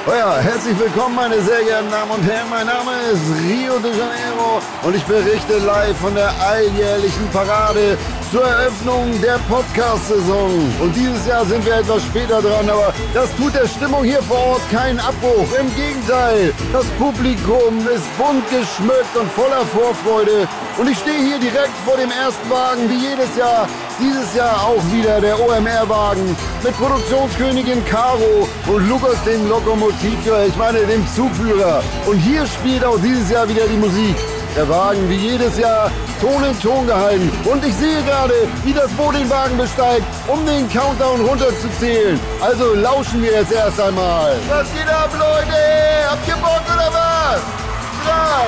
Oh ja, herzlich willkommen, meine sehr geehrten Damen und Herren. Mein Name ist Rio de Janeiro und ich berichte live von der alljährlichen Parade zur Eröffnung der Podcast-Saison. Und dieses Jahr sind wir etwas später dran, aber das tut der Stimmung hier vor Ort keinen Abbruch. Im Gegenteil, das Publikum ist bunt geschmückt und voller Vorfreude. Und ich stehe hier direkt vor dem ersten Wagen, wie jedes Jahr. Dieses Jahr auch wieder der OMR-Wagen mit Produktionskönigin Caro und Lukas, dem Lokomotivführer, ich meine dem Zugführer. Und hier spielt auch dieses Jahr wieder die Musik. Der Wagen wie jedes Jahr Ton in Ton gehalten. Und ich sehe gerade, wie das Boot den Wagen besteigt, um den Countdown runterzuzählen. Also lauschen wir jetzt erst einmal. Was geht ab, Leute? Habt ihr Bock oder was? 3,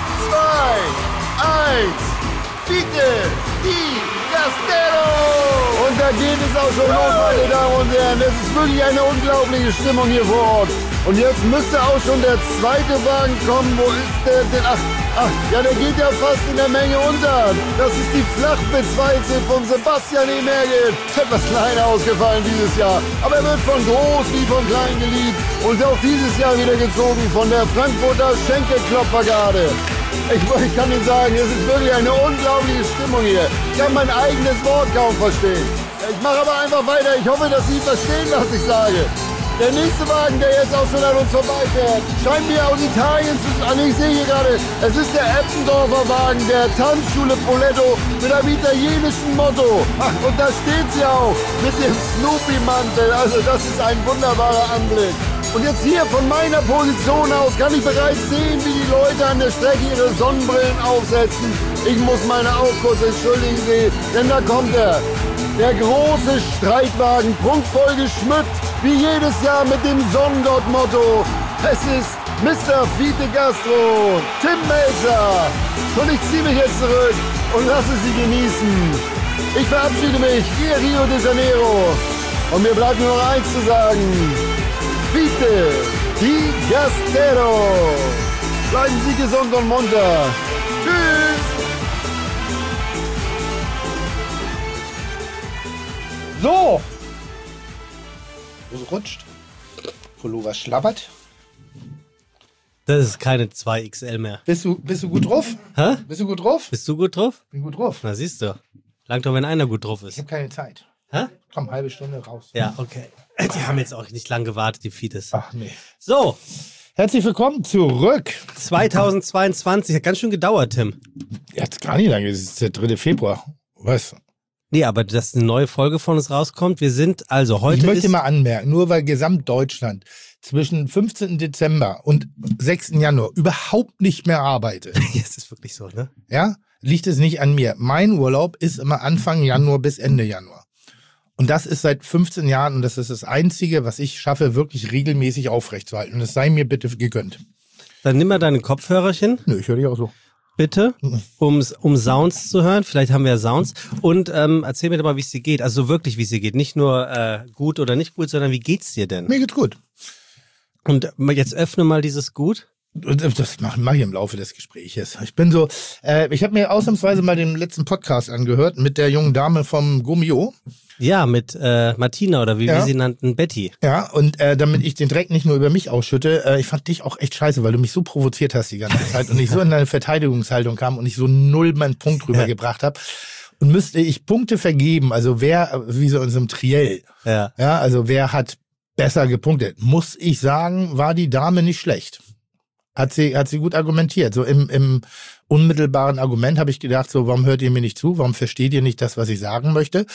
2, 1, Fiete, die Gastero! Und da geht es auch schon los, meine Damen und Herren. Es ist wirklich eine unglaubliche Stimmung hier vor Ort. Und jetzt müsste auch schon der zweite Wagen kommen. Wo ist der denn? Ach, ja, der geht ja fast in der Menge unter. Das ist die Flachwitzwalze von Sebastian Emerget. Etwas kleiner ausgefallen dieses Jahr. Aber er wird von groß wie von klein geliebt. Und auch dieses Jahr wieder gezogen von der Frankfurter Schenkelklopfergarde. Ich kann Ihnen sagen, es ist wirklich eine unglaubliche Stimmung hier. Ich kann mein eigenes Wort kaum verstehen. Ich mache aber einfach weiter. Ich hoffe, dass Sie verstehen, was ich sage. Der nächste Wagen, der jetzt auch schon an uns vorbeifährt, scheint mir aus Italien zu sein. Ich sehe hier gerade, es ist der Eppendorfer Wagen der Tanzschule Poletto mit einem italienischen Motto. Ach, und da steht sie auch mit dem Snoopy-Mantel. Also das ist ein wunderbarer Anblick. Und jetzt hier von meiner Position aus kann ich bereits sehen, wie die Leute an der Strecke ihre Sonnenbrillen aufsetzen. Ich muss meine auch kurz entschuldigen, denn da kommt er. Der große Streitwagen, prunkvoll geschmückt, wie jedes Jahr mit dem Sonnengott-Motto. Es ist Mr. Fiete Gastro, Tim Melzer. Und ich ziehe mich jetzt zurück und lasse Sie genießen. Ich verabschiede mich, Ihr Rio de Janeiro. Und mir bleibt nur noch eins zu sagen. Fiete, die Gastero. Bleiben Sie gesund und munter. Tschüss. So. Hose rutscht. Pullover schlabbert. Das ist keine 2XL mehr. Bist du gut drauf? Hä? Bist du gut drauf? Bist du gut drauf? Bin gut drauf. Na, siehst du. Langt doch, wenn einer gut drauf Ich ist. habe keine Zeit. Hä? Komm, halbe Stunde raus. Ja, okay. Die haben jetzt auch nicht lang gewartet, die Fides. Ach nee. So, Herzlich willkommen zurück. 2022. Hat ganz schön gedauert, Tim. Jetzt gar nicht lange. Es ist der 3. Februar. Was? Nee, aber dass eine neue Folge von uns rauskommt. Wir sind, also heute Ich möchte ist... mal anmerken, nur weil Gesamtdeutschland zwischen 15. Dezember und 6. Januar überhaupt nicht mehr arbeitet, Ja, es ist wirklich so, ne? ja, liegt es nicht an mir. Mein Urlaub ist immer Anfang Januar bis Ende Januar. Und das ist seit 15 Jahren und das ist das Einzige, was ich schaffe, wirklich regelmäßig aufrechtzuerhalten. Und es sei mir bitte gegönnt. Dann nimm mal deine Kopfhörerchen, Nö, ich höre dich auch so. bitte, um Sounds zu hören. Vielleicht haben wir ja Sounds. Und erzähl mir doch mal, wie es dir geht. Also wirklich, wie es dir geht. Nicht nur gut oder nicht gut, sondern wie geht's dir denn? Mir geht's gut. Und jetzt öffne mal dieses Gut. Das mach ich im Laufe des Gespräches. Ich bin so, ich habe mir ausnahmsweise mal den letzten Podcast angehört mit der jungen Dame vom Gomio. Ja, mit Martina oder wie Ja. wir sie nannten, Betty. Ja, und damit ich den Dreck nicht nur über mich ausschütte, ich fand dich auch echt scheiße, weil du mich so provoziert hast die ganze Zeit und ich so in deine Verteidigungshaltung kam und ich so null meinen Punkt rübergebracht habe. Und müsste ich Punkte vergeben, also wer, wie so in so einem Triell, Ja. ja, also wer hat besser gepunktet, muss ich sagen, war die Dame nicht schlecht. Hat sie gut argumentiert. So im unmittelbaren Argument habe ich gedacht, so, warum hört ihr mir nicht zu? Warum versteht ihr nicht das, was ich sagen möchte?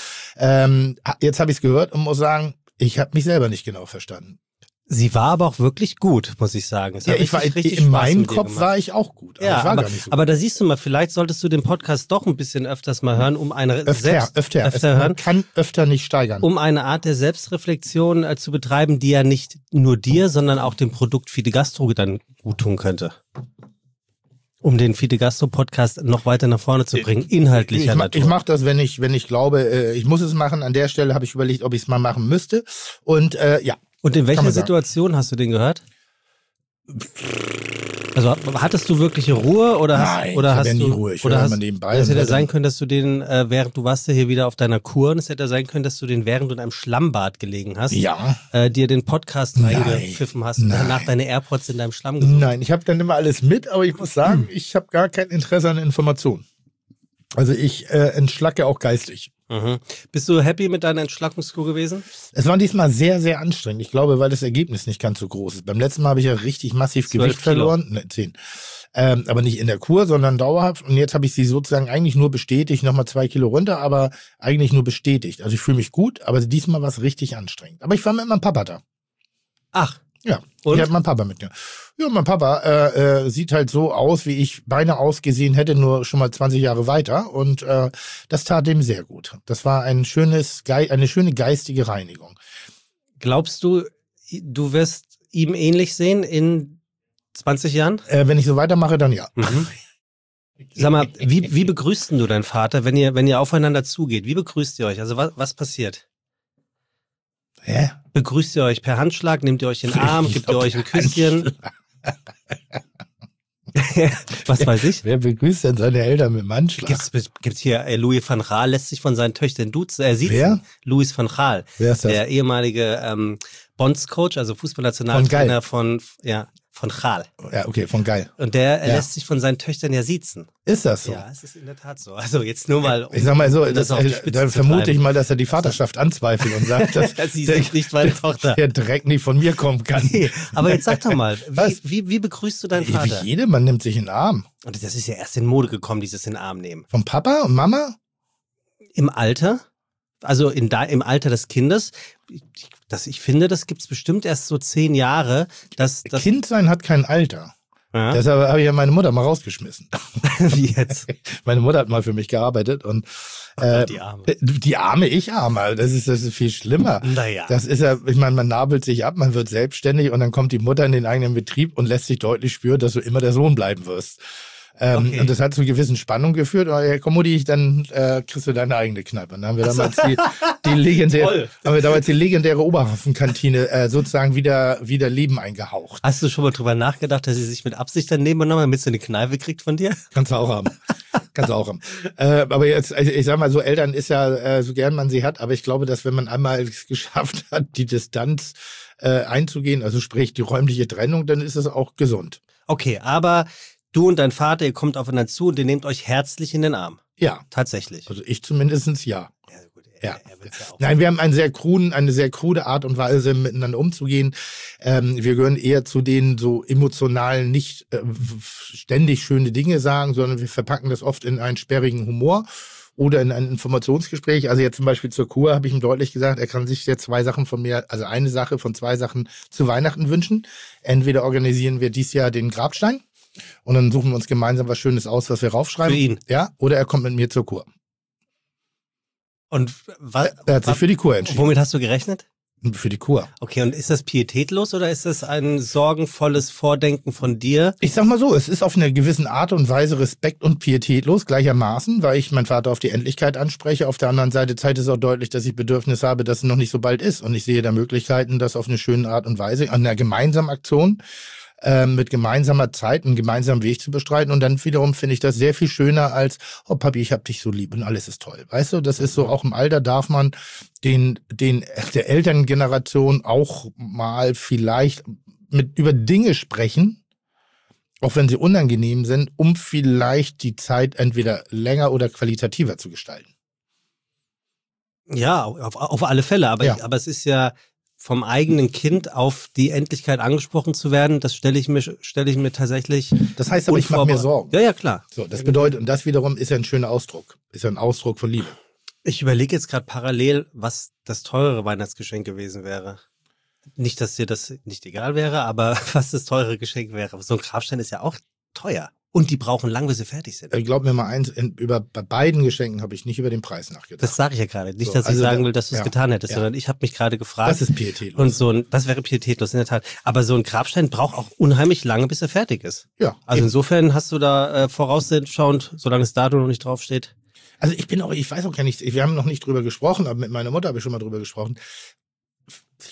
Jetzt habe ich es gehört und muss sagen, ich habe mich selber nicht genau verstanden. Sie war aber auch wirklich gut, muss ich sagen. Es Ja, hat ich war richtig in Spaß meinem mit dir Kopf gemacht. war ich auch gut. Aber ich war gar nicht so aber da siehst du mal, vielleicht solltest du den Podcast doch ein bisschen öfters mal hören, um eine öfter hören, Man kann öfter nicht steigern. um eine Art der Selbstreflexion zu betreiben, die ja nicht nur dir, sondern auch dem Produkt Fiete Gastro dann gut tun könnte. Um den Fiete Gastro Podcast noch weiter nach vorne zu bringen, inhaltlicher Natur. Ich mache das, wenn ich glaube, ich muss es machen. An der Stelle habe ich überlegt, ob ich es mal machen müsste. Und ja. Und in Kann welcher man sagen. Situation hast du den gehört? Also hattest du wirkliche Ruhe oder Nein, hast ja du nie Ruhe. Ich höre immer nebenbei. Es hätte und sein können, dass du den, während du warst ja hier wieder auf deiner Kur, und es hätte sein können, dass du den, während du in einem Schlammbad gelegen hast, Ja. Dir den Podcast reingepfiffen hast und danach deine AirPods in deinem Schlamm gesucht. Nein, ich habe dann immer alles mit, aber ich muss sagen, ich habe gar kein Interesse an Informationen. Also ich entschlacke auch geistig. Mhm. Bist du happy mit deiner Entschlackungskur gewesen? Es war diesmal sehr, sehr anstrengend. Ich glaube, weil das Ergebnis nicht ganz so groß ist. Beim letzten Mal habe ich ja richtig massiv 12 Gewicht verloren. Ne, 10. Aber nicht in der Kur, sondern dauerhaft. Und jetzt habe ich sie sozusagen eigentlich nur bestätigt, nochmal 2 Kilo runter, aber eigentlich nur bestätigt. Also ich fühle mich gut, aber diesmal war es richtig anstrengend. Aber ich war mit meinem Papa da. Ach. Ja, und? Ich habe meinen Papa mitgenommen. Ja, mein Papa sieht halt so aus, wie ich beinahe ausgesehen hätte, nur schon mal 20 Jahre weiter. Und das tat ihm sehr gut. Das war eine schöne geistige Reinigung. Glaubst du, du wirst ihm ähnlich sehen in 20 Jahren? Wenn ich so weitermache, dann ja. Mhm. Sag mal, wie begrüßt denn du deinen Vater, wenn ihr aufeinander zugeht? Wie begrüßt ihr euch? Also was passiert? Hä? Begrüßt ihr euch per Handschlag? Nehmt ihr euch in den Arm? Gebt ihr euch ein Küsschen? Was weiß ich? Wer begrüßt denn seine Eltern mit dem Handschlag? Gibt's hier, Louis van Gaal lässt sich von seinen Töchtern duzen. Wer? Louis van Gaal. Wer ist das? Der ehemalige Bonds-Coach, also Fußballnationaltrainer von Gaal. Ja, okay, von Geil. Und der lässt sich von seinen Töchtern ja siezen. Ist das so? Ja, es ist in der Tat so. Also jetzt nur mal. Ich sag mal so, dann vermute ich mal, dass er die Vaterschaft anzweifelt und sagt, dass sie ist nicht meine Tochter. Der Dreck nicht von mir kommen kann. Nee, aber jetzt sag doch mal, wie begrüßt du deinen Vater? Wie jedermann nimmt sich in den Arm. Und das ist ja erst in Mode gekommen, dieses in den Arm nehmen. Vom Papa und Mama? Im Alter? Also im Alter des Kindes? Ich finde, das gibt's bestimmt erst so 10 Jahre. Kind sein hat kein Alter. Ja? Deshalb habe ich ja meine Mutter mal rausgeschmissen. Wie jetzt? Meine Mutter hat mal für mich gearbeitet und die Arme. Die Arme, ich Arme. Das ist viel schlimmer. Naja. Das ist ja, ich meine, man nabelt sich ab, man wird selbstständig und dann kommt die Mutter in den eigenen Betrieb und lässt sich deutlich spüren, dass du immer der Sohn bleiben wirst. Okay. Und das hat zu einer gewissen Spannung geführt. Aber ja, komm Mutti, dann kriegst du deine eigene Kneipe. Und dann haben wir damals die legendäre Oberhafenkantine sozusagen wieder Leben eingehaucht. Hast du schon mal drüber nachgedacht, dass sie sich mit Absicht dann nehmen und nochmal mit so eine Kneipe kriegt von dir? Kannst du auch haben. Aber jetzt, also ich sag mal, so Eltern ist ja, so gern man sie hat, aber ich glaube, dass wenn man einmal es geschafft hat, die Distanz einzugehen, also sprich die räumliche Trennung, dann ist es auch gesund. Okay, aber du und dein Vater, ihr kommt aufeinander zu und ihr nehmt euch herzlich in den Arm. Ja. Tatsächlich. Also ich zumindest ja. Ja, gut, Ja. Er wird's ja auch. Nein, wir haben eine sehr krude Art und Weise, miteinander umzugehen. Wir gehören eher zu den so emotionalen, nicht ständig schöne Dinge sagen, sondern wir verpacken das oft in einen sperrigen Humor oder in ein Informationsgespräch. Also jetzt zum Beispiel zur Kur habe ich ihm deutlich gesagt, er kann sich jetzt 2 Sachen von mir, also eine Sache von 2 Sachen zu Weihnachten wünschen. Entweder organisieren wir dieses Jahr den Grabstein und dann suchen wir uns gemeinsam was Schönes aus, was wir raufschreiben. Für ihn? Ja, oder er kommt mit mir zur Kur. Und Er hat sich für die Kur entschieden. womit hast du gerechnet? Für die Kur. Okay, und ist das pietätlos oder ist das ein sorgenvolles Vordenken von dir? Ich sag mal so, es ist auf eine gewisse Art und Weise respekt- und pietätlos gleichermaßen, weil ich meinen Vater auf die Endlichkeit anspreche. Auf der anderen Seite zeigt es auch deutlich, dass ich Bedürfnis habe, dass es noch nicht so bald ist. Und ich sehe da Möglichkeiten, das auf eine schöne Art und Weise, an einer gemeinsamen Aktion, mit gemeinsamer Zeit, einen gemeinsamen Weg zu bestreiten. Und dann wiederum finde ich das sehr viel schöner als, oh Papi, ich hab dich so lieb und alles ist toll. Weißt du, das ist so, auch im Alter darf man der Elterngeneration auch mal vielleicht über Dinge sprechen, auch wenn sie unangenehm sind, um vielleicht die Zeit entweder länger oder qualitativer zu gestalten. Ja, auf alle Fälle. Aber, Ja. aber es ist ja vom eigenen Kind auf die Endlichkeit angesprochen zu werden, das stelle ich mir tatsächlich. Das heißt aber, ich mache mir Sorgen. Ja, ja, klar. So, das bedeutet, und das wiederum ist ja ein schöner Ausdruck. Ist ja ein Ausdruck von Liebe. Ich überlege jetzt gerade parallel, was das teurere Weihnachtsgeschenk gewesen wäre. Nicht, dass dir das nicht egal wäre, aber was das teure Geschenk wäre. So ein Grabstein ist ja auch teuer. Und die brauchen lang, bis sie fertig sind. Glaub mir mal eins, bei beiden Geschenken habe ich nicht über den Preis nachgedacht. Das sage ich ja gerade. Nicht, So, dass ich also sagen da- will, dass du es ja, getan hättest, ja. sondern ich habe mich gerade gefragt. Das ist pietätlos. Und das wäre pietätlos, in der Tat. Aber so ein Grabstein braucht auch unheimlich lange, bis er fertig ist. Ja. Also eben. insofern hast du da vorausschauend, solange das Datum noch nicht draufsteht. Also ich weiß auch gar nicht, wir haben noch nicht drüber gesprochen, aber mit meiner Mutter habe ich schon mal drüber gesprochen. Wie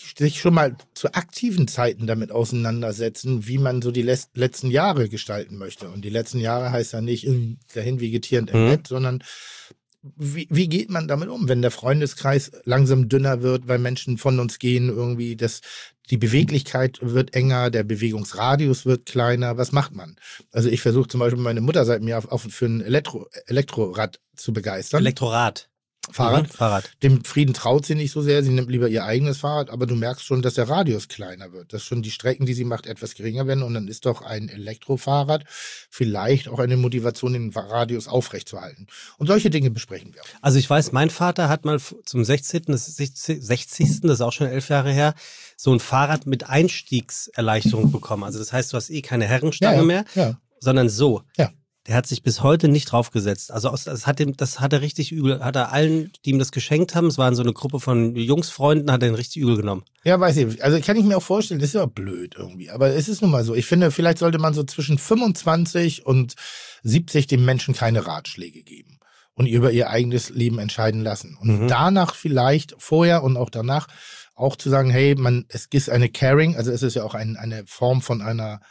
sich schon mal zu aktiven Zeiten damit auseinandersetzen, wie man so die letzten Jahre gestalten möchte. Und die letzten Jahre heißt ja nicht dahin vegetierend im Bett, sondern wie geht man damit um, wenn der Freundeskreis langsam dünner wird, weil Menschen von uns gehen, irgendwie die Beweglichkeit wird enger, der Bewegungsradius wird kleiner. Was macht man? Also ich versuche zum Beispiel meine Mutter seit mir für ein Elektrorad zu begeistern. Elektrorad. Fahrrad. Dem Frieden traut sie nicht so sehr, sie nimmt lieber ihr eigenes Fahrrad, aber du merkst schon, dass der Radius kleiner wird, dass schon die Strecken, die sie macht, etwas geringer werden und dann ist doch ein Elektrofahrrad vielleicht auch eine Motivation, den Radius aufrechtzuerhalten. Und solche Dinge besprechen wir. Also ich weiß, mein Vater hat mal zum 60., das ist auch schon 11 Jahre her, so ein Fahrrad mit Einstiegserleichterung bekommen. Also das heißt, du hast keine Herrenstange mehr, sondern so. Ja. Der hat sich bis heute nicht draufgesetzt. Also das hat er richtig übel, hat er allen, die ihm das geschenkt haben, es waren so eine Gruppe von Jungsfreunden, hat er ihn richtig übel genommen. Ja, weiß ich. Also kann ich mir auch vorstellen, das ist ja blöd irgendwie. Aber es ist nun mal so. Ich finde, vielleicht sollte man so zwischen 25 und 70 dem Menschen keine Ratschläge geben und über ihr eigenes Leben entscheiden lassen. Und danach vielleicht, vorher und auch danach, auch zu sagen, hey, es ist eine Caring, also es ist ja auch eine Form von einer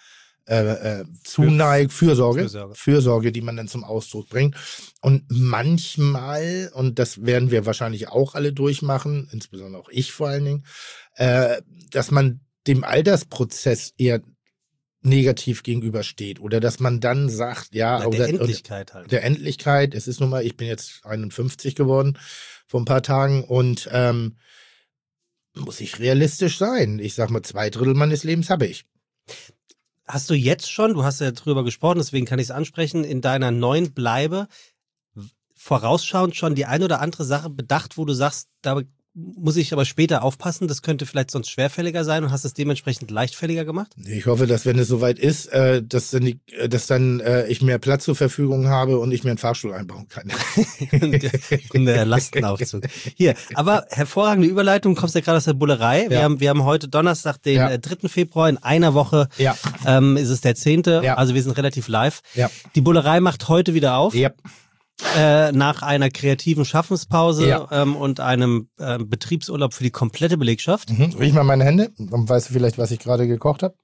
Fürsorge, die man dann zum Ausdruck bringt. Und manchmal, und das werden wir wahrscheinlich auch alle durchmachen, insbesondere auch ich vor allen Dingen, dass man dem Altersprozess eher negativ gegenübersteht oder dass man dann sagt, der Endlichkeit halt. Der Endlichkeit, es ist nun mal, ich bin jetzt 51 geworden vor ein paar Tagen und muss ich realistisch sein. Ich sag mal, 2/3 meines Lebens habe ich. Hast du jetzt schon, du hast ja drüber gesprochen, deswegen kann ich es ansprechen, in deiner neuen Bleibe vorausschauend schon die ein oder andere Sache bedacht, wo du sagst, da muss ich aber später aufpassen, das könnte vielleicht sonst schwerfälliger sein und hast es dementsprechend leichtfälliger gemacht? Ich hoffe, dass wenn es soweit ist, dass dann ich mehr Platz zur Verfügung habe und ich mir einen Fahrstuhl einbauen kann. Und der Lastenaufzug. Hier, aber hervorragende Überleitung, kommst ja gerade aus der Bullerei. Ja. Wir haben heute Donnerstag, den 3. Februar, in einer Woche ist es der 10. Ja. Also wir sind relativ live. Ja. Die Bullerei macht heute wieder auf. Ja. Nach einer kreativen Schaffenspause und einem Betriebsurlaub für die komplette Belegschaft. Riech mal meine Hände, dann weißt du vielleicht, was ich gerade gekocht habe.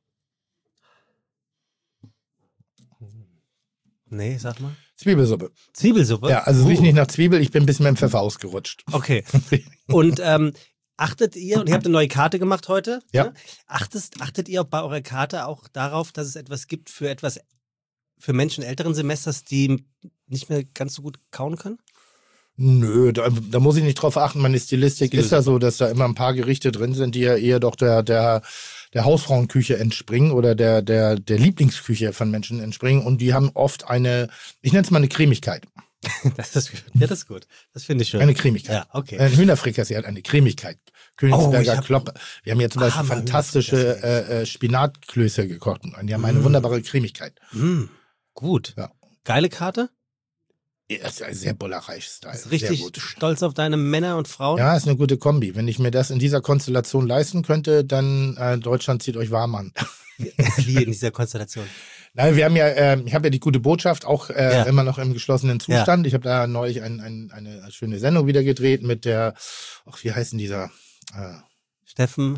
Nee, sag mal. Zwiebelsuppe. Zwiebelsuppe? Ja, also riech nicht nach Zwiebel, ich bin ein bisschen mit dem Pfeffer ausgerutscht. Okay. Und achtet ihr, und ihr habt eine neue Karte gemacht heute, ja. Ne? Achtet ihr bei eurer Karte auch darauf, dass es etwas gibt für Menschen älteren Semesters, die nicht mehr ganz so gut kauen können? Nö, da muss ich nicht drauf achten. Meine Stilistik ist ja so, dass da immer ein paar Gerichte drin sind, die ja eher doch der Hausfrauenküche entspringen oder der Lieblingsküche von Menschen entspringen. Und die haben oft ich nenne es mal eine Cremigkeit. Das ist gut. Das finde ich schön. Eine Cremigkeit. Ja, okay. Ein Hühnerfrikassee hat eine Cremigkeit. Königsberger Kloppe. Wir haben hier zum Beispiel fantastische Spinatklöße gekocht. Und die haben eine wunderbare Cremigkeit. Gut. Ja. Geile Karte? Ja, das ist ein sehr Bullerei-Style. Ist richtig stolz auf deine Männer und Frauen? Ja, ist eine gute Kombi. Wenn ich mir das in dieser Konstellation leisten könnte, dann Deutschland zieht euch warm an. Wie in dieser Konstellation? Nein, wir haben ich habe ja die gute Botschaft auch immer noch im geschlossenen Zustand. Ja. Ich habe da neulich eine schöne Sendung wieder gedreht mit der, wie heißt denn dieser? Steffen.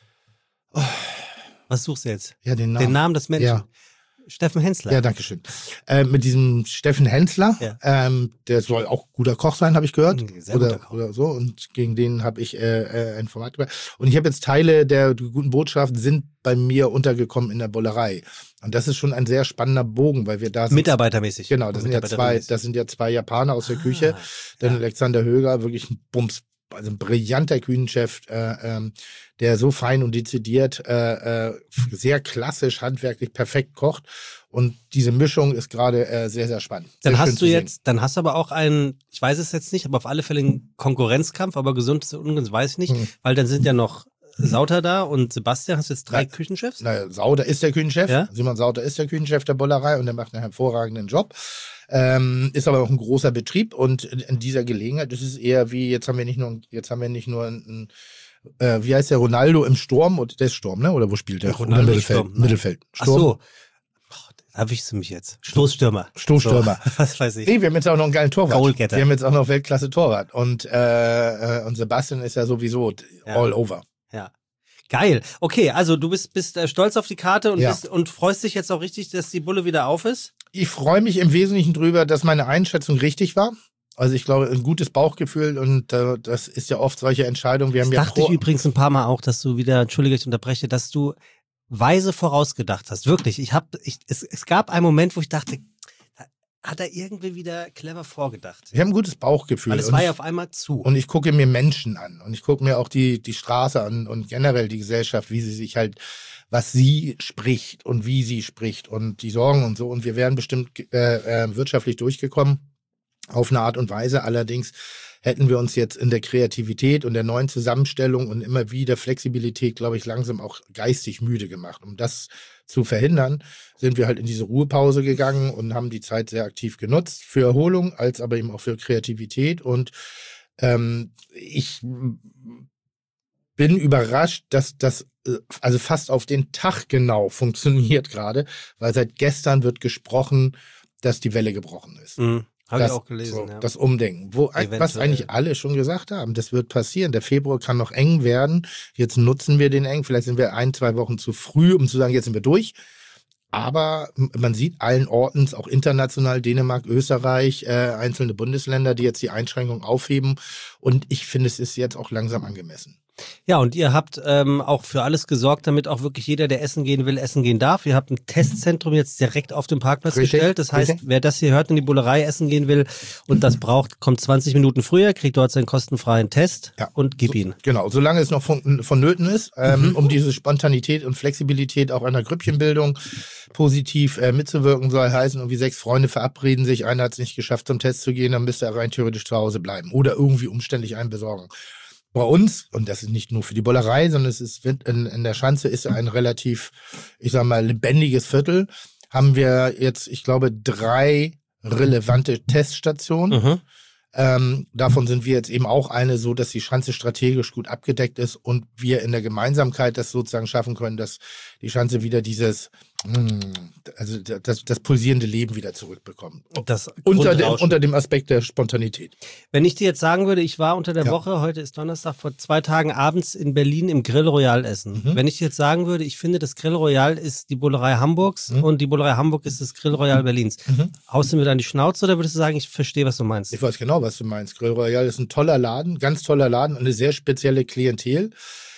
Was suchst du jetzt? Ja, den Namen. Den Namen des Menschen. Ja. Steffen Hensler. Ja, danke schön. Mit diesem Steffen Hensler, der soll auch guter Koch sein, habe ich gehört. Oder so. Und gegen den habe ich ein Format gemacht. Und ich habe jetzt Teile der guten Botschaft sind bei mir untergekommen in der Bullerei. Und das ist schon ein sehr spannender Bogen, weil wir da sind. Mitarbeitermäßig. Genau, das sind ja zwei Japaner aus der Küche. Dann Alexander Höger, wirklich ein Bums. Also ein brillanter Küchenchef, der so fein und dezidiert, sehr klassisch, handwerklich perfekt kocht. Und diese Mischung ist gerade sehr, sehr spannend. Dann hast du aber auch ich weiß es jetzt nicht, aber auf alle Fälle einen Konkurrenzkampf, aber gesund ist ungesund, weiß ich nicht, weil dann sind ja noch Sauter da und Sebastian, hast du jetzt 3 Küchenchefs? Naja, Sauter ist der Küchenchef. Ja? Simon Sauter ist der Küchenchef der Bullerei und der macht einen hervorragenden Job. Ist aber auch ein großer Betrieb und in dieser Gelegenheit, das ist eher wie, jetzt haben wir nicht nur einen wie heißt der, Ronaldo im Sturm, oder der ist Sturm, ne? Oder wo spielt der? Ronaldo Mittelfeld. Sturm, Mittelfeld. Sturm. Ach so. Da erwischst du mich jetzt. Stoßstürmer. So, was weiß ich. Nee, wir haben jetzt auch noch einen geilen Torwart. Goalgetter. Wir haben jetzt auch noch Weltklasse-Torwart. Und Sebastian ist ja sowieso all over. Ja. Geil. Okay, also du bist stolz auf die Karte und, Ja. und freust dich jetzt auch richtig, dass die Bulle wieder auf ist? Ich freue mich im Wesentlichen drüber, dass meine Einschätzung richtig war. Also ich glaube, ein gutes Bauchgefühl und das ist ja oft solche Entscheidungen. Wir haben Das ja dachte ich übrigens ein paar Mal auch, dass du wieder, entschuldige, ich unterbreche, dass du weise vorausgedacht hast. Wirklich. Es gab einen Moment, wo ich dachte, da hat er irgendwie wieder clever vorgedacht. Wir haben ein gutes Bauchgefühl. Weil es war ja auf einmal zu. Und ich gucke mir Menschen an und ich gucke mir auch die Straße an und generell die Gesellschaft, wie sie sich halt, was sie spricht und wie sie spricht und die Sorgen und so. Und wir wären bestimmt wirtschaftlich durchgekommen auf eine Art und Weise. Allerdings hätten wir uns jetzt in der Kreativität und der neuen Zusammenstellung und immer wieder Flexibilität, glaube ich, langsam auch geistig müde gemacht. Um das zu verhindern, sind wir halt in diese Ruhepause gegangen und haben die Zeit sehr aktiv genutzt für Erholung, als aber eben auch für Kreativität. Und ich bin überrascht, dass das also fast auf den Tag genau funktioniert gerade, weil seit gestern wird gesprochen, dass die Welle gebrochen ist. Habe ich auch gelesen, so, ja. Das Umdenken. Was eigentlich alle schon gesagt haben, das wird passieren. Der Februar kann noch eng werden. Jetzt nutzen wir den eng. Vielleicht sind wir 1-2 Wochen zu früh, um zu sagen, jetzt sind wir durch. Aber man sieht allen Orten, auch international, Dänemark, Österreich, einzelne Bundesländer, die jetzt die Einschränkungen aufheben. Und ich finde, es ist jetzt auch langsam angemessen. Ja, und ihr habt auch für alles gesorgt, damit auch wirklich jeder, der essen gehen will, essen gehen darf. Ihr habt ein Testzentrum jetzt direkt auf dem Parkplatz gestellt. Das heißt, wer das hier hört und die Bullerei essen gehen will und das braucht, kommt 20 Minuten früher, kriegt dort seinen kostenfreien Test und gib ihn. Genau, solange es noch vonnöten ist, um diese Spontanität und Flexibilität auch an der Grüppchenbildung positiv mitzuwirken, soll heißen, irgendwie 6 Freunde verabreden sich, einer hat es nicht geschafft, zum Test zu gehen, dann müsste er rein theoretisch zu Hause bleiben oder irgendwie umständlich einen besorgen. Bei uns, und das ist nicht nur für die Bullerei, sondern es ist in der Schanze ist ein relativ, ich sag mal, lebendiges Viertel, haben wir jetzt, ich glaube, 3 relevante Teststationen. Davon sind wir jetzt eben auch eine, so dass die Schanze strategisch gut abgedeckt ist und wir in der Gemeinsamkeit das sozusagen schaffen können, dass die Schanze wieder dieses, also das pulsierende Leben wieder zurückbekommt. Das unter dem Aspekt der Spontanität. Wenn ich dir jetzt sagen würde, ich war unter der Woche, heute ist Donnerstag, vor 2 Tagen abends in Berlin im Grill Royal essen. Wenn ich dir jetzt sagen würde, ich finde, das Grill Royal ist die Bullerei Hamburgs und die Bullerei Hamburg ist das Grill Royal Berlins. Haust du mir dann die Schnauze oder würdest du sagen, ich verstehe, was du meinst? Ich weiß genau, was du meinst. Grill Royal ist ein toller Laden, ganz toller Laden und eine sehr spezielle Klientel.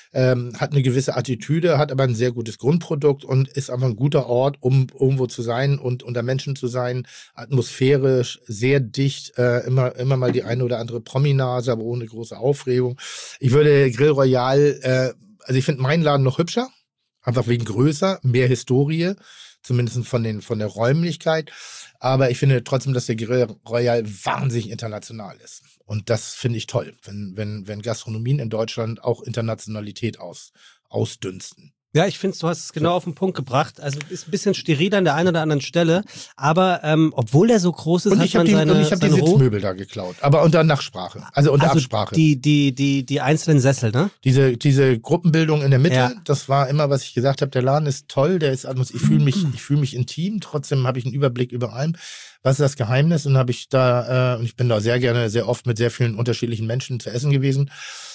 Hat eine gewisse Attitüde, hat aber ein sehr gutes Grundprodukt und ist einfach ein guter Ort, um irgendwo zu sein und unter Menschen zu sein. Atmosphärisch, sehr dicht, immer mal die eine oder andere Prominase, aber ohne große Aufregung. Ich würde Grill Royal, also ich finde meinen Laden noch hübscher, einfach wegen größer, mehr Historie, zumindest von der Räumlichkeit. Aber ich finde trotzdem, dass der Grill Royal wahnsinnig international ist. Und das finde ich toll, wenn Gastronomien in Deutschland auch Internationalität ausdünsten. Ja, ich finde, du hast es genau auf den Punkt gebracht. Also ist ein bisschen steril an der einen oder anderen Stelle, aber obwohl der so groß ist, und ich habe die Sitzmöbel da geklaut, aber unter Nachsprache, also unter Absprache. Die einzelnen Sessel, ne? Diese Gruppenbildung in der Mitte, das war immer, was ich gesagt habe, der Laden ist toll, der ist ich fühle mich intim, trotzdem habe ich einen Überblick über allem. Was ist das Geheimnis? Und habe ich da, und ich bin da sehr oft mit sehr vielen unterschiedlichen Menschen zu essen gewesen.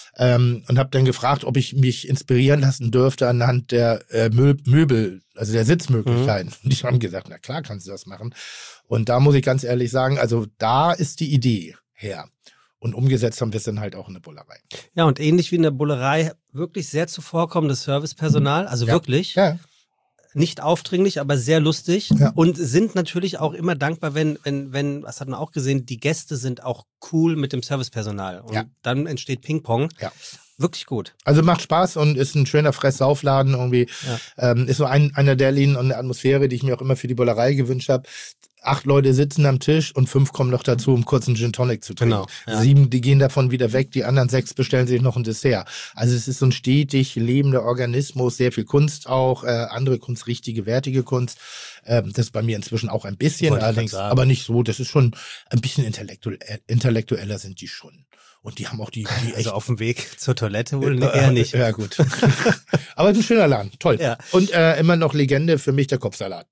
Und habe dann gefragt, ob ich mich inspirieren lassen dürfte anhand der Möbel, also der Sitzmöglichkeiten. Und die haben gesagt, na klar kannst du das machen. Und da muss ich ganz ehrlich sagen, also da ist die Idee her. Und umgesetzt haben wir es dann halt auch in der Bullerei. Ja, und ähnlich wie in der Bullerei wirklich sehr zuvorkommendes Servicepersonal, also wirklich. Ja. Nicht aufdringlich, aber sehr lustig und sind natürlich auch immer dankbar, wenn, was hat man auch gesehen, die Gäste sind auch cool mit dem Servicepersonal und dann entsteht Ping-Pong. Ja. Wirklich gut. Also macht Spaß und ist ein schöner Fress-Saufladen irgendwie. Ist so einer der Linien und der Atmosphäre, die ich mir auch immer für die Bullerei gewünscht habe. 8 Leute sitzen am Tisch und 5 kommen noch dazu, um kurz einen Gin Tonic zu trinken. Genau, 7, die gehen davon wieder weg, die anderen 6 bestellen sich noch ein Dessert. Also es ist so ein stetig lebender Organismus, sehr viel Kunst auch, andere Kunst, richtige, wertige Kunst. Das ist bei mir inzwischen auch ein bisschen, allerdings, aber nicht so. Das ist schon ein bisschen intellektueller sind die schon. Und die haben auch die also echt auf dem Weg zur Toilette wohl eher nicht. Ja, gut. Aber ein schöner Laden, toll. Ja. Und immer noch Legende für mich der Kopfsalat.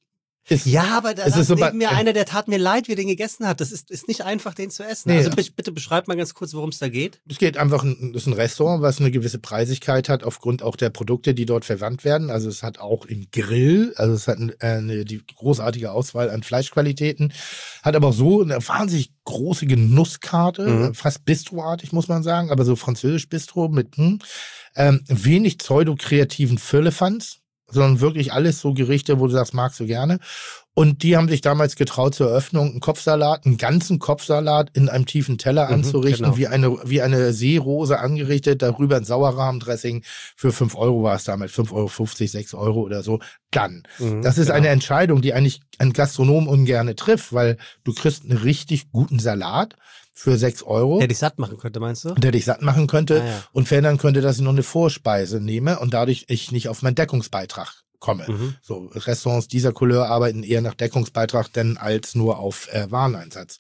Ja, aber da Es ist ist so neben mir bei- einer, der tat mir leid, wie er den gegessen hat. Das ist nicht einfach, den zu essen. Nee. Also bitte beschreib mal ganz kurz, worum es da geht. Es geht einfach, das ist ein Restaurant, was eine gewisse Preisigkeit hat, aufgrund auch der Produkte, die dort verwandt werden. Also es hat auch im Grill, also es hat die großartige Auswahl an Fleischqualitäten, hat aber auch so eine wahnsinnig große Genusskarte, fast bistroartig, muss man sagen, aber so französisch Bistro mit wenig pseudo-kreativen Firlefanz, sondern wirklich alles so Gerichte, wo du sagst, magst du gerne. Und die haben sich damals getraut, zur Eröffnung einen ganzen Kopfsalat in einem tiefen Teller anzurichten, genau. wie eine Seerose angerichtet, darüber ein Sauerrahmendressing für 5 Euro war es damals, 5,50 €, 6 € oder so. Dann. Das ist eine Entscheidung, die eigentlich ein Gastronom ungerne trifft, weil du kriegst einen richtig guten Salat für 6 €. Der dich satt machen könnte, meinst du? Der dich satt machen könnte Ah, ja. und verhindern könnte, dass ich noch eine Vorspeise nehme und dadurch ich nicht auf meinen Deckungsbeitrag komme. So Restaurants dieser Couleur arbeiten eher nach Deckungsbeitrag, denn als nur auf Wareneinsatz.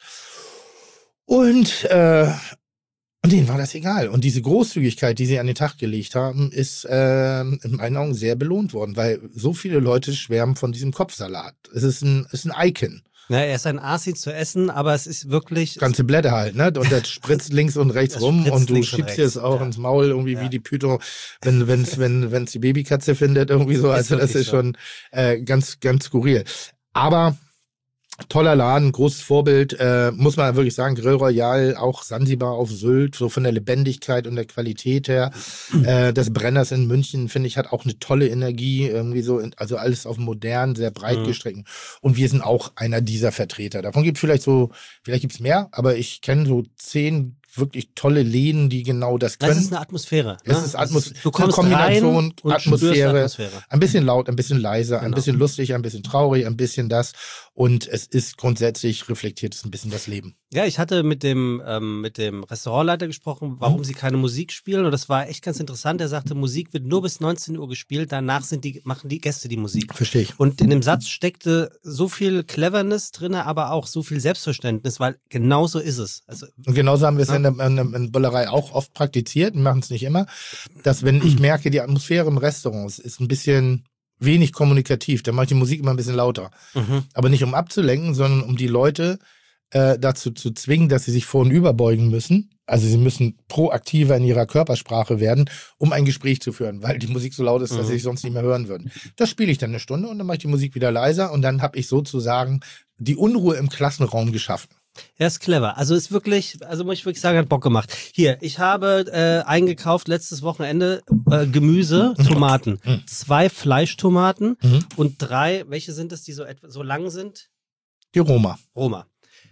Und denen war das egal. Und diese Großzügigkeit, die sie an den Tag gelegt haben, ist in meinen Augen sehr belohnt worden, weil so viele Leute schwärmen von diesem Kopfsalat. Es ist ein Icon. Ja, er ist ein Asi zu essen, aber es ist wirklich... Ganze Blätter halt, ne? Und das spritzt links und rechts Das rum spritzt und du links und schiebst dir rechts, es auch ja. ins Maul irgendwie wie die Python, wenn's die Babykatze findet, irgendwie so. Also das wirklich ist schon ganz, ganz skurril. Aber toller Laden, großes Vorbild, muss man wirklich sagen, Grill Royal, auch Sansibar auf Sylt, so von der Lebendigkeit und der Qualität her. Das Brenners in München, finde ich, hat auch eine tolle Energie, irgendwie so, also alles auf modern, sehr breit gestreckt. Und wir sind auch einer dieser Vertreter. Davon gibt vielleicht gibt's mehr, aber ich kenne so 10 wirklich tolle Läden, die genau das können. Das ist eine Atmosphäre. Ne? Es ist Atmosphäre. Du kommst Kombination, rein und Atmosphäre, spürst Atmosphäre. ein bisschen laut, ein bisschen leiser, ein Genau. bisschen lustig, ein bisschen traurig, ein bisschen das. Und es ist grundsätzlich reflektiert es ein bisschen das Leben. Ja, ich hatte mit dem Restaurantleiter gesprochen, warum sie keine Musik spielen. Und das war echt ganz interessant. Er sagte, Musik wird nur bis 19 Uhr gespielt, danach machen die Gäste die Musik. Verstehe ich. Und in dem Satz steckte so viel Cleverness drin, aber auch so viel Selbstverständnis, weil genau so ist es. Also, Und genauso haben wir es in der Bullerei auch oft praktiziert, wir machen es nicht immer, dass wenn ich merke, die Atmosphäre im Restaurant ist ein bisschen wenig kommunikativ, dann mache ich die Musik immer ein bisschen lauter. Aber nicht um abzulenken, sondern um die Leute dazu zu zwingen, dass sie sich vor und überbeugen müssen. Also sie müssen proaktiver in ihrer Körpersprache werden, um ein Gespräch zu führen, weil die Musik so laut ist, dass sie sich sonst nicht mehr hören würden. Das spiele ich dann eine Stunde und dann mache ich die Musik wieder leiser und dann habe ich sozusagen die Unruhe im Klassenraum geschaffen. ja, ist clever. Also ist wirklich, also muss ich wirklich sagen, hat Bock gemacht. Hier, ich habe eingekauft letztes Wochenende Gemüse, Tomaten. 2 Fleischtomaten und 3, welche sind es, die so lang sind? Die Roma. Roma.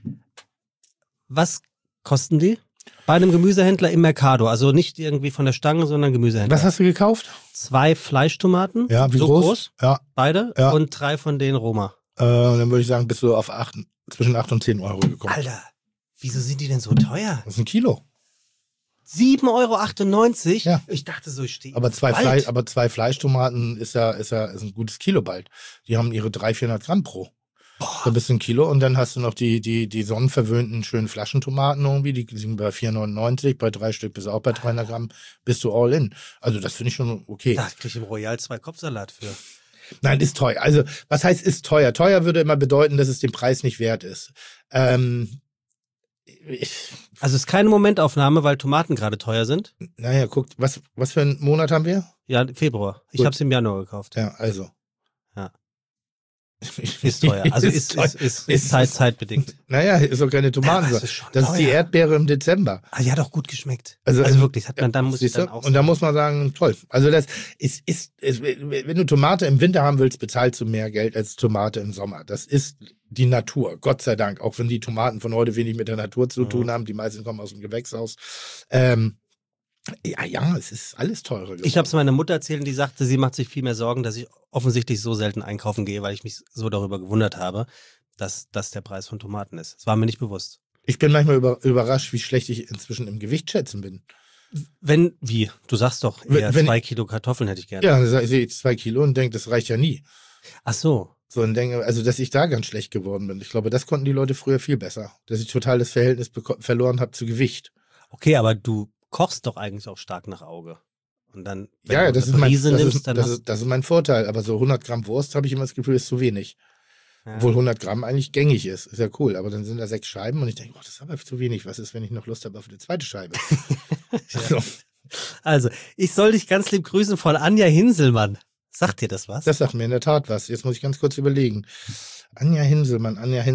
Was kosten die? Bei einem Gemüsehändler im Mercado, also nicht irgendwie von der Stange, sondern Gemüsehändler. Was hast du gekauft? 2 Fleischtomaten, Ja, wie so groß, Ja, beide, Ja. und 3 von denen Roma. dann würde ich sagen, bist du auf zwischen 8 und 10 Euro gekommen. Alter, wieso sind die denn so teuer? Das ist ein Kilo. 7,98 €? Ja. Ich dachte so, ich stehe Aber zwei, Wald. zwei Fleischtomaten ist ein gutes Kilo bald. Die haben ihre 300-400 Gramm pro. Da bist du ein Kilo und dann hast du noch die sonnenverwöhnten schönen Flaschentomaten irgendwie, die sind bei 4,99, bei 3 Stück bist du auch bei 300 Gramm, bist du all in. Also das finde ich schon okay. Da krieg ich im Royal 2 Kopfsalat für. Nein, ist teuer. Also was heißt ist teuer? Teuer würde immer bedeuten, dass es den Preis nicht wert ist. Also es ist keine Momentaufnahme, weil Tomaten gerade teuer sind. Naja, guckt, was für einen Monat haben wir? Ja, Februar. Ich Gut. habe es im Januar gekauft. Ja, also. Ja. Ist teuer. Also ist zeitbedingt. Naja, ist doch keine Tomaten. aber es ist schon das ist die teuer. Erdbeere im Dezember. Ah, die hat auch gut geschmeckt. Also, Wirklich, dann muss ich siehst du? dann auch Und da muss man sagen, toll. Also das ist, wenn du Tomate im Winter haben willst, bezahlst du mehr Geld als Tomate im Sommer. Das ist die Natur, Gott sei Dank. Auch wenn die Tomaten von heute wenig mit der Natur zu tun haben. Die meisten kommen aus dem Gewächshaus. Ja, es ist alles teurer geworden. Ich habe es meiner Mutter erzählt und die sagte, sie macht sich viel mehr Sorgen, dass ich offensichtlich so selten einkaufen gehe, weil ich mich so darüber gewundert habe, dass das der Preis von Tomaten ist. Das war mir nicht bewusst. Ich bin manchmal überrascht, wie schlecht ich inzwischen im Gewicht schätzen bin. Wie? Du sagst doch, eher Wenn- 2 Kilo Kartoffeln hätte ich gerne. Ja, dann sehe ich 2 Kilo und denke, das reicht ja nie. Ach so. So und denke, also dass ich da ganz schlecht geworden bin. Ich glaube, das konnten die Leute früher viel besser. Dass ich total das Verhältnis verloren habe zu Gewicht. Okay, aber du kochst doch eigentlich auch stark nach Auge. Und dann, wenn Ja, du das eine ist mein, Prise nimmst, dann das ist mein Vorteil. Aber so 100 Gramm Wurst habe ich immer das Gefühl, ist zu wenig. Obwohl 100 Gramm eigentlich gängig ist. Ist ja cool. Aber dann sind da 6 Scheiben und ich denke, das ist aber zu wenig. Was ist, wenn ich noch Lust habe auf eine zweite Scheibe? So. Also, ich soll dich ganz lieb grüßen von Anja Hinselmann. Sagt dir das was? Das sagt mir in der Tat was. Jetzt muss ich ganz kurz überlegen. Anja Hinselmann.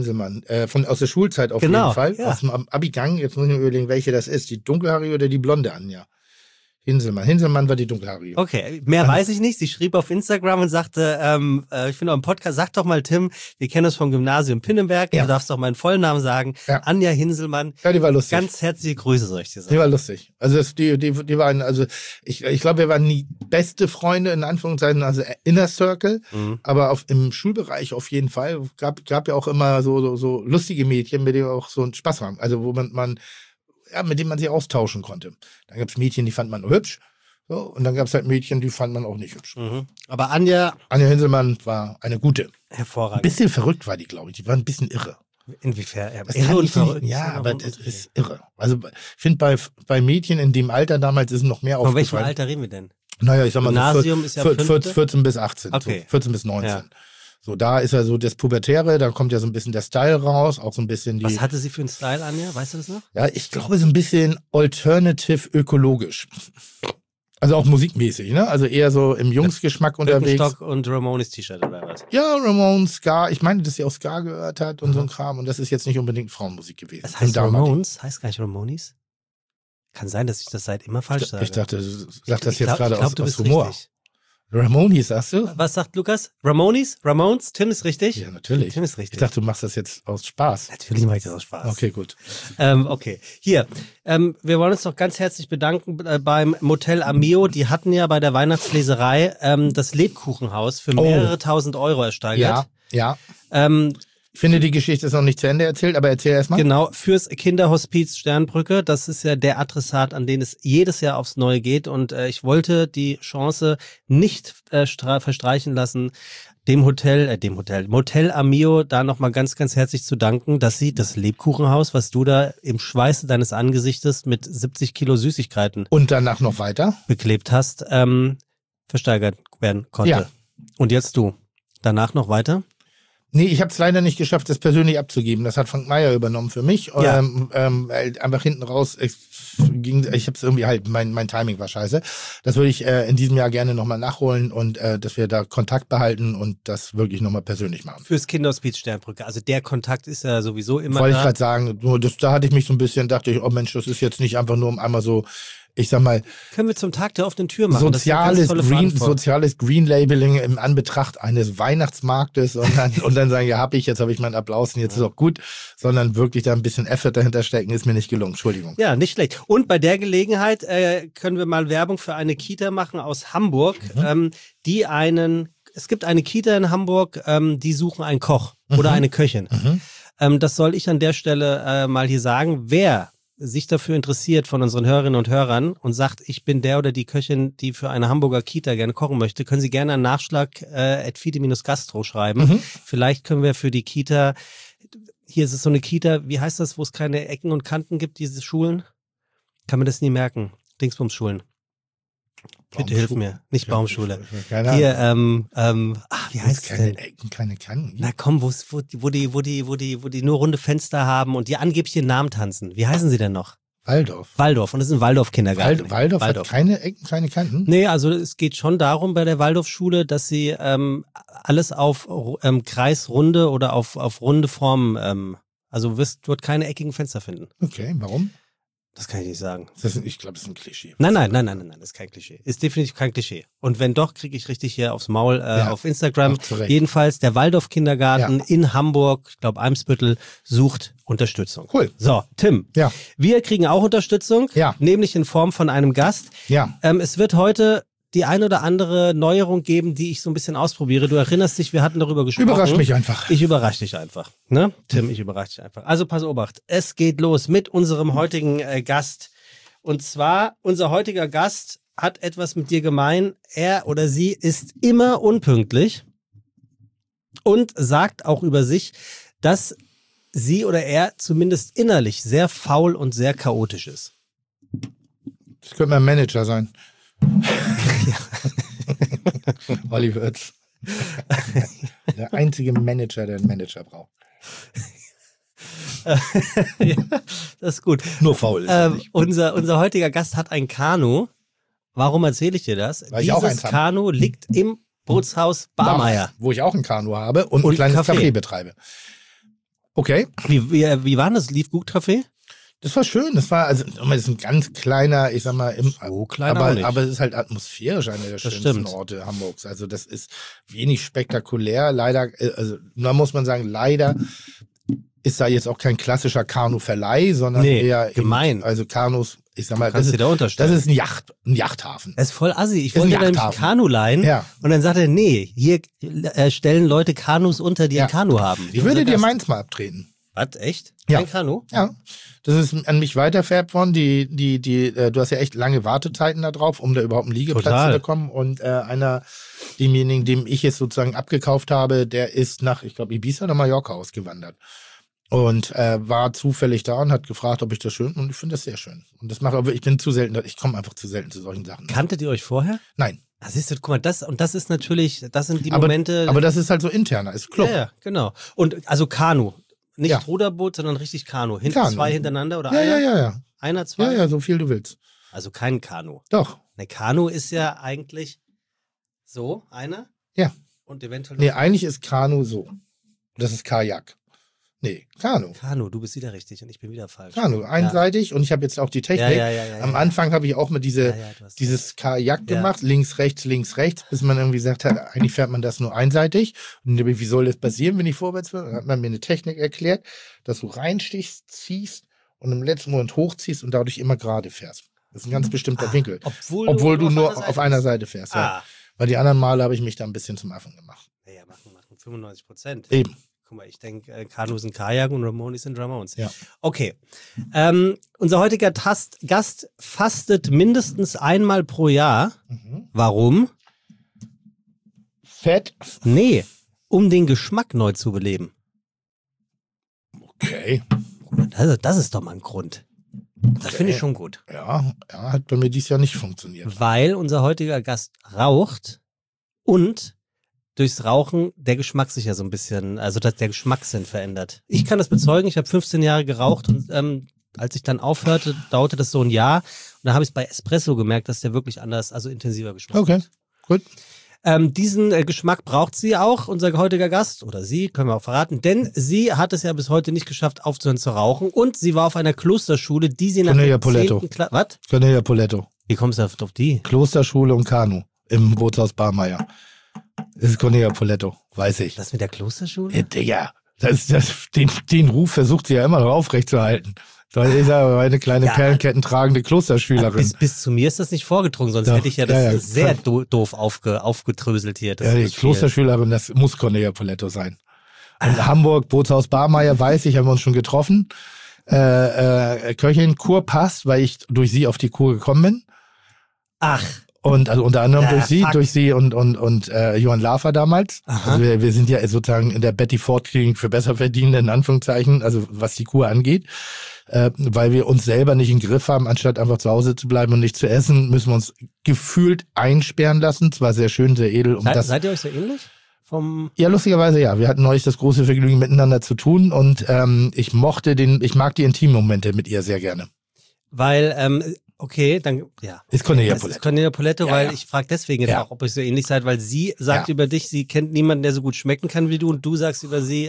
Aus der Schulzeit auf jeden Fall. Ja. Aus dem Abigang. Jetzt muss ich mir überlegen, welche das ist. Die dunkelhaarige oder die blonde Anja? Hinselmann war die dunkelhaarige. Okay, mehr weiß ich nicht. Sie schrieb auf Instagram und sagte, ich finde auch im Podcast, sag doch mal, Tim, wir kennen uns vom Gymnasium Pinnenberg, du darfst doch meinen Vollnamen sagen. Ja. Anja Hinselmann. Ja, die war lustig. Ganz herzliche Grüße, soll ich dir sagen. Die war lustig. Also die waren, also ich glaube, wir waren nie beste Freunde, in Anführungszeichen, also Inner Circle, aber im Schulbereich auf jeden Fall. Gab ja auch immer so lustige Mädchen, mit denen wir auch so einen Spaß haben. Also wo man mit denen man sich austauschen konnte. Dann gab es Mädchen, die fand man nur hübsch. So, und dann gab es halt Mädchen, die fand man auch nicht hübsch. Aber Anja Hinselmann war eine gute. Hervorragend. Ein bisschen verrückt war die, glaube ich. Die war ein bisschen irre. Inwiefern? Irre und verrückt. Ja, aber das ist irre. Also ich finde, bei Mädchen in dem Alter damals ist noch mehr aufgefallen. Von welchem Alter reden wir denn? Naja, ich sag mal Gymnasium so ist ja 14 bis 18. Okay. So 14 bis 19. Ja. So, da ist ja so das Pubertäre, da kommt ja so ein bisschen der Style raus, auch so ein bisschen die... Was hatte sie für einen Style, Anja? Weißt du das noch? Ja, ich glaube so ein bisschen alternative ökologisch. Also auch musikmäßig, ne? Also eher so im Jungsgeschmack unterwegs. Birkenstock und Ramones T-Shirt oder was? Ja, Ramones, Ska. Ich meine, dass sie auch Ska gehört hat und so ein Kram. Und das ist jetzt nicht unbedingt Frauenmusik gewesen. Das heißt Ramones? Heißt gar nicht Ramones? Kann sein, dass ich das seit immer falsch sage. Ich dachte, du sagst das jetzt gerade aus bist Humor. Richtig. Ramones, sagst du? Was sagt Lukas? Ramones? Tim ist richtig? Ja, natürlich. Tim ist richtig. Ich dachte, du machst das jetzt aus Spaß. Natürlich mache ich das aus Spaß. Okay, gut. Okay, hier. Wir wollen uns noch ganz herzlich bedanken beim Motel Amio. Die hatten ja bei der Weihnachtsleserei das Lebkuchenhaus für mehrere tausend Euro ersteigert. Ja. Ich finde, die Geschichte ist noch nicht zu Ende erzählt, aber erzähl erst mal. Genau, fürs Kinderhospiz Sternbrücke. Das ist ja der Adressat, an den es jedes Jahr aufs Neue geht. Und ich wollte die Chance nicht verstreichen lassen, Motel Amio da nochmal ganz, ganz herzlich zu danken, dass sie das Lebkuchenhaus, was du da im Schweiße deines Angesichtes mit 70 Kilo Süßigkeiten und danach noch weiter beklebt hast, versteigert werden konnte. Ja. Und jetzt du. Danach noch weiter? Nee, ich habe es leider nicht geschafft, das persönlich abzugeben. Das hat Frank Meyer übernommen für mich. Ja. Einfach hinten raus, ich habe es irgendwie halt, mein Timing war scheiße. Das würde ich in diesem Jahr gerne nochmal nachholen und dass wir da Kontakt behalten und das wirklich nochmal persönlich machen. Fürs Kinderhospiz Sternbrücke. Also der Kontakt ist ja sowieso immer Wollte ich gerade sagen, nur da hatte ich mich so ein bisschen, dachte ich, oh Mensch, das ist jetzt nicht einfach nur um einmal so, ich sag mal, können wir zum Tag der offenen Tür machen. Soziales Green Labeling im Anbetracht eines Weihnachtsmarktes und dann sagen, ja, jetzt habe ich meinen Applaus und jetzt ist auch gut, sondern wirklich da ein bisschen Effort dahinter stecken, ist mir nicht gelungen. Entschuldigung. Ja, nicht schlecht. Und bei der Gelegenheit können wir mal Werbung für eine Kita machen aus Hamburg, es gibt eine Kita in Hamburg, die suchen einen Koch oder eine Köchin. Das soll ich an der Stelle mal hier sagen. Wer sich dafür interessiert von unseren Hörerinnen und Hörern und sagt, ich bin der oder die Köchin, die für eine Hamburger Kita gerne kochen möchte, können Sie gerne einen Nachschlag @fide-gastro schreiben. Vielleicht können wir für die Kita, hier ist es so eine Kita, wie heißt das, wo es keine Ecken und Kanten gibt, diese Schulen? Kann man das nie merken. Dingsbums-Schulen. Bitte hilf mir. Nicht Baumschule. Hier, wie heißt es denn? Ecken, keine Kanten. Na komm, wo die nur runde Fenster haben und die angeblich den Namen tanzen. Wie heißen sie denn noch? Waldorf. Und das ist ein Waldorf-Kindergarten. Waldorf hat keine Ecken, keine Kanten? Nee, also es geht schon darum bei der Waldorfschule, dass sie alles auf kreisrunde oder auf runde Formen, also wirst dort keine eckigen Fenster finden. Okay, warum? Das kann ich nicht sagen. Ich glaube, das ist ein Klischee. Nein, das ist kein Klischee. Ist definitiv kein Klischee. Und wenn doch, kriege ich richtig hier aufs Maul auf Instagram. Jedenfalls der Waldorf-Kindergarten in Hamburg, ich glaube Eimsbüttel, sucht Unterstützung. Cool. So, Tim. Ja. Wir kriegen auch Unterstützung, nämlich in Form von einem Gast. Ja. Es wird heute die ein oder andere Neuerung geben, die ich so ein bisschen ausprobiere. Du erinnerst dich, wir hatten darüber gesprochen. Überrasch mich einfach. Ich überrasche dich einfach. Ne? Tim, ich überrasche dich einfach. Also pass Obacht, es geht los mit unserem heutigen Gast. Und zwar, unser heutiger Gast hat etwas mit dir gemein. Er oder sie ist immer unpünktlich und sagt auch über sich, dass sie oder er zumindest innerlich sehr faul und sehr chaotisch ist. Das könnte mein Manager sein. Olli Würz. Der einzige Manager, der einen Manager braucht. Ja, das ist gut. Nur faul ist er nicht. Unser heutiger Gast hat ein Kanu. Warum erzähle ich dir das? Weil ich auch Dieses eins habe. Kanu liegt im Bootshaus Barmeier. Wo ich auch ein Kanu habe und ein Und kleines Café. Café betreibe. Okay. Wie war das? Lief gut Café? Das war schön. Das ist ein ganz kleiner, ich sag mal, So klein auch nicht. aber es ist halt atmosphärisch einer der schönsten stimmt. Orte Hamburgs. Also das ist wenig spektakulär. Leider, also da muss man sagen, leider ist da jetzt auch kein klassischer Kanu-Verleih, sondern eher gemein. Also Kanus, ich sag mal, Kannst du dir da unterstellen? das ist ein Yachthafen. Das ist voll assi. Ich Ist wollte ein nämlich ein Yachthafen. Kanu leihen Ja. und dann sagte er, nee, hier stellen Leute Kanus unter, die Ja. ein Kanu haben. Wie Ich würde unser dir Gast. meins mal abtreten. Was, echt? Ja. Ein Kanu? Ja, das ist an mich weiterfärbt worden. Du hast ja echt lange Wartezeiten da drauf, um da überhaupt einen Liegeplatz Total. zu bekommen. Und demjenigen, dem ich es sozusagen abgekauft habe, der ist nach, ich glaube, Ibiza oder Mallorca ausgewandert. Und war zufällig da und hat gefragt, ob ich das schön, und ich finde das sehr schön. Und das macht aber, ich komme einfach zu selten zu solchen Sachen. Kanntet ihr euch vorher? Nein. Ah, siehst du, guck mal, das ist natürlich, das sind die Aber, Momente. aber das ist halt so interner, ist Club. Ja, genau. Und also Kanu. Nicht Ja. Ruderboot, sondern richtig Kanu. Kanu. Zwei hintereinander oder Ja, einer? ja. Einer, zwei? Ja, so viel du willst. Also kein Kanu. Doch. Ne, Kanu ist ja eigentlich so, einer. Ja. Und eventuell Nee, noch eigentlich ist Kanu so. Das ist Kajak. Nee, Kanu. Kanu, du bist wieder richtig und ich bin wieder falsch. Kanu, einseitig. Und ich habe jetzt auch die Technik. Ja. Am Anfang habe ich auch mit Ja, du hast dieses Kajak Ja. gemacht, links, rechts, bis man irgendwie sagt, eigentlich fährt man das nur einseitig. Und dann, wie soll das passieren, wenn ich vorwärts will? Dann hat man mir eine Technik erklärt, dass du reinstichst, ziehst und im letzten Moment hochziehst und dadurch immer gerade fährst. Das ist ein ganz bestimmter Winkel. Obwohl du nur auf einer Seite fährst. Ja. Ah. Weil die anderen Male habe ich mich da ein bisschen zum Affen gemacht. Ja, machen 95%. Eben. Guck mal, ich denke, Kanu sind Kajak und Ramones sind Ramones. Ja. Okay. Unser heutiger Gast fastet mindestens einmal pro Jahr. Warum? Fett. Nee, um den Geschmack neu zu beleben. Okay. Das ist doch mal ein Grund. Das finde ich schon gut. Ja, hat bei mir dieses Jahr nicht funktioniert. Weil unser heutiger Gast raucht und durchs Rauchen der Geschmack sich ja so ein bisschen, also dass der Geschmackssinn verändert. Ich kann das bezeugen, ich habe 15 Jahre geraucht und als ich dann aufhörte, dauerte das so ein Jahr und dann habe ich es bei Espresso gemerkt, dass der wirklich anders, also intensiver Geschmack Okay, hat. gut. Diesen Geschmack braucht sie auch, unser heutiger Gast, oder sie, können wir auch verraten, denn sie hat es ja bis heute nicht geschafft, aufzuhören zu rauchen und sie war auf einer Klosterschule, die sie nach Cornelia der Poletto. 10. Klasse... Was? Cornelia Poletto. Wie kommst du auf die? Klosterschule und Kanu im Bootshaus Barmeier. Das ist Cornelia Poletto, weiß ich. Das mit der Klosterschule? Ja, Digga, den Ruf versucht sie ja immer noch aufrechtzuerhalten. Das ist aber eine kleine Ja. Perlenketten tragende Klosterschülerin. Bis zu mir ist das nicht vorgedrungen, sonst Doch, hätte ich ja das ja. sehr doof aufgedröselt hier. Das Ja, die ist viel. Klosterschülerin, das muss Cornelia Poletto sein. Und Hamburg, Bootshaus Barmeier, weiß ich, haben wir uns schon getroffen. Köchin, Kur passt, weil ich durch sie auf die Kur gekommen bin. Ach, Und also unter anderem fuck. durch sie und Johann Lafer damals. Aha. Also wir sind ja sozusagen in der Betty Ford Klinik für Besserverdienende, in Anführungszeichen, also was die Kur angeht. Weil wir uns selber nicht im Griff haben, anstatt einfach zu Hause zu bleiben und nicht zu essen, müssen wir uns gefühlt einsperren lassen. Zwar sehr schön, sehr edel. seid ihr euch so ähnlich? Ja, lustigerweise ja. Wir hatten neulich das große Vergnügen, miteinander zu tun und ich mag die Intimmomente mit ihr sehr gerne. Weil, okay, dann, ja. Ist Cornelia Es Poletto. ist Cornelia Poletto, Ja, weil ja. ich frage deswegen jetzt Ja. auch, ob ihr so ähnlich seid, weil sie sagt Ja. über dich, sie kennt niemanden, der so gut schmecken kann wie du und du sagst über sie,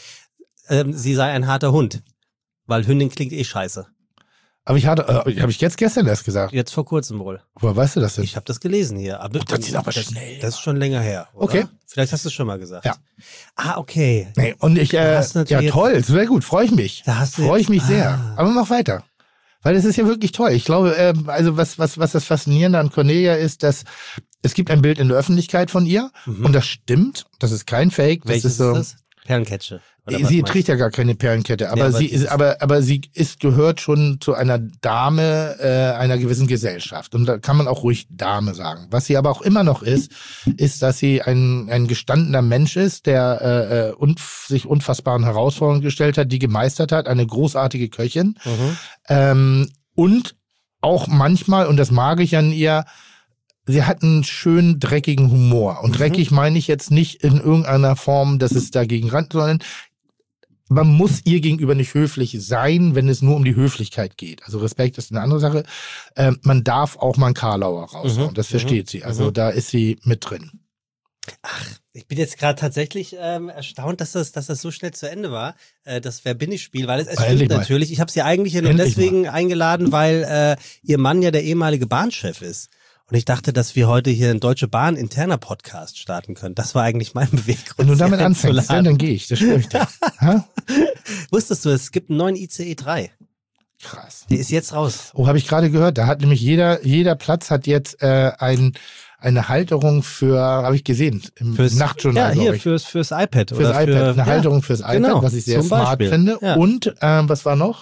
sie sei ein harter Hund. Weil Hündin klingt eh scheiße. Aber habe ich jetzt gestern erst gesagt. Jetzt vor kurzem wohl. Woher weißt du das denn? Ich habe das gelesen hier. Aber das ist aber schnell. Das ist schon länger her. Oder? Okay. Vielleicht hast du es schon mal gesagt. Ja. Ah, okay. Nee, und ich, hast du ja natürlich toll, sehr gut, freue ich mich. Da hast du Freue ich jetzt- mich sehr. Ah. Aber mach weiter. Weil es ist ja wirklich toll. Ich glaube, also was das Faszinierende an Cornelia ist, dass es gibt ein Bild in der Öffentlichkeit von ihr und das stimmt. Das ist kein Fake. Das Welches ist so. ist das? Perlenkette. Oder was Sie meinst trägt ja gar keine Perlenkette, aber aber sie dieses- ist, aber sie gehört schon zu einer Dame einer gewissen Gesellschaft. Und da kann man auch ruhig Dame sagen. Was sie aber auch immer noch ist, dass sie ein gestandener Mensch ist, der sich unfassbaren Herausforderungen gestellt hat, die gemeistert hat, eine großartige Köchin. du? Und auch manchmal, und das mag ich an ihr, sie hat einen schönen, dreckigen Humor. Und dreckig meine ich jetzt nicht in irgendeiner Form, dass es dagegen ran, sondern man muss ihr gegenüber nicht höflich sein, wenn es nur um die Höflichkeit geht. Also Respekt ist eine andere Sache. Man darf auch mal einen Karlauer raushauen. Das versteht sie. Also da ist sie mit drin. Ach, ich bin jetzt gerade tatsächlich erstaunt, dass das so schnell zu Ende war, das Wer bin ich Spiel, weil es stimmt natürlich. Ich habe sie eigentlich nur deswegen eingeladen, weil ihr Mann ja der ehemalige Bahnchef ist. Und ich dachte, dass wir heute hier einen Deutsche Bahn interner Podcast starten können. Das war eigentlich mein Beweggrund. Wenn du damit anfängst, dann gehe ich. Das schwöre ich dir. Wusstest du, es gibt einen neuen ICE 3. Krass. Der ist jetzt raus. Oh, habe ich gerade gehört. Da hat nämlich jeder Platz hat jetzt eine Halterung für, habe ich gesehen, im Nachtjournal. Ja, hier fürs iPad. Fürs iPad. Eine Halterung fürs iPad, genau, was ich sehr smart finde. Ja. Und was war noch?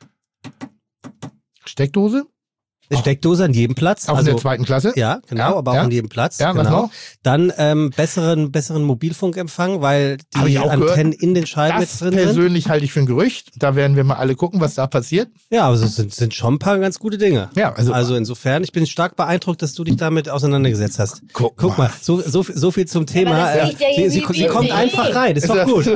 Steckdose? Eine Steckdose an jedem Platz. Auch in der zweiten Klasse? Ja, genau, aber auch an jedem Platz. Ja, genau. Was noch? Dann besseren Mobilfunkempfang, weil die Antennen in den Scheiben jetzt drin sind. Das persönlich halte ich für ein Gerücht. Da werden wir mal alle gucken, was da passiert. Ja, aber es sind schon ein paar ganz gute Dinge. Ja, also insofern, ich bin stark beeindruckt, dass du dich damit auseinandergesetzt hast. Guck mal, so viel zum Thema. Sie kommt einfach rein, ist doch gut.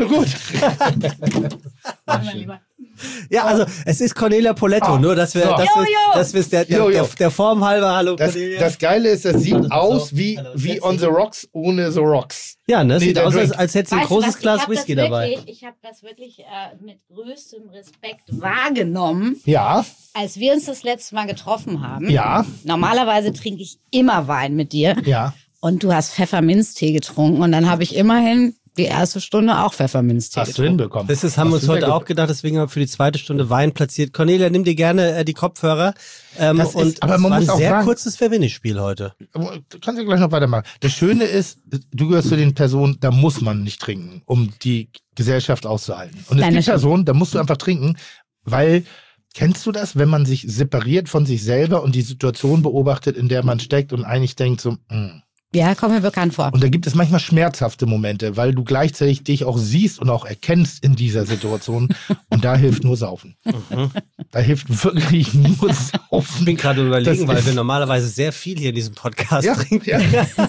Ja, also es ist Cornelia Poletto, nur dass wir der Form halber, hallo Cornelia. Das Geile ist, das sieht aus wie On the Rocks ohne The Rocks. Ja, ne? Sieht aus, als hätte sie ein großes Glas Whisky dabei. Ich habe das wirklich mit größtem Respekt wahrgenommen. Ja. Als wir uns das letzte Mal getroffen haben. Ja. Normalerweise trinke ich immer Wein mit dir. Ja. Und du hast Pfefferminztee getrunken und dann habe ich immerhin die erste Stunde auch Pfefferminztee hast du hinbekommen. Das haben wir uns heute auch gedacht, deswegen haben wir für die zweite Stunde Wein platziert. Cornelia, nimm dir gerne die Kopfhörer. Aber man muss ein sehr kurzes Wer-bin-ich-Spiel heute. Du kannst ja gleich noch weitermachen. Das Schöne ist, du gehörst zu den Personen, da muss man nicht trinken, um die Gesellschaft auszuhalten. Und es gibt Personen, da musst du einfach trinken, weil, kennst du das, wenn man sich separiert von sich selber und die Situation beobachtet, in der man steckt und eigentlich denkt so, Ja, kommt mir bekannt vor. Und da gibt es manchmal schmerzhafte Momente, weil du gleichzeitig dich auch siehst und auch erkennst in dieser Situation. Und da hilft nur Saufen. Da hilft wirklich nur Saufen. Ich bin gerade überlegen, weil wir normalerweise sehr viel hier in diesem Podcast trinken. Ja.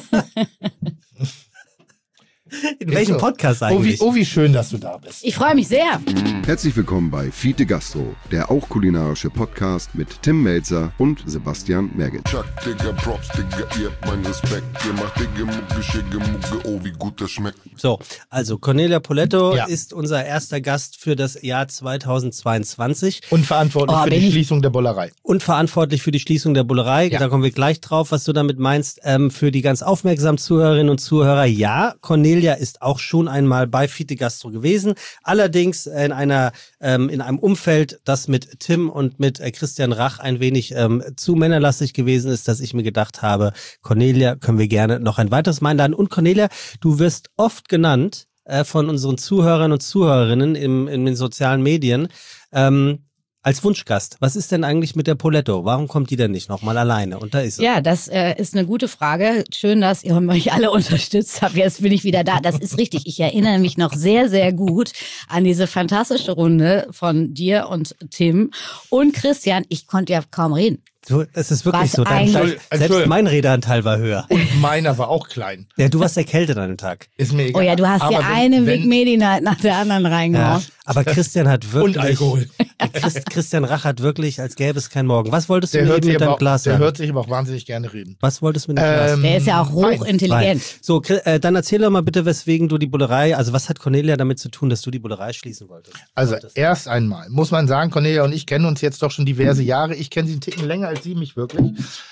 In welchem Podcast eigentlich? Oh, wie schön, dass du da bist. Ich freue mich sehr. Herzlich willkommen bei Fiete Gastro, der auch kulinarische Podcast mit Tim Melzer und Sebastian Merget. Chuck, Digga, Props, Digga, ihr habt meinen Respekt. Ihr macht Digga, Mucke, Schicke, Mucke, oh, wie gut das schmeckt. So, also Cornelia Poletto ist unser erster Gast für das Jahr 2022. Und verantwortlich für die Schließung der Bullerei. Und verantwortlich für die Schließung der Bullerei. Ja. Da kommen wir gleich drauf, was du damit meinst. Für die ganz aufmerksamen Zuhörerinnen und Zuhörer, ja, Cornelia ist auch schon einmal bei Fiete Gastro gewesen. Allerdings in einem Umfeld, das mit Tim und mit Christian Rach ein wenig zu männerlastig gewesen ist, dass ich mir gedacht habe, Cornelia, können wir gerne noch ein weiteres Mal einladen. Und Cornelia, du wirst oft genannt von unseren Zuhörern und Zuhörerinnen in den sozialen Medien als Wunschgast. Was ist denn eigentlich mit der Poletto? Warum kommt die denn nicht nochmal alleine? Und da ist sie. Ja, das ist eine gute Frage. Schön, dass ihr mich alle unterstützt habt. Jetzt bin ich wieder da. Das ist richtig. Ich erinnere mich noch sehr, sehr gut an diese fantastische Runde von dir und Tim und Christian. Ich konnte ja kaum reden. Es ist wirklich so. Selbst mein Redeanteil war höher. Und meiner war auch klein. Ja, du warst erkältet an dem Tag. Ist mir egal. Oh ja, du hast dir eine Big Medi Night nach der anderen reingehauen. Ja, aber Christian hat wirklich... Und Alkohol. Christian Rach hat wirklich, als gäbe es keinen Morgen. Was wolltest du mir eben mit deinem Glas sagen? Der hört sich aber auch wahnsinnig gerne reden. Was wolltest du mit dem Glas? Der ist ja auch hochintelligent. So, dann erzähl doch mal bitte, weswegen du die Bullerei, also was hat Cornelia damit zu tun, dass du die Bullerei schließen wolltest? Also erst einmal muss man sagen, Cornelia und ich kennen uns jetzt doch schon diverse Jahre. Ich kenne sie einen Ticken länger als sie mich wirklich.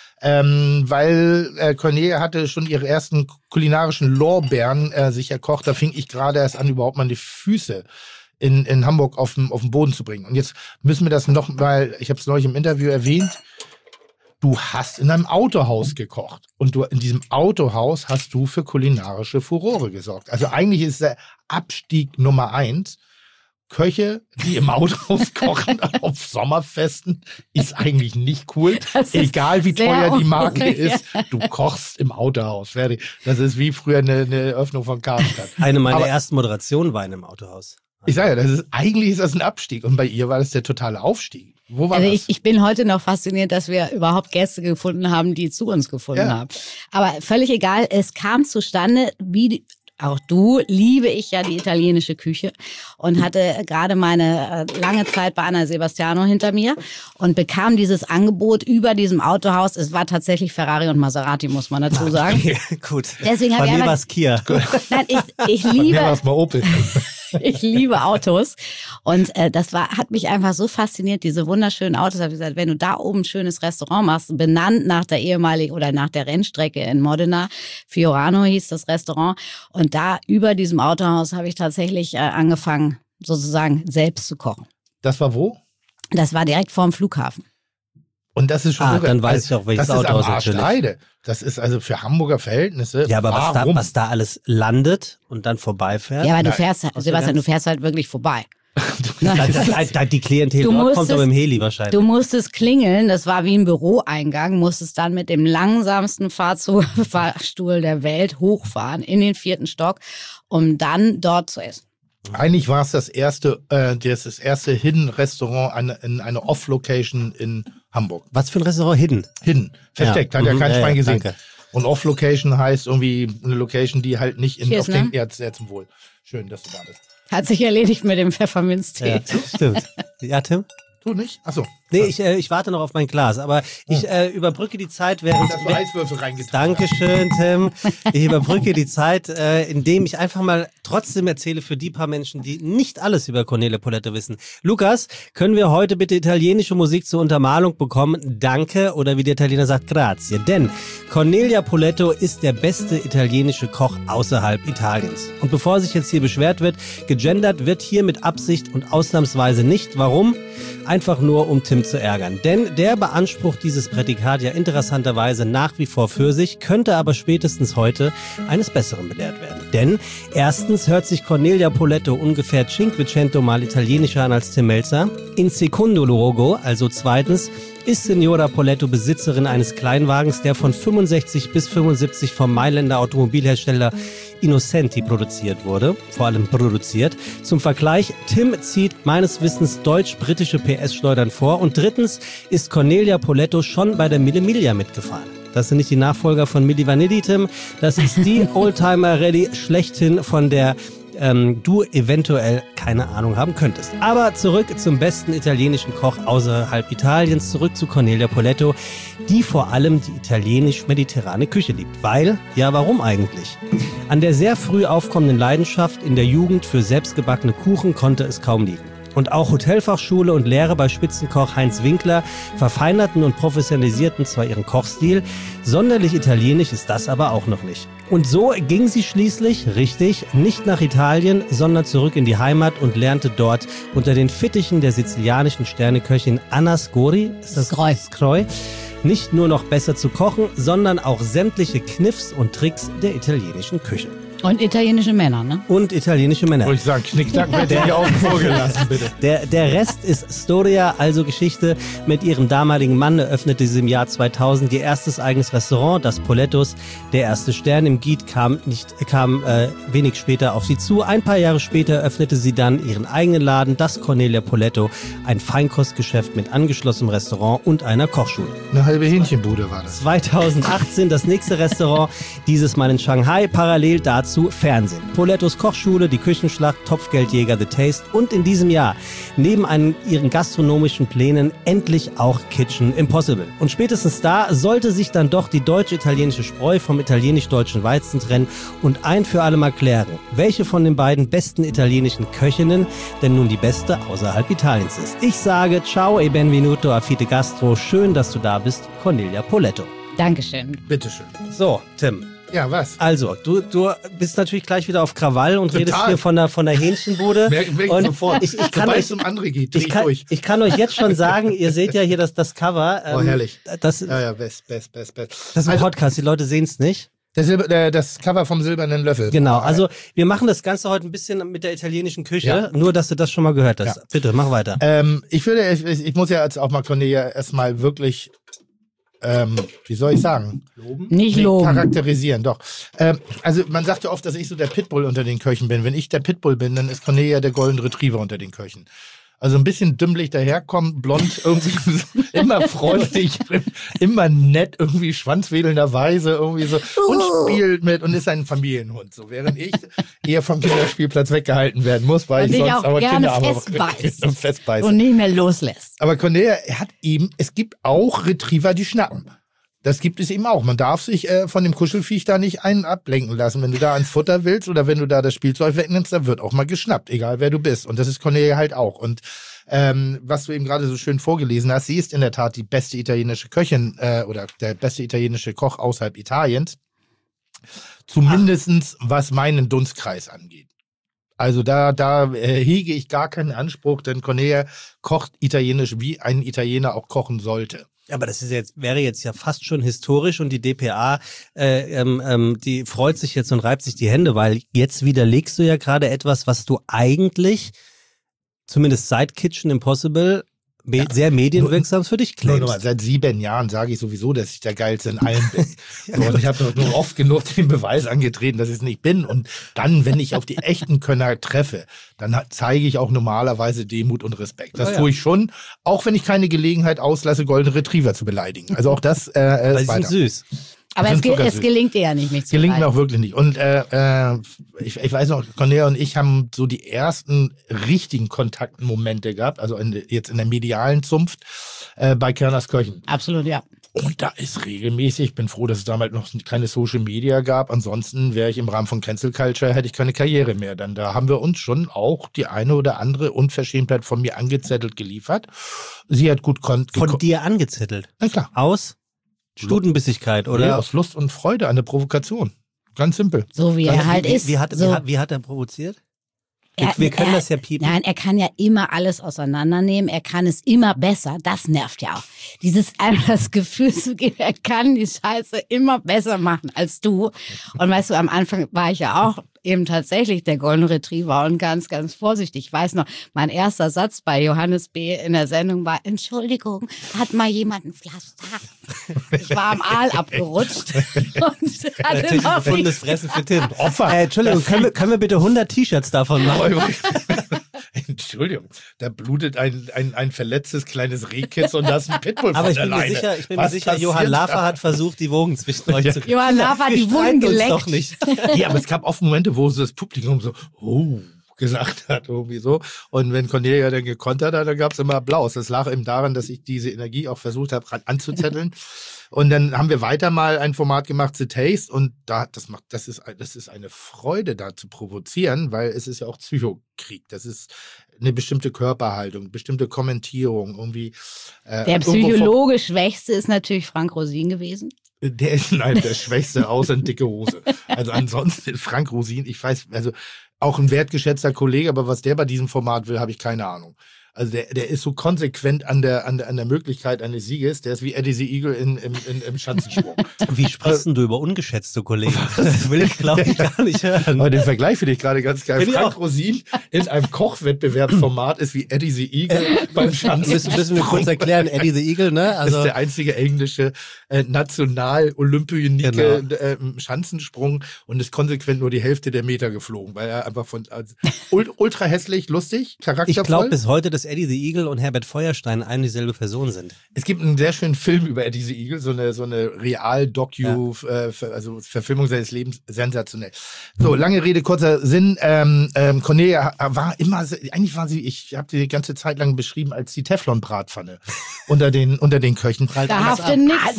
Weil Cornelia hatte schon ihre ersten kulinarischen Lorbeeren sich erkocht. Da fing ich gerade erst an, überhaupt mal die Füße in Hamburg auf den Boden zu bringen. Und jetzt müssen wir das noch, weil ich habe es neulich im Interview erwähnt, du hast in einem Autohaus gekocht. Und in diesem Autohaus hast du für kulinarische Furore gesorgt. Also eigentlich ist der Abstieg Nummer 1. Köche, die im Autohaus kochen auf Sommerfesten, ist eigentlich nicht cool. Egal wie teuer die Marke ist, du kochst im Autohaus. Fertig. Das ist wie früher eine Öffnung von Karstadt. Eine meiner ersten Moderationen war in einem Autohaus. Ich sage ja, eigentlich ist das ein Abstieg und bei ihr war das der totale Aufstieg. Wo war das? Ich bin heute noch fasziniert, dass wir überhaupt Gäste gefunden haben, die zu uns gefunden haben. Aber völlig egal, es kam zustande, auch du, liebe ich ja die italienische Küche und hatte gerade meine lange Zeit bei Anna Sebastiano hinter mir und bekam dieses Angebot über diesem Autohaus. Es war tatsächlich Ferrari und Maserati, muss man dazu sagen. Okay, gut. Deswegen Bei mir war es Kia. Nein, ich Bei mir liebe... war es mal Opel. Ich liebe Autos und hat mich einfach so fasziniert, diese wunderschönen Autos. Ich habe gesagt, wenn du da oben ein schönes Restaurant machst, benannt nach der ehemaligen oder nach der Rennstrecke in Modena, Fiorano hieß das Restaurant, und da über diesem Autohaus habe ich tatsächlich angefangen, sozusagen selbst zu kochen. Das war wo? Das war direkt vorm Flughafen. Und das ist schon dann weiß ich auch, welches das Autohaus ist am Arsch der natürlich. Heide. Das ist also für Hamburger Verhältnisse. Ja, aber warum? was da alles landet und dann vorbeifährt. Ja, aber Nein. Sebastian, du fährst halt wirklich vorbei. Die Klientel Du dort kommt musstest- aber im Heli wahrscheinlich. Du musstest klingeln, das war wie ein Büroeingang, musstest dann mit dem langsamsten Fahrstuhl der Welt hochfahren in den 4. Stock, um dann dort zu essen. Eigentlich war es das erste Hidden Restaurant in einer Off-Location in Hamburg. Was für ein Restaurant? Hidden. Hidden. Versteckt, hat ja kein Ja, Schwein gesehen. danke. Und Off-Location heißt irgendwie eine Location, die halt nicht Cheers, auf den ne? sehr zum Wohl. Schön, dass du da bist. Hat sich erledigt mit dem Pfefferminztee. Ja, stimmt. Ja, Tim? Du nicht? Achso. Nee, ich warte noch auf mein Glas, aber ich überbrücke die Zeit, während... Da hast du Eiswürfel reingetan. Dankeschön, Tim. Ich überbrücke die Zeit, indem ich einfach mal trotzdem erzähle für die paar Menschen, die nicht alles über Cornelia Poletto wissen. Lukas, können wir heute bitte italienische Musik zur Untermalung bekommen? Danke, oder wie der Italiener sagt, grazie. Denn Cornelia Poletto ist der beste italienische Koch außerhalb Italiens. Und bevor sich jetzt hier beschwert wird, gegendert wird hier mit Absicht und ausnahmsweise nicht. Warum? Einfach nur, um Tim zu ärgern. Denn der beansprucht dieses Prädikat ja interessanterweise nach wie vor für sich, könnte aber spätestens heute eines Besseren belehrt werden. Denn erstens hört sich Cornelia Poletto ungefähr 500 mal italienischer an als Tim Melzer. In secondo luogo, also zweitens, ist Signora Poletto Besitzerin eines Kleinwagens, der von 65 bis 75 vom Mailänder Automobilhersteller Innocenti produziert wurde, vor allem produziert. Zum Vergleich, Tim zieht meines Wissens deutsch-britische PS-Schleudern vor und drittens ist Cornelia Poletto schon bei der Mille Miglia mitgefahren. Das sind nicht die Nachfolger von Milli Vanilli, Tim, das ist die Oldtimer-Rallye schlechthin, von der du eventuell keine Ahnung haben könntest. Aber zurück zum besten italienischen Koch außerhalb Italiens, zurück zu Cornelia Poletto, die vor allem die italienisch-mediterrane Küche liebt. Weil, ja, warum eigentlich? An der sehr früh aufkommenden Leidenschaft in der Jugend für selbstgebackene Kuchen konnte es kaum liegen. Und auch Hotelfachschule und Lehre bei Spitzenkoch Heinz Winkler verfeinerten und professionalisierten zwar ihren Kochstil, sonderlich italienisch ist das aber auch noch nicht. Und so ging sie schließlich, richtig, nicht nach Italien, sondern zurück in die Heimat und lernte dort unter den Fittichen der sizilianischen Sterneköchin Anna Scori, ist das Scroi, nicht nur noch besser zu kochen, sondern auch sämtliche Kniffs und Tricks der italienischen Küche. Und italienische Männer, ne? Und italienische Männer. Wollte ich sagen, Knickknack wird dir außen vor gelassen, bitte. Der Rest ist Storia, also Geschichte. Mit ihrem damaligen Mann eröffnete sie im Jahr 2000 ihr erstes eigenes Restaurant, das Polettos. Der erste Stern im Guide kam wenig später auf sie zu. Ein paar Jahre später öffnete sie dann ihren eigenen Laden, das Cornelia Poletto, ein Feinkostgeschäft mit angeschlossenem Restaurant und einer Kochschule. Eine halbe Hähnchenbude war das. 2018 das nächste Restaurant, dieses Mal in Shanghai, parallel dazu Fernsehen. Polettos Kochschule, die Küchenschlacht, Topfgeldjäger, The Taste und in diesem Jahr neben ihren gastronomischen Plänen endlich auch Kitchen Impossible. Und spätestens da sollte sich dann doch die deutsch-italienische Spreu vom italienisch-deutschen Weizen trennen und ein für alle Mal klären, welche von den beiden besten italienischen Köchinnen denn nun die beste außerhalb Italiens ist. Ich sage ciao e benvenuto a Fite Gastro. Schön, dass du da bist, Cornelia Poletto. Dankeschön. Bitteschön. So, Tim. Ja, was? Also, du bist natürlich gleich wieder auf Krawall und redest Total. hier von der Hähnchenbude. Merk und sofort. ich kann Sobald euch, es um andere geht, dreh ich, ich kann, durch. ich kann euch jetzt schon sagen, ihr seht ja hier das Cover. Oh, herrlich. Das Ja, best. ist ein Podcast, die Leute sehen es nicht. Das Cover vom silbernen Löffel. Genau, also wir machen das Ganze heute ein bisschen mit der italienischen Küche, Ja. nur dass du das schon mal gehört hast. Ja. Bitte, mach weiter. Ich muss ja jetzt auch mal Cornelia erstmal wirklich wie soll ich sagen? Nicht loben. Charakterisieren, doch. Also man sagt ja oft, dass ich so der Pitbull unter den Köchen bin. Wenn ich der Pitbull bin, dann ist Cornelia der Golden Retriever unter den Köchen. Also ein bisschen dümmlich daherkommen, blond, irgendwie immer freundlich, immer nett, irgendwie schwanzwedelnderweise irgendwie so und spielt mit und ist ein Familienhund. So, während ich eher vom Kinderspielplatz weggehalten werden muss, weil ich sonst auch aber gerne Kinder festbeiße. und nicht mehr loslässt. Aber Cornelia hat eben, es gibt auch Retriever, die schnappen. Das gibt es eben auch. Man darf sich von dem Kuschelviech da nicht einen ablenken lassen. Wenn du da ans Futter willst oder wenn du da das Spielzeug wegnimmst, dann wird auch mal geschnappt, egal wer du bist. Und das ist Cornelia halt auch. Und was du eben gerade so schön vorgelesen hast, sie ist in der Tat die beste italienische Köchin oder der beste italienische Koch außerhalb Italiens. Zumindestens was meinen Dunstkreis angeht. Also da hege ich gar keinen Anspruch, denn Cornelia kocht italienisch, wie ein Italiener auch kochen sollte. Aber das wäre jetzt ja fast schon historisch und die DPA, die freut sich jetzt und reibt sich die Hände, weil jetzt widerlegst du ja gerade etwas, was du eigentlich, zumindest seit Kitchen Impossible, sehr medienwirksam für dich claimst. Seit 7 Jahren sage ich sowieso, dass ich der Geilste in allem bin. So, und ich habe doch nur oft genug den Beweis angetreten, dass ich es nicht bin. Und dann, wenn ich auf die echten Könner treffe, dann zeige ich auch normalerweise Demut und Respekt. Das tue ich schon, auch wenn ich keine Gelegenheit auslasse, Golden Retriever zu beleidigen. Also auch das ist weil weiter. sie sind süß. Aber es gelingt dir ja nicht, mich zu Gelingt mir leiden. auch wirklich nicht. Und ich weiß noch, Cornelia und ich haben so die ersten richtigen Kontaktmomente gehabt, also jetzt in der medialen Zunft bei Körners Köchen. Absolut, ja. Und da ist regelmäßig, ich bin froh, dass es damals noch keine Social Media gab, ansonsten wäre ich im Rahmen von Cancel Culture, hätte ich keine Karriere mehr. Dann da haben wir uns schon auch die eine oder andere Unverschämtheit von mir angezettelt geliefert. Sie hat gut Von dir angezettelt? Na klar. Aus Stutenbissigkeit, oder? Ja, aus Lust und Freude an der Provokation. Ganz simpel. So wie er halt ist. Wie hat er provoziert? Wir können das ja piepen. Nein, er kann ja immer alles auseinandernehmen. Er kann es immer besser. Das nervt ja auch. Einfach das Gefühl zu geben, er kann die Scheiße immer besser machen als du. Und weißt du, am Anfang war ich ja auch eben tatsächlich der Golden Retriever und ganz, ganz vorsichtig. Ich weiß noch, mein erster Satz bei Johannes B. in der Sendung war: Entschuldigung, hat mal jemand ein Pflaster? Ich war am Aal abgerutscht und hatte noch Gefundenes Fressen für Tim. Opfer. Entschuldigung, können wir bitte 100 T-Shirts davon machen? Entschuldigung, da blutet ein verletztes kleines Rehkitz und da ist ein Pitbull Aber von ich der bin mir Leine. sicher, Johann Lafer hat versucht, die Wogen zwischen euch zu kriegen. Johann Lafer hat die Wunden geleckt. Doch nicht. Ja, aber es gab oft Momente, wo so das Publikum so, gesagt hat, irgendwie so. Und wenn Cornelia dann gekontert hat, dann gab es immer Applaus. Das lag eben daran, dass ich diese Energie auch versucht habe, anzuzetteln. Und dann haben wir weiter mal ein Format gemacht, The Taste. Und das ist eine Freude, da zu provozieren, weil es ist ja auch Psychokrieg. Das ist eine bestimmte Körperhaltung, bestimmte Kommentierung, irgendwie. Der psychologisch Schwächste ist natürlich Frank Rosin gewesen. Der ist der Schwächste, außer eine dicke Hose. Also ansonsten Frank Rosin, ich weiß, also auch ein wertgeschätzter Kollege, aber was der bei diesem Format will, habe ich keine Ahnung. Also der ist so konsequent an der Möglichkeit eines Sieges, der ist wie Eddie the Eagle im Schanzensprung. Wie sprichst du über ungeschätzte Kollegen? Das will ich, glaube ich, gar nicht hören. Aber den Vergleich finde ich gerade ganz geil. Find Frank Rosin in einem Kochwettbewerbsformat ist wie Eddie the Eagle beim Schanzensprung. Müssen wir kurz erklären, Eddie the Eagle, ne? Also, das ist der einzige englische National-Olympionike im Schanzensprung und ist konsequent nur die Hälfte der Meter geflogen, weil er einfach ultra hässlich, lustig, charaktervoll. Ich glaube bis heute, dass Eddie the Eagle und Herbert Feuerstein eine dieselbe Person sind. Es gibt einen sehr schönen Film über Eddie the Eagle, so eine also Verfilmung seines Lebens, sensationell. So, lange Rede, kurzer Sinn. Cornelia war immer, eigentlich war sie, ich habe sie die ganze Zeit lang beschrieben als die Teflon-Bratpfanne unter den Köchen. Da haftet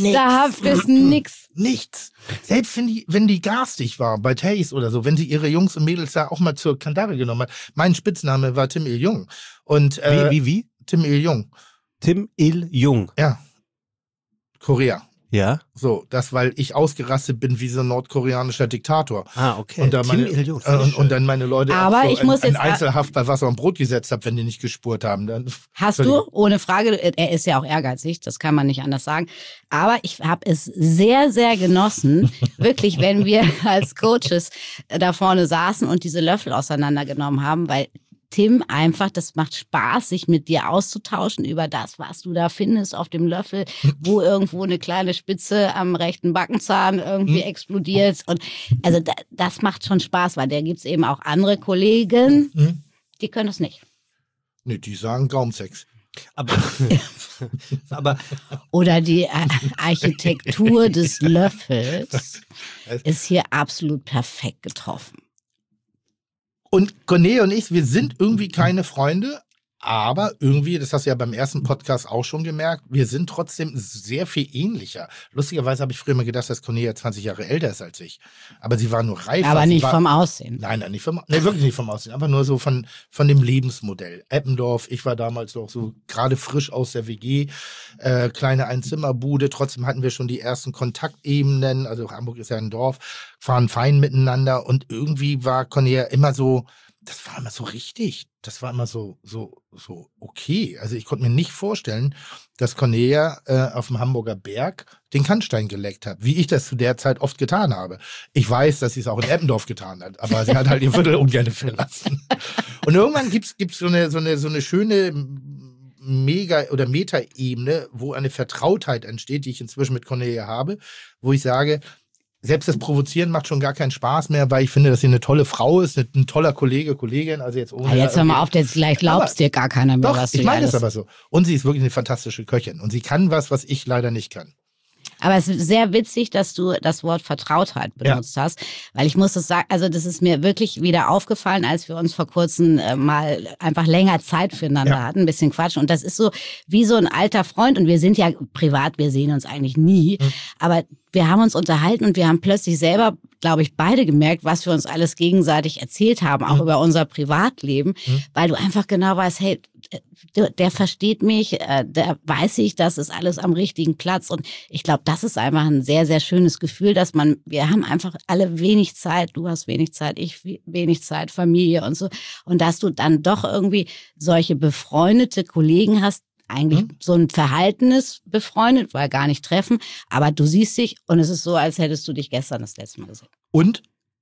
nix. Nichts. Selbst wenn die garstig war bei Taste oder so, wenn sie ihre Jungs und Mädels da auch mal zur Kandare genommen hat. Mein Spitzname war Tim Il-jung. Und, wie? Tim Il-jung. Tim Il-jung. Ja. Korea. Ja. So, weil ich ausgerastet bin wie so ein nordkoreanischer Diktator. Ah, okay. Und dann Tim Il-jung. und dann meine Leute aber auch so ich muss in jetzt Einzelhaft bei Wasser und Brot gesetzt habe, wenn die nicht gespurt haben. Dann, hast du, ohne Frage, er ist ja auch ehrgeizig, das kann man nicht anders sagen. Aber ich habe es sehr, sehr genossen, wirklich, wenn wir als Coaches da vorne saßen und diese Löffel auseinandergenommen haben, weil Tim einfach, das macht Spaß, sich mit dir auszutauschen über das, was du da findest auf dem Löffel, wo irgendwo eine kleine Spitze am rechten Backenzahn irgendwie explodiert. Und also das macht schon Spaß, weil da gibt's eben auch andere Kollegen, die können das nicht. Nee, die sagen Gaumsex. Aber Oder die Architektur des Löffels ist hier absolut perfekt getroffen. Und Cornelia und ich, wir sind irgendwie keine Freunde, aber irgendwie, das hast du ja beim ersten Podcast auch schon gemerkt, wir sind trotzdem sehr viel ähnlicher. Lustigerweise habe ich früher mal gedacht, dass Cornelia 20 Jahre älter ist als ich. Aber sie war nur reifer. Aber nicht vom Aussehen. Nein, wirklich nicht vom Aussehen. Einfach nur so von dem Lebensmodell. Eppendorf, ich war damals noch so gerade frisch aus der WG, kleine Einzimmerbude. Trotzdem hatten wir schon die ersten Kontaktebenen. Also Hamburg ist ja ein Dorf, fahren fein miteinander. Und irgendwie war Cornelia immer so, das war immer so richtig. Das war immer so okay. Also ich konnte mir nicht vorstellen, dass Cornelia auf dem Hamburger Berg den Kannstein geleckt hat, wie ich das zu der Zeit oft getan habe. Ich weiß, dass sie es auch in Eppendorf getan hat, aber sie hat halt ihr Viertel ungern verlassen. Und irgendwann gibt's so eine schöne Mega- oder Meta-Ebene, wo eine Vertrautheit entsteht, die ich inzwischen mit Cornelia habe, wo ich sage, selbst das Provozieren macht schon gar keinen Spaß mehr, weil ich finde, dass sie eine tolle Frau ist, ein toller Kollegin, also jetzt ohne... Jetzt hör mal auf, jetzt gleich glaubst dir gar keiner mehr, doch, was du ich meine alles... das aber so. Und sie ist wirklich eine fantastische Köchin. Und sie kann was ich leider nicht kann. Aber es ist sehr witzig, dass du das Wort Vertrautheit benutzt hast, weil ich muss das sagen, also das ist mir wirklich wieder aufgefallen, als wir uns vor kurzem mal einfach länger Zeit füreinander hatten, ein bisschen quatschen. Und das ist so wie so ein alter Freund und wir sind ja privat, wir sehen uns eigentlich nie, aber wir haben uns unterhalten und wir haben plötzlich selber, glaube ich, beide gemerkt, was wir uns alles gegenseitig erzählt haben, auch über unser Privatleben, weil du einfach genau weißt, hey, der versteht mich, der weiß ich, das ist alles am richtigen Platz. Und ich glaube, das ist einfach ein sehr, sehr schönes Gefühl, dass wir haben einfach alle wenig Zeit, du hast wenig Zeit, ich wenig Zeit, Familie und so. Und dass du dann doch irgendwie solche befreundete Kollegen hast, eigentlich so ein Verhaltenes befreundet, weil gar nicht treffen, aber du siehst dich und es ist so, als hättest du dich gestern das letzte Mal gesehen. Und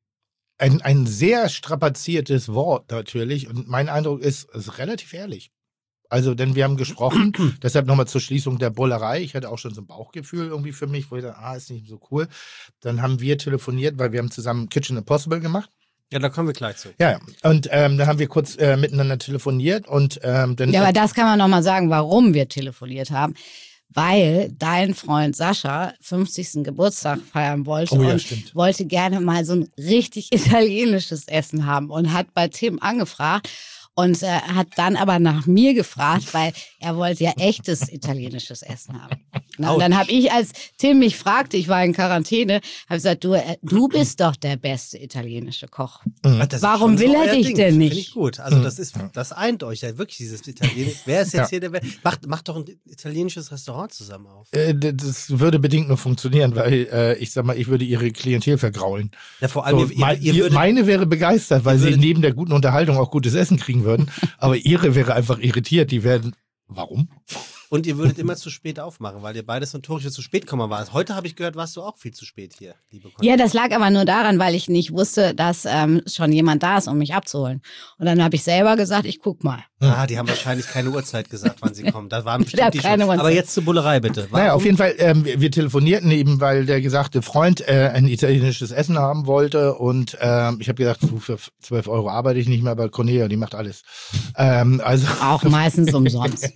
ein sehr strapaziertes Wort natürlich und mein Eindruck ist relativ ehrlich. Also, denn wir haben gesprochen, deshalb nochmal zur Schließung der Bollerei. Ich hatte auch schon so ein Bauchgefühl irgendwie für mich, wo ich dachte, ist nicht so cool. Dann haben wir telefoniert, weil wir haben zusammen Kitchen Impossible gemacht. Ja, da kommen wir gleich zu. Ja, und dann haben wir kurz miteinander telefoniert und dann... Ja, aber das kann man nochmal sagen, warum wir telefoniert haben. Weil dein Freund Sascha 50. Geburtstag feiern wollte und wollte gerne mal so ein richtig italienisches Essen haben und hat bei Tim angefragt. Und hat dann aber nach mir gefragt, weil er wollte ja echtes italienisches Essen haben. Und dann habe ich, als Tim mich fragte, ich war in Quarantäne, habe gesagt, du bist doch der beste italienische Koch. Warum will er dich denn nicht? Finde ich gut. Also das eint euch ja wirklich, dieses Italienische. Wer ist jetzt hier der macht doch ein italienisches Restaurant zusammen auf. Das würde bedingt nur funktionieren, weil ich sag mal, ich würde ihre Klientel vergraulen. Ja, vor allem so, meine wäre begeistert, weil sie neben der guten Unterhaltung auch gutes Essen kriegen würden, aber ihre wäre einfach irritiert. Die werden, warum? Und ihr würdet immer zu spät aufmachen, weil ihr beides notorisch zu spät kommen warst. Heute habe ich gehört, warst du auch viel zu spät hier, liebe Konrad. Ja, das lag aber nur daran, weil ich nicht wusste, dass schon jemand da ist, um mich abzuholen. Und dann habe ich selber gesagt, ich guck mal. Ah, die haben wahrscheinlich keine Uhrzeit gesagt, wann sie kommen. Da waren bestimmt die keine schon. Aber jetzt zur Bullerei bitte. Warum? Naja, auf jeden Fall, wir telefonierten eben, weil der gesagte Freund ein italienisches Essen haben wollte und ich habe gesagt, für 12 € arbeite ich nicht mehr, aber Cornelia, die macht alles. Also auch meistens umsonst.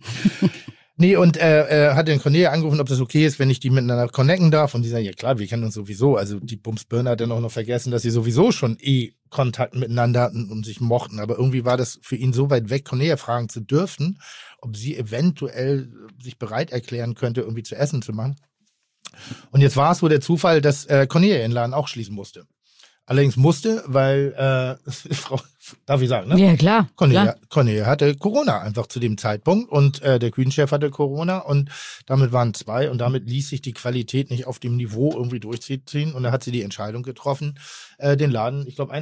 Nee, und hat den Cornelia angerufen, ob das okay ist, wenn ich die miteinander connecten darf. Und die sagen, ja klar, wir kennen uns sowieso. Also die Bumsbirne hat dann auch noch vergessen, dass sie sowieso schon Kontakt miteinander hatten und sich mochten. Aber irgendwie war das für ihn so weit weg, Cornelia fragen zu dürfen, ob sie eventuell sich bereit erklären könnte, irgendwie zu essen zu machen. Und jetzt war es so der Zufall, dass Cornelia den Laden auch schließen musste. Allerdings musste, weil, darf ich sagen, ne? Ja, klar. Cornelia hatte Corona einfach zu dem Zeitpunkt und der Küchenchef hatte Corona und damit waren 2 und damit ließ sich die Qualität nicht auf dem Niveau irgendwie durchziehen und da hat sie die Entscheidung getroffen, den Laden, ich glaube,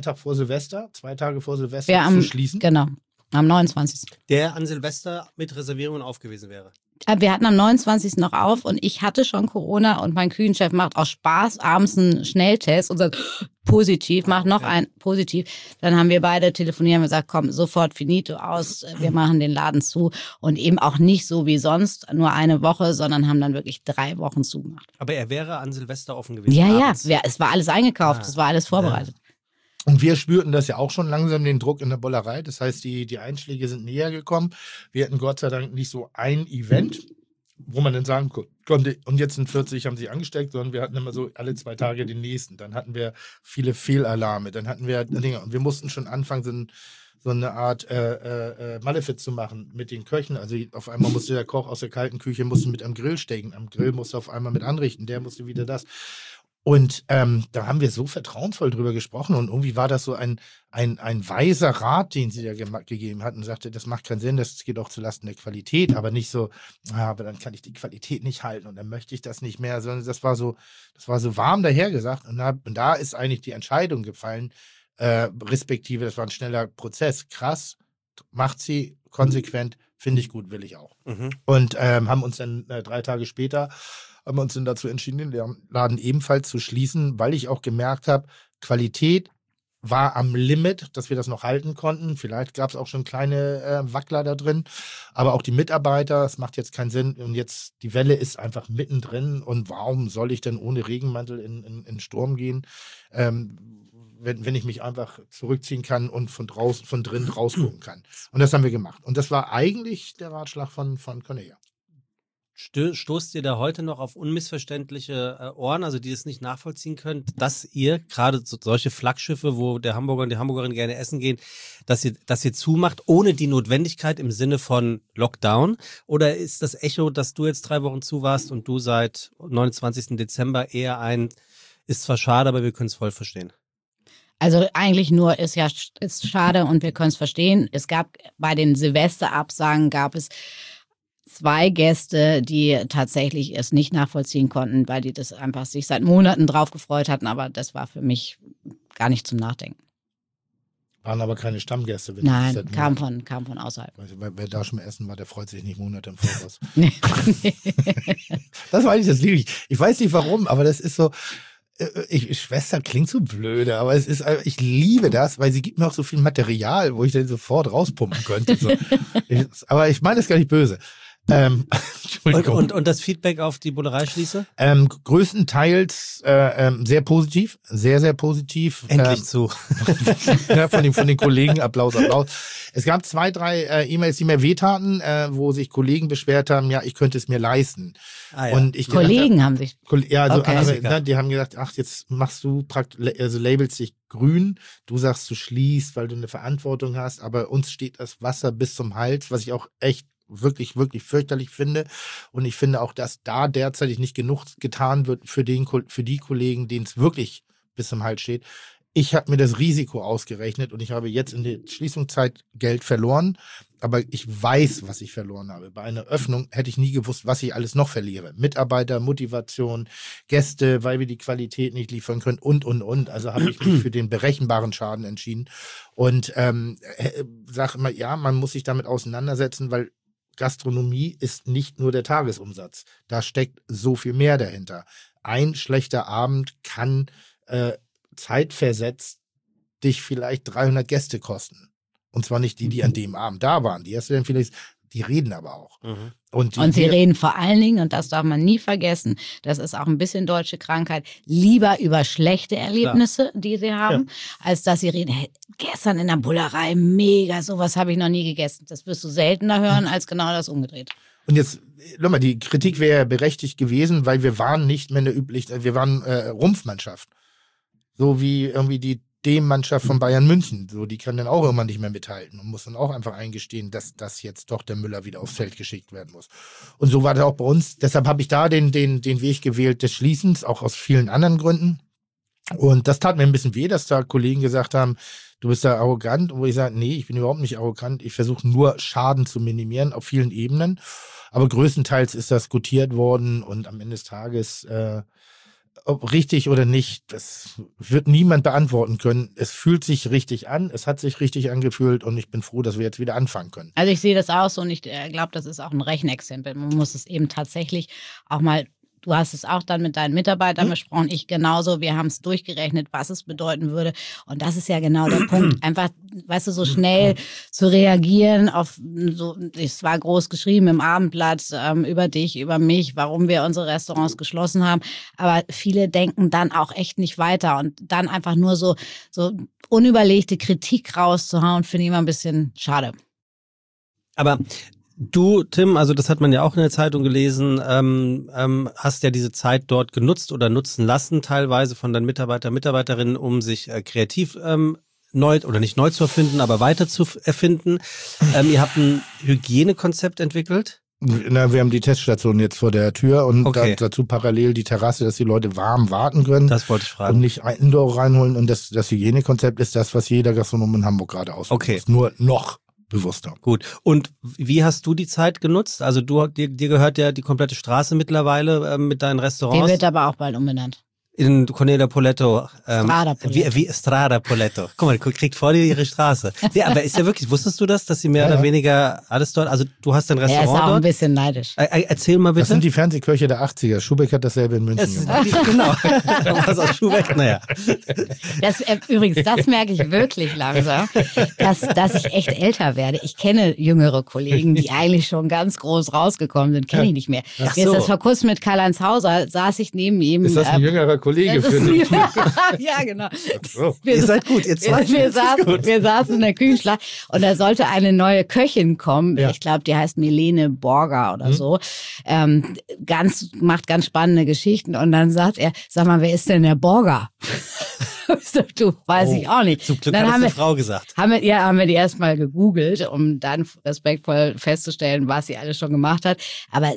2 Tage vor Silvester zu schließen. Genau, am 29. Der an Silvester mit Reservierungen aufgewiesen wäre. Wir hatten am 29. noch auf und ich hatte schon Corona und mein Küchenchef macht aus Spaß abends einen Schnelltest und sagt, positiv, macht noch ein positiv. Dann haben wir beide telefoniert und gesagt, komm, sofort finito aus, wir machen den Laden zu. Und eben auch nicht so wie sonst, nur eine Woche, sondern haben dann wirklich 3 Wochen zugemacht. Aber er wäre an Silvester offen gewesen. Ja, es war alles eingekauft, es war alles vorbereitet. Und wir spürten das ja auch schon langsam, den Druck in der Bollerei. Das heißt, die Einschläge sind näher gekommen. Wir hatten Gott sei Dank nicht so ein Event, wo man dann sagen konnte, und jetzt sind 40, haben sich angesteckt, sondern wir hatten immer so alle 2 Tage den nächsten. Dann hatten wir viele Fehlalarme, dann hatten wir Dinge. Und wir mussten schon anfangen, so eine Art Malefiz zu machen mit den Köchen. Also auf einmal musste der Koch aus der kalten Küche mit am Grill stecken. Am Grill musste auf einmal mit anrichten, der musste wieder das. Und da haben wir so vertrauensvoll drüber gesprochen und irgendwie war das so ein weiser Rat, den sie da gegeben hat und sagte, das macht keinen Sinn, das geht auch zulasten der Qualität, aber nicht so, aber dann kann ich die Qualität nicht halten und dann möchte ich das nicht mehr, sondern das war so warm dahergesagt und da ist eigentlich die Entscheidung gefallen, respektive, das war ein schneller Prozess, krass, macht sie konsequent, finde ich gut, will ich auch. Und haben uns dann 3 Tage später haben wir uns dann dazu entschieden, den Laden ebenfalls zu schließen, weil ich auch gemerkt habe, Qualität war am Limit, dass wir das noch halten konnten. Vielleicht gab es auch schon kleine Wackler da drin, aber auch die Mitarbeiter, es macht jetzt keinen Sinn. Und jetzt, die Welle ist einfach mittendrin und warum soll ich denn ohne Regenmantel in Sturm gehen, wenn ich mich einfach zurückziehen kann und von drinnen rausgucken kann. Und das haben wir gemacht. Und das war eigentlich der Ratschlag von Cornelia. Stoßt ihr da heute noch auf unmissverständliche Ohren, also die es nicht nachvollziehen können, dass ihr gerade solche Flaggschiffe, wo der Hamburger und die Hamburgerin gerne essen gehen, dass ihr zumacht, ohne die Notwendigkeit im Sinne von Lockdown? Oder ist das Echo, dass du jetzt 3 Wochen zu warst und du seit 29. Dezember eher ist zwar schade, aber wir können es voll verstehen? Also eigentlich nur ist schade und wir können es verstehen. Es gab bei den Silvesterabsagen gab es 2 Gäste, die tatsächlich es nicht nachvollziehen konnten, weil die das einfach sich seit Monaten drauf gefreut hatten. Aber das war für mich gar nicht zum Nachdenken. Waren aber keine Stammgäste. Nein, kam von außerhalb. Wer da schon mal essen war, der freut sich nicht Monate im Voraus. Nee. Das war eigentlich das Liebe. Ich weiß nicht warum, aber das ist so. Schwester klingt so blöde, aber ich liebe das, weil sie gibt mir auch so viel Material, wo ich dann sofort rauspumpen könnte. So. Aber ich meine das gar nicht böse. Und das Feedback auf die Bullerei-Schließe? Größtenteils sehr positiv, sehr, sehr positiv. Endlich zu. Ja, von den Kollegen, Applaus. Es gab 2, 3 E-Mails, die mir wehtaten, wo sich Kollegen beschwert haben, ja, ich könnte es mir leisten. Ah, ja. Und Kollegen haben sich... Ja, also okay. andere, die haben gesagt, ach, jetzt machst du labelst dich grün, du sagst, du schließt, weil du eine Verantwortung hast, aber uns steht das Wasser bis zum Hals, was ich auch echt wirklich, wirklich fürchterlich finde. Und ich finde auch, dass da derzeitig nicht genug getan wird für die Kollegen, denen es wirklich bis zum Hals steht. Ich habe mir das Risiko ausgerechnet und ich habe jetzt in der Schließungszeit Geld verloren, aber ich weiß, was ich verloren habe. Bei einer Öffnung hätte ich nie gewusst, was ich alles noch verliere. Mitarbeiter, Motivation, Gäste, weil wir die Qualität nicht liefern können und. Also habe ich mich für den berechenbaren Schaden entschieden und sage immer, ja, man muss sich damit auseinandersetzen, weil Gastronomie ist nicht nur der Tagesumsatz. Da steckt so viel mehr dahinter. Ein schlechter Abend kann zeitversetzt dich vielleicht 300 Gäste kosten. Und zwar nicht die an dem Abend da waren. Die hast du dann vielleicht, die reden aber auch. Mhm. Und sie reden vor allen Dingen, und das darf man nie vergessen, das ist auch ein bisschen deutsche Krankheit, lieber über schlechte Erlebnisse, die sie haben, als dass sie reden, hey, gestern in der Bullerei, mega, sowas habe ich noch nie gegessen. Das wirst du seltener hören, als genau das umgedreht. Und jetzt, nochmal, die Kritik wäre berechtigt gewesen, weil wir waren nicht mehr wir waren Rumpfmannschaft. So wie irgendwie die D-Mannschaft von Bayern München. So, die kann dann auch irgendwann nicht mehr mithalten und muss dann auch einfach eingestehen, dass das jetzt doch der Müller wieder aufs Feld geschickt werden muss. Und so war das auch bei uns. Deshalb habe ich da den Weg gewählt des Schließens, auch aus vielen anderen Gründen. Und das tat mir ein bisschen weh, dass da Kollegen gesagt haben, du bist da arrogant. Und wo ich sage, nee, ich bin überhaupt nicht arrogant. Ich versuche nur Schaden zu minimieren auf vielen Ebenen. Aber größtenteils ist das gutiert worden und am Ende des Tages ob richtig oder nicht, das wird niemand beantworten können. Es fühlt sich richtig an, es hat sich richtig angefühlt und ich bin froh, dass wir jetzt wieder anfangen können. Also ich sehe das auch so und ich glaube, das ist auch ein Rechenexempel. Man muss es eben tatsächlich auch mal, du hast es auch dann mit deinen Mitarbeitern besprochen, ich genauso, wir haben es durchgerechnet, was es bedeuten würde und das ist ja genau der Punkt, einfach, weißt du, so schnell zu reagieren auf, so, es war groß geschrieben im Abendblatt, über dich, über mich, warum wir unsere Restaurants geschlossen haben, aber viele denken dann auch echt nicht weiter und dann einfach nur so unüberlegte Kritik rauszuhauen, finde ich immer ein bisschen schade. Aber du, Tim, also das hat man ja auch in der Zeitung gelesen, hast ja diese Zeit dort genutzt oder nutzen lassen, teilweise von deinen Mitarbeiterinnen, um sich kreativ neu oder nicht neu zu erfinden, aber weiter zu erfinden. Ihr habt ein Hygienekonzept entwickelt. Na, wir haben die Teststation jetzt vor der Tür und dazu parallel die Terrasse, dass die Leute warm warten können. Das wollte ich fragen. Und nicht Indoor reinholen. Und das Hygienekonzept ist das, was jeder Gastronom in Hamburg gerade ausprobiert. Okay. Nur noch bewusster. Gut. Und wie hast du die Zeit genutzt? Also dir gehört ja die komplette Straße mittlerweile mit deinen Restaurants. Die wird aber auch bald umbenannt. In Cornelia Poletto. Strada Poletto. Wie Strada Poletto. Guck mal, kriegt vor dir ihre Straße. Ja, aber ist ja wirklich, wusstest du das, dass sie mehr oder weniger alles dort, also du hast dein Restaurant dort? Er ist auch ein bisschen neidisch. Erzähl mal bitte. Das sind die Fernsehköche der 80er. Schubeck hat dasselbe in München gemacht. Genau. Was aus Schubeck, naja. Übrigens, das merke ich wirklich langsam, dass ich echt älter werde. Ich kenne jüngere Kollegen, die eigentlich schon ganz groß rausgekommen sind, kenne ich nicht mehr. Ach Jetzt so. das vor kurzem mit Karl-Heinz Hauser, saß ich neben ihm. Ist das ein jüngerer Kollege für dich? Ja, genau. So. Ihr seid gut, ihr zwei. Wir saßen in der Küchenschlacht und da sollte eine neue Köchin kommen. Ja. Ich glaube, die heißt Milene Borger oder so. Macht ganz spannende Geschichten und dann sagt er, sag mal, wer ist denn der Borger? Ich sag, du, weiß ich auch nicht. Zum Glück dann hat es haben eine Frau gesagt. haben wir die erstmal gegoogelt, um dann respektvoll festzustellen, was sie alles schon gemacht hat. Aber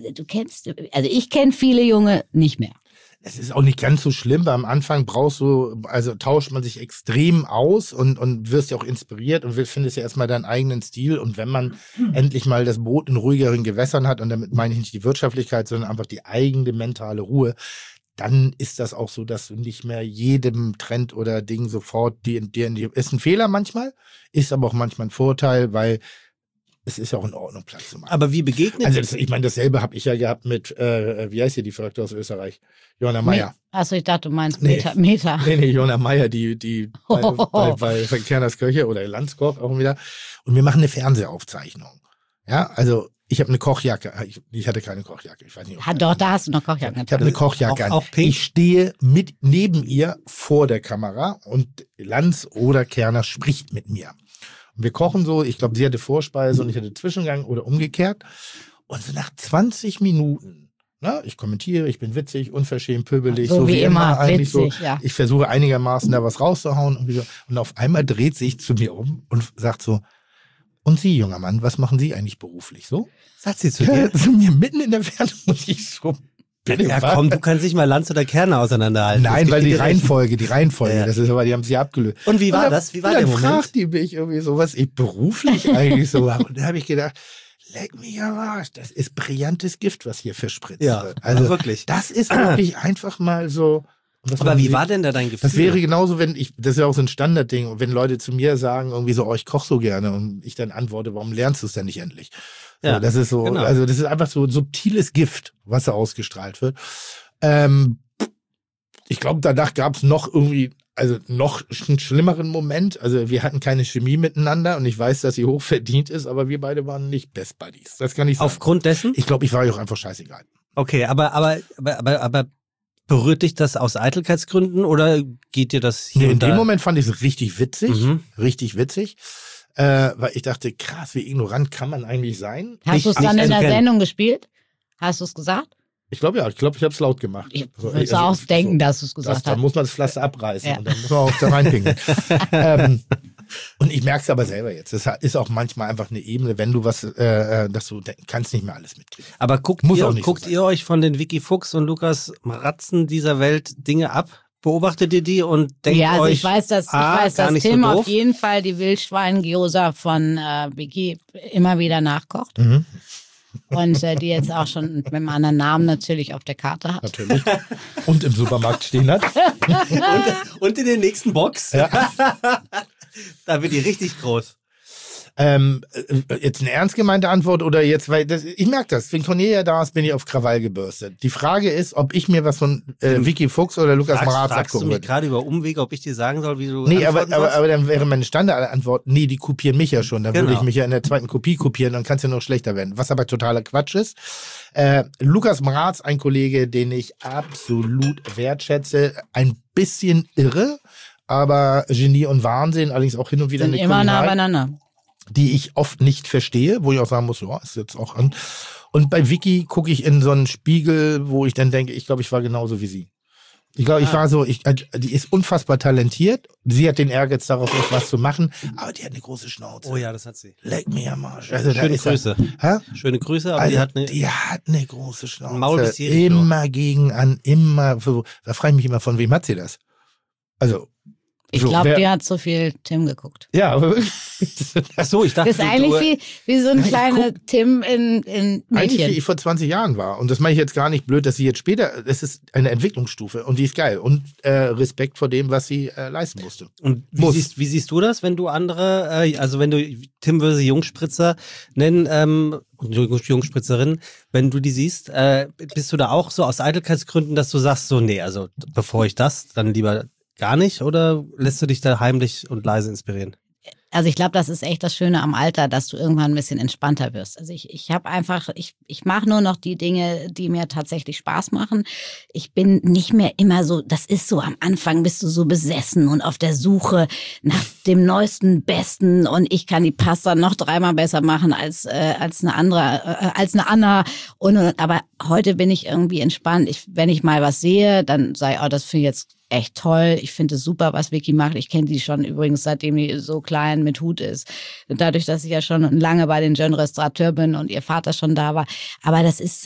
ich kenne viele Junge nicht mehr. Es ist auch nicht ganz so schlimm, weil am Anfang tauscht man sich extrem aus und wirst ja auch inspiriert und findest ja erstmal deinen eigenen Stil. Und wenn man endlich mal das Boot in ruhigeren Gewässern hat, und damit meine ich nicht die Wirtschaftlichkeit, sondern einfach die eigene mentale Ruhe, dann ist das auch so, dass du nicht mehr jedem Trend oder Ding sofort ist ein Fehler manchmal, ist aber auch manchmal ein Vorteil, weil es ist ja auch in Ordnung, Platz zu machen. Aber wie begegnet Also ich meine, dasselbe habe ich ja gehabt mit, wie heißt hier die Verrückte aus Österreich? Johanna Meyer. Achso, ich dachte, du meinst Nee. Meter. Nee, Johanna Meyer, die bei Kerners Köche oder Landskoch auch wieder. Und wir machen eine Fernsehaufzeichnung. Ja, also ich habe eine Kochjacke. Ich hatte keine Kochjacke. Ich weiß nicht, Doch, da hast du noch Kochjacken. ich habe eine Kochjacke an. Auch pink? Ich stehe neben ihr vor der Kamera und Lanz oder Kerner spricht mit mir. Und wir kochen so, ich glaube, sie hatte Vorspeise und ich hatte Zwischengang oder umgekehrt. Und so nach 20 Minuten, ich kommentiere, ich bin witzig, unverschämt, pöbelig, So wie immer, eigentlich witzig, so. ja. Ich versuche einigermaßen da was rauszuhauen und auf einmal dreht sich zu mir um und sagt so, und Sie, junger Mann, was machen Sie eigentlich beruflich so? Sagt sie zu dir? Zu mir mitten in der Ferne und ich so, bitte Ja was? komm, du kannst nicht mal Lanz oder Kerner auseinanderhalten. Nein, weil die Das geht Reihenfolge, Ja. das ist aber, die haben sie abgelöst. Und wie war dann- das? Wie war und dann der Moment? fragt die mich irgendwie so, was ich beruflich eigentlich so mache. Und da habe ich gedacht, leck mich am Arsch, das ist brillantes Gift, was hier verspritzt Ja, wird. Also ja, wirklich. Das ist wirklich einfach mal so. Was Aber machen wie Sie? war denn da dein Gefühl? Das wäre genauso, das ist ja auch so ein Standardding, und wenn Leute zu mir sagen, irgendwie so, ich koche so gerne, und ich dann antworte, warum lernst du es denn nicht endlich? So, Ja, das ist so, genau. also das ist einfach so ein subtiles Gift, was da ausgestrahlt wird. Ich glaube, danach gab es noch einen schlimmeren Moment. Also wir hatten keine Chemie miteinander und ich weiß, dass sie hoch verdient ist, aber wir beide waren nicht Best Buddies. Das kann ich sagen. Aufgrund dessen? Ich glaube, ich war ihr auch einfach scheißegal. Okay, aber berührt dich das aus Eitelkeitsgründen oder geht dir das hier Nee, in und da? dem Moment fand ich es richtig witzig. Mhm. Richtig witzig. Weil ich dachte, krass, wie ignorant kann man eigentlich sein? Hast du es dann in der Sendung gespielt? Hast du es gesagt? Ich glaube, ja. Ich glaube, ich habe es laut gemacht. Ich Also, würde auch denken, dass du es Da gesagt hast. muss man das Pflaster abreißen Ja. und dann muss man auch da reinpingeln. Und ich merke es aber selber jetzt. Das ist auch manchmal einfach eine Ebene, wenn du was, dass du kannst nicht mehr alles mitkriegen. Aber guckt Muss auch nicht so guckt sein. ihr euch von den Vicky Fuchs und Lukas Ratzen dieser Welt Dinge ab? Beobachtet ihr die und denkt Ja, also euch, ich weiß, dass gar nicht Tim so auf doof? jeden Fall die Wildschwein-Gyoza von Vicky immer wieder nachkocht. Mhm. und die jetzt auch schon mit einem anderen Namen natürlich auf der Karte hat. Natürlich. Und im Supermarkt stehen hat. Und in der nächsten Box. Ja. Da wird die richtig groß. Jetzt eine ernst gemeinte Antwort oder jetzt, weil ich merke das, wenn Cornelia da ist, bin ich auf Krawall gebürstet. Die Frage ist, ob ich mir was von Vicky Fuchs oder Lukas Maratz Fragst du abgucken mich würde. gerade über Umwege, ob ich dir sagen soll, wie du Nee, antworten sollst? aber dann wäre meine Standardantwort, nee, die kopieren mich ja schon. Dann würde ich mich ja in der zweiten Kopie kopieren, dann kann es ja noch schlechter werden. Was aber totaler Quatsch ist. Lukas Maratz, ein Kollege, den ich absolut wertschätze, ein bisschen irre, aber Genie und Wahnsinn, allerdings auch hin und wieder Sind eine immer nah Kulinarei, beieinander. die ich oft nicht verstehe, wo ich auch sagen muss, ja, ist jetzt auch an. Und bei Vicky gucke ich in so einen Spiegel, wo ich dann denke, ich glaube, ich war genauso wie sie. Ich glaube, ich war so, die ist unfassbar talentiert. Sie hat den Ehrgeiz darauf, was zu machen, aber die hat eine große Schnauze. Oh ja, das hat sie. Leck mir am Arsch. Also, Schöne Grüße. Schöne Grüße, aber Also, die hat eine große Schnauze. Maul bis hier immer gegen an, immer. So, da frage ich mich immer, von wem hat sie das? Also. Ich so, glaube, die hat so viel Tim geguckt. Ja, aber Ach so, ich dachte, Das ist eigentlich wie so ein kleiner Tim in eigentlich wie Mädchen. ich vor 20 Jahren war. Und das meine ich jetzt gar nicht blöd, dass sie jetzt später, es ist eine Entwicklungsstufe und die ist geil. Und Respekt vor dem, was sie leisten musste. Und wie siehst du das, wenn du andere, also wenn du Tim würde sie Jungspritzer nennen, Jungspritzerin, wenn du die siehst, bist du da auch so aus Eitelkeitsgründen, dass du sagst, so, nee, also bevor ich das, dann lieber gar nicht, oder lässt du dich da heimlich und leise inspirieren? Also ich glaube, das ist echt das Schöne am Alter, dass du irgendwann ein bisschen entspannter wirst. Also ich habe einfach, ich mache nur noch die Dinge, die mir tatsächlich Spaß machen. Ich bin nicht mehr immer so, das ist so, am Anfang bist du so besessen und auf der Suche nach dem neuesten, besten und ich kann die Pasta noch 3-mal besser machen als eine andere, als eine Anna. Aber heute bin ich irgendwie entspannt. Wenn ich mal was sehe, dann sage ich, oh, das finde ich jetzt echt toll. Ich finde es super, was Vicky macht. Ich kenne die schon übrigens, seitdem die so klein mit Hut ist. Dadurch, dass ich ja schon lange bei den Jeunes Restaurateurs bin und ihr Vater schon da war. Aber das ist,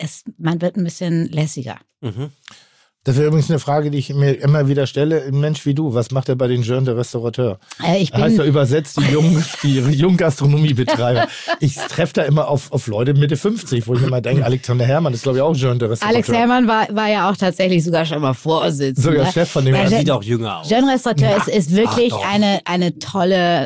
man wird ein bisschen lässiger. Mhm. Das wäre übrigens eine Frage, die ich mir immer wieder stelle. Ein Mensch wie du, was macht er bei den Jeunes de Restaurateur? Ich bin heißt ja übersetzt die jungen Gastronomiebetreiber. Ich treffe da immer auf Leute Mitte 50, wo ich immer denke, Alexander Herrmann ist, glaube ich, auch Jeunes de Restaurateur. Alex Herrmann war ja auch tatsächlich sogar schon mal Vorsitzender. Sogar Chef von dem. Er sieht auch jünger aus. Jeunes Restaurateur ist wirklich doch. eine tolle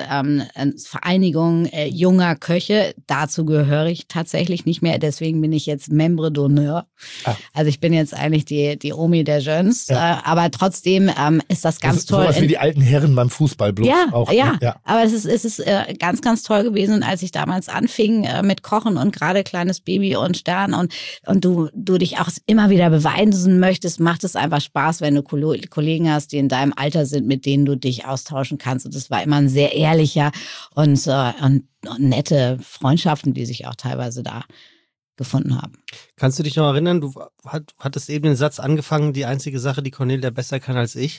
Vereinigung junger Köche. Dazu gehöre ich tatsächlich nicht mehr. Deswegen bin ich jetzt Membre d'honneur. Also ich bin jetzt eigentlich die Omi der Jeunes. Aber trotzdem ist das ganz toll. Sowas wie die alten Herren beim Fußball bloß auch. Ja, aber es ist ganz, ganz toll gewesen. Und als ich damals anfing mit Kochen und gerade kleines Baby und Stern und du dich auch immer wieder beweisen möchtest, macht es einfach Spaß, wenn du Kollegen hast, die in deinem Alter sind, mit denen du dich austauschen kannst. Und das war immer ein sehr ehrlicher und nette Freundschaften, die sich auch teilweise da gefunden haben. Kannst du dich noch erinnern, du hattest eben den Satz angefangen, die einzige Sache, die Cornelia besser kann als ich?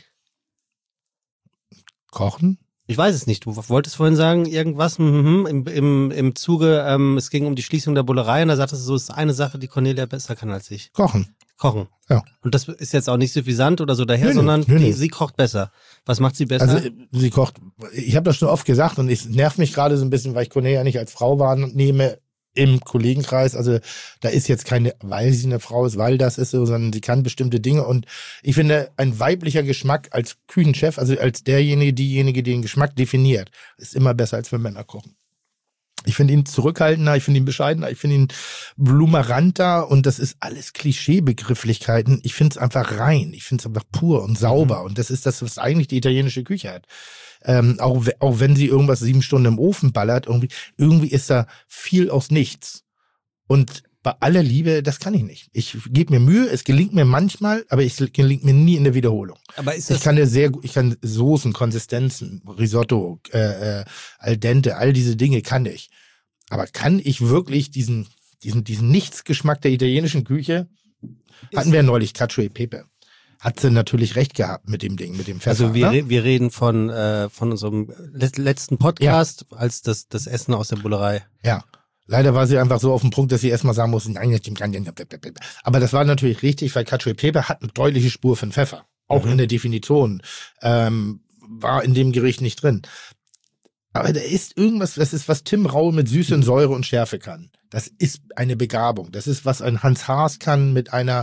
Kochen? Ich weiß es nicht. Du wolltest vorhin sagen, irgendwas im Zuge, es ging um die Schließung der Bullerei und da sagtest du, so ist eine Sache, die Cornelia besser kann als ich. Kochen. Ja. Und das ist jetzt auch nicht suffisant oder so daher, sondern sie kocht besser. Was macht sie besser? Also sie kocht, ich habe das schon oft gesagt und es nervt mich gerade so ein bisschen, weil ich Cornelia nicht als Frau wahrnehme im Kollegenkreis. Also da ist jetzt keine, weil sie eine Frau ist, weil das ist so, sondern sie kann bestimmte Dinge und ich finde, ein weiblicher Geschmack als Küchenchef, also als diejenige, die den Geschmack definiert, ist immer besser, als wenn Männer kochen. Ich finde ihn zurückhaltender, ich finde ihn bescheidener, ich finde ihn blumeranter und das ist alles Klischeebegrifflichkeiten. Ich finde es einfach rein, ich finde es einfach pur und sauber und das ist das, was eigentlich die italienische Küche hat. Auch wenn sie irgendwas 7 Stunden im Ofen ballert, irgendwie ist da viel aus nichts. Und bei aller Liebe, das kann ich nicht. Ich gebe mir Mühe, es gelingt mir manchmal, aber es gelingt mir nie in der Wiederholung. Aber ist Ich kann Soßen, Konsistenzen, Risotto, al dente, all diese Dinge kann ich. Aber kann ich wirklich diesen Nichtsgeschmack der italienischen Küche? Hatten wir neulich Cacio e Pepe. Hat sie natürlich recht gehabt mit dem Ding, mit dem Pfeffer. Also wir reden von unserem letzten Podcast, als das Essen aus der Bullerei. Ja. Leider war sie einfach so auf dem Punkt, dass sie erstmal sagen musste, nein, das stimmt gar nicht. Aber das war natürlich richtig, weil Cacio e Pepe hat eine deutliche Spur von Pfeffer. Auch in der Definition. War in dem Gericht nicht drin. Aber da ist irgendwas, das ist, was Tim Raue mit Süße und Säure und Schärfe kann. Das ist eine Begabung. Das ist, was ein Hans Haas kann mit einem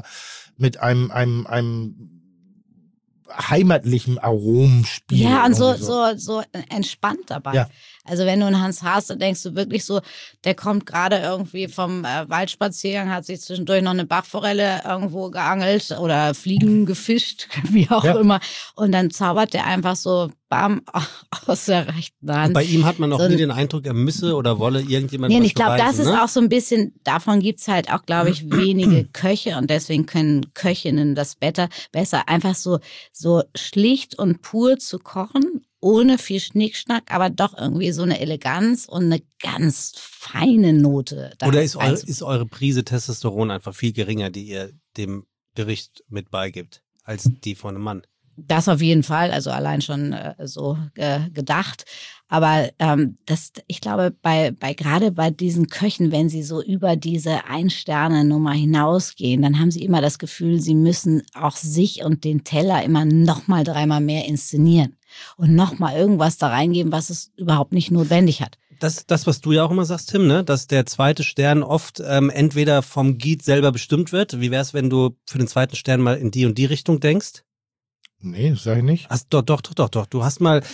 heimatlichen Aromenspiel. Ja, und irgendwie so entspannt dabei. Ja. Also wenn du an Hans Haas, dann denkst du wirklich so, der kommt gerade irgendwie vom Waldspaziergang, hat sich zwischendurch noch eine Bachforelle irgendwo geangelt oder Fliegen gefischt, wie auch immer. Und dann zaubert der einfach so bam aus der rechten Hand. Und bei ihm hat man auch So nie den Eindruck, er müsse oder wolle irgendjemand Nee, was ich glaube, das beweisen, ist ne? auch so ein bisschen, davon gibt's halt auch, glaube ich, wenige Köche und deswegen können Köchinnen das besser einfach so schlicht und pur zu kochen, ohne viel Schnickschnack, aber doch irgendwie so eine Eleganz und eine ganz feine Note. da Oder ist reinzubringen. eure Prise Testosteron einfach viel geringer, die ihr dem Gericht mit beigibt, als die von einem Mann? Das auf jeden Fall, also allein schon so gedacht. Aber ich glaube, gerade bei diesen Köchen, wenn sie so über diese Ein-Sterne-Nummer hinausgehen, dann haben sie immer das Gefühl, sie müssen auch sich und den Teller immer nochmal 3-mal mehr inszenieren und nochmal irgendwas da reingeben, was es überhaupt nicht notwendig hat. Das, was du ja auch immer sagst, Tim, ne? Dass der zweite Stern oft entweder vom Guide selber bestimmt wird. Wie wär's, wenn du für den zweiten Stern mal in die und die Richtung denkst? Nee, das sag ich nicht. Doch. Du hast mal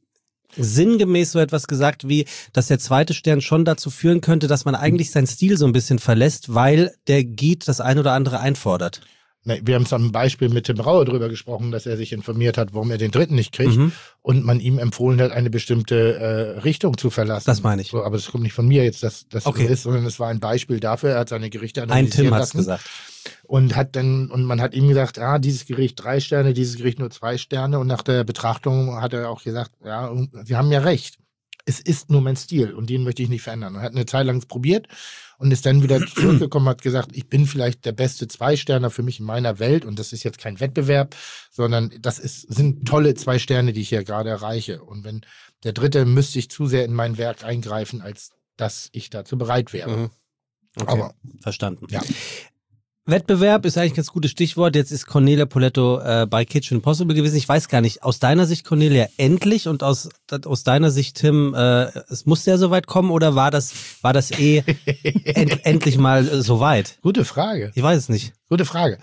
sinngemäß so etwas gesagt wie, dass der zweite Stern schon dazu führen könnte, dass man eigentlich seinen Stil so ein bisschen verlässt, weil der Guide das ein oder andere einfordert. Nee, wir haben es am Beispiel mit Tim Raue drüber gesprochen, dass er sich informiert hat, warum er den dritten nicht kriegt und man ihm empfohlen hat, eine bestimmte Richtung zu verlassen. Das meine ich. So, aber das kommt nicht von mir jetzt, dass das Okay. so ist, sondern es war ein Beispiel dafür. Er hat seine Gerichte Ein analysiert Tim hat's lassen gesagt. und man hat ihm gesagt, dieses Gericht 3 Sterne, dieses Gericht nur 2 Sterne und nach der Betrachtung hat er auch gesagt, ja, Sie haben ja recht. Es ist nur mein Stil und den möchte ich nicht verändern. Und er hat eine Zeit lang probiert und ist dann wieder zurückgekommen, hat gesagt, ich bin vielleicht der beste 2-Sterner für mich in meiner Welt und das ist jetzt kein Wettbewerb, sondern sind tolle 2 Sterne, die ich hier gerade erreiche. Und wenn der dritte, müsste ich zu sehr in mein Werk eingreifen, als dass ich dazu bereit wäre. Okay, Aber verstanden. ja. Wettbewerb ist eigentlich ein ganz gutes Stichwort. Jetzt ist Cornelia Poletto bei Kitchen Impossible gewesen. Ich weiß gar nicht, aus deiner Sicht, Cornelia, endlich und aus deiner Sicht, Tim, es musste ja soweit kommen oder war das endlich mal soweit? Gute Frage. Ich weiß es nicht. Gute Frage.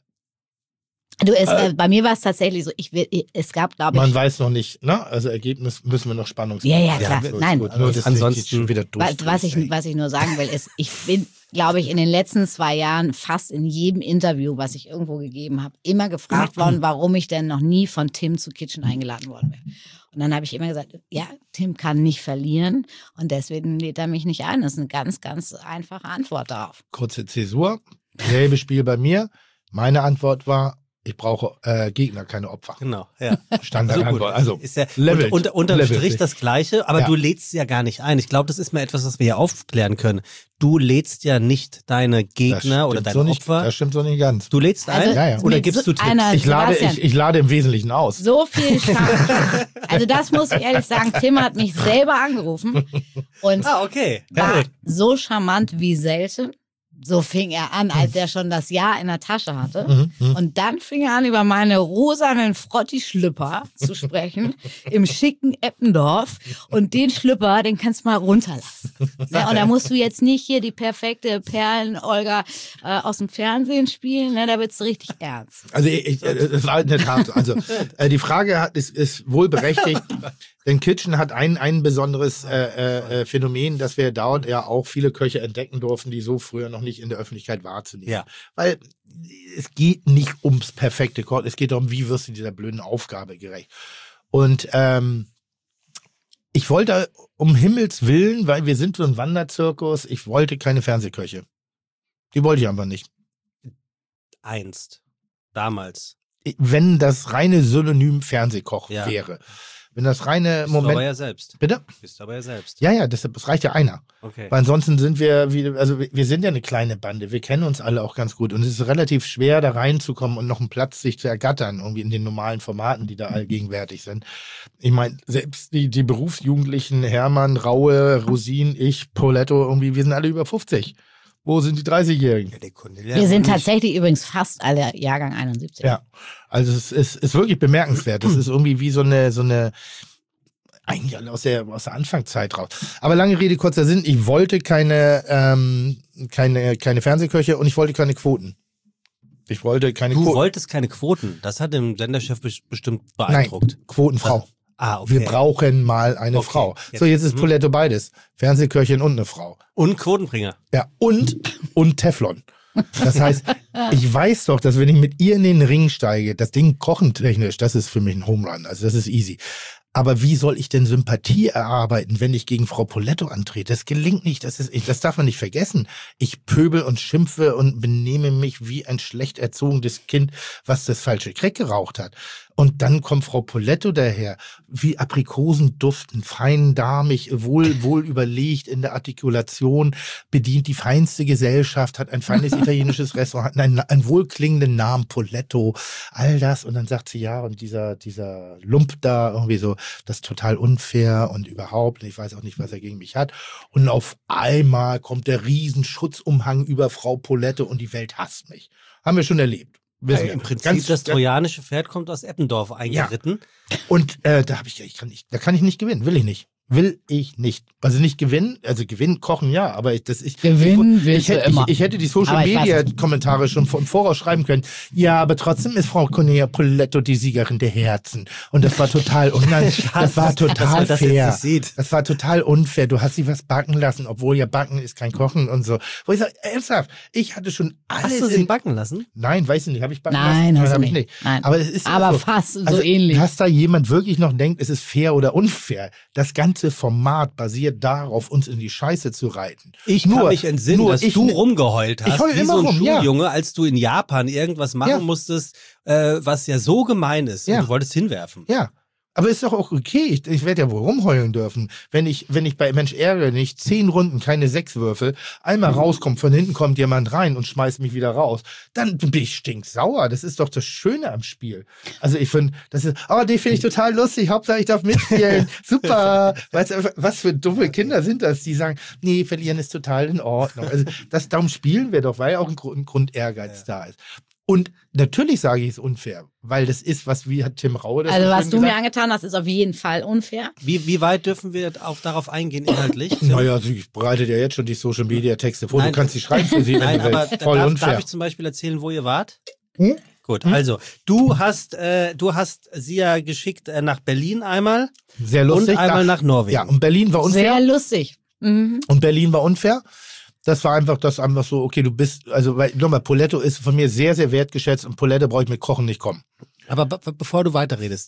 Bei mir war es tatsächlich so, es gab, glaube ich, Man weiß noch nicht, ne? Also Ergebnis müssen wir noch Spannungsbogen. Ja, klar. so ist Nein. gut. Nur das Ansonsten geht schon wieder durch. Was ich nur sagen will, ist, ich bin, glaube ich, in den letzten 2 Jahren fast in jedem Interview, was ich irgendwo gegeben habe, immer gefragt worden, warum ich denn noch nie von Tim zu Kitchen eingeladen worden wäre. Und dann habe ich immer gesagt, ja, Tim kann nicht verlieren und deswegen lädt er mich nicht ein. Das ist eine ganz, ganz einfache Antwort darauf. Kurze Zäsur. Selbe Spiel bei mir. Meine Antwort war, ich brauche Gegner, keine Opfer. Genau, ja. Standardantwort. Also ist ja leveled. unterm Leveled. Strich das Gleiche, aber Ja. du lädst ja gar nicht ein. Ich glaube, das ist mal etwas, was wir hier aufklären können. Du lädst ja nicht deine Das Gegner stimmt oder deine so nicht, Opfer. Das stimmt so nicht ganz. Du lädst ein Also, Ja, ja. oder mit gibst du Tipps? einer- Ich Sebastian. lade im Wesentlichen aus. So viel Chance. Also das muss ich ehrlich sagen, Tim hat mich selber angerufen und Okay. war so charmant wie selten. So fing er an, als er schon das Ja in der Tasche hatte. Und dann fing er an, über meine rosanen Frotti-Schlüpper zu sprechen, im schicken Eppendorf. Und den Schlüpper, den kannst du mal runterlassen. Ja, und da musst du jetzt nicht hier die perfekte Perlen-Olga aus dem Fernsehen spielen, ne? Da wird's richtig ernst. Also es war in der Tat so. Also die Frage ist wohl berechtigt, denn Kitchen hat ein besonderes Phänomen, dass wir dort ja auch viele Köche entdecken durften, die so früher noch nicht in der Öffentlichkeit wahrzunehmen. Ja. Weil es geht nicht ums perfekte Kochen, es geht darum, wie wirst du dieser blöden Aufgabe gerecht. Und ich wollte um Himmels Willen, weil wir sind so ein Wanderzirkus, ich wollte keine Fernsehköche. Die wollte ich einfach nicht. Einst. Damals. Wenn das reine Synonym Fernsehkoch Ja. wäre. Wenn das reine Bist du aber Moment. ja selbst. Bitte? Bist du aber ja selbst. Ja, deshalb, es reicht ja einer. Okay. Weil ansonsten sind wir wir sind ja eine kleine Bande. Wir kennen uns alle auch ganz gut. Und es ist relativ schwer, da reinzukommen und noch einen Platz sich zu ergattern, irgendwie in den normalen Formaten, die da allgegenwärtig sind. Ich meine, selbst die Berufsjugendlichen, Hermann, Raue, Rosin, ich, Poletto, irgendwie, wir sind alle über 50. Wo sind die 30-Jährigen? Wir sind tatsächlich übrigens fast alle Jahrgang 71. Ja, also es ist wirklich bemerkenswert. Das ist irgendwie wie so eine eigentlich aus der Anfangszeit raus. Aber lange Rede, kurzer Sinn, ich wollte keine Fernsehköche und ich wollte keine Quoten. Ich wollte keine Quoten. Du wolltest keine Quoten. Das hat den Senderchef bestimmt beeindruckt. Nein, Quotenfrau. Okay. Wir brauchen mal eine Frau. So, jetzt ist Poletto beides. Fernsehköchin und eine Frau. Und Quotenbringer. Ja, und Teflon. Das heißt, ich weiß doch, dass wenn ich mit ihr in den Ring steige, das Ding kochentechnisch, das ist für mich ein Home Run. Also das ist easy. Aber wie soll ich denn Sympathie erarbeiten, wenn ich gegen Frau Poletto antrete? Das gelingt nicht. Das darf man nicht vergessen. Ich pöbel und schimpfe und benehme mich wie ein schlecht erzogenes Kind, was das falsche Crack geraucht hat. Und dann kommt Frau Poletto daher, wie Aprikosenduftend, fein damig, wohl überlegt in der Artikulation, bedient die feinste Gesellschaft, hat ein feines italienisches Restaurant, hat einen wohlklingenden Namen, Poletto, all das. Und dann sagt sie, ja, und dieser Lump da irgendwie so, das ist total unfair und überhaupt, ich weiß auch nicht, was er gegen mich hat. Und auf einmal kommt der Riesenschutzumhang über Frau Poletto und die Welt hasst mich. Haben wir schon erlebt. Im Prinzip das trojanische Pferd kommt aus Eppendorf eingeritten. Ja. Und da kann ich nicht gewinnen, will ich nicht. Also nicht gewinnen, also gewinnen, kochen ja, aber ich hätte die Social-Media-Kommentare schon von voraus schreiben können. Ja, aber trotzdem ist Frau Cornelia Poletto die Siegerin der Herzen. Und das war total das war total fair. Das war total unfair. Du hast sie was backen lassen, obwohl ja Backen ist kein Kochen und so. Wo ich sage, ernsthaft, ich hatte schon alles. Hast du sie backen lassen? Nein, weiß ich nicht. Habe ich backen lassen? Nein, habe ich nicht. Nein. Aber es ist aber so, fast so also, ähnlich. Dass da jemand wirklich noch denkt, es ist fair oder unfair. Das ganze Format basiert darauf, uns in die Scheiße zu reiten. Ich kann mich entsinnen, dass du rumgeheult hast, ich heul wie immer so ein rum, Schuljunge, als du in Japan irgendwas machen musstest, was ja so gemein ist. Und du wolltest hinwerfen. Ja. Aber ist doch auch okay. Ich werde ja wohl rumheulen dürfen. Wenn ich bei Mensch ärgere, nicht 10 Runden, keine 6 Würfel, einmal rauskommt, von hinten kommt jemand rein und schmeißt mich wieder raus, dann bin ich stinksauer. Das ist doch das Schöne am Spiel. Also ich finde, die finde ich total lustig. Hauptsache ich darf mitspielen. Super. Weißt du, was für dumme Kinder sind das, die sagen, nee, verlieren ist total in Ordnung. Also darum spielen wir doch, weil ja auch ein Grund Ehrgeiz da ist. Und natürlich sage ich es unfair, weil das ist, wie hat Tim Raue das also was du gesagt? mir angetan hast, ist auf jeden Fall unfair. Wie weit dürfen wir darauf eingehen inhaltlich? Naja, ich bereite dir jetzt schon die Social-Media-Texte vor. Nein, du kannst sie schreiben für sie. Nein, aber voll unfair. Darf ich zum Beispiel erzählen, wo ihr wart? Gut, also du hast sie ja geschickt nach Berlin einmal. Sehr lustig. Und einmal nach Norwegen. Ja, und Berlin war unfair. Sehr lustig. Mhm. Und Berlin war unfair. Das war einfach so, okay, du bist, also, nochmal, Poletto ist von mir sehr, sehr wertgeschätzt und Poletto brauche ich mit Kochen nicht kommen. Aber bevor du weiterredest,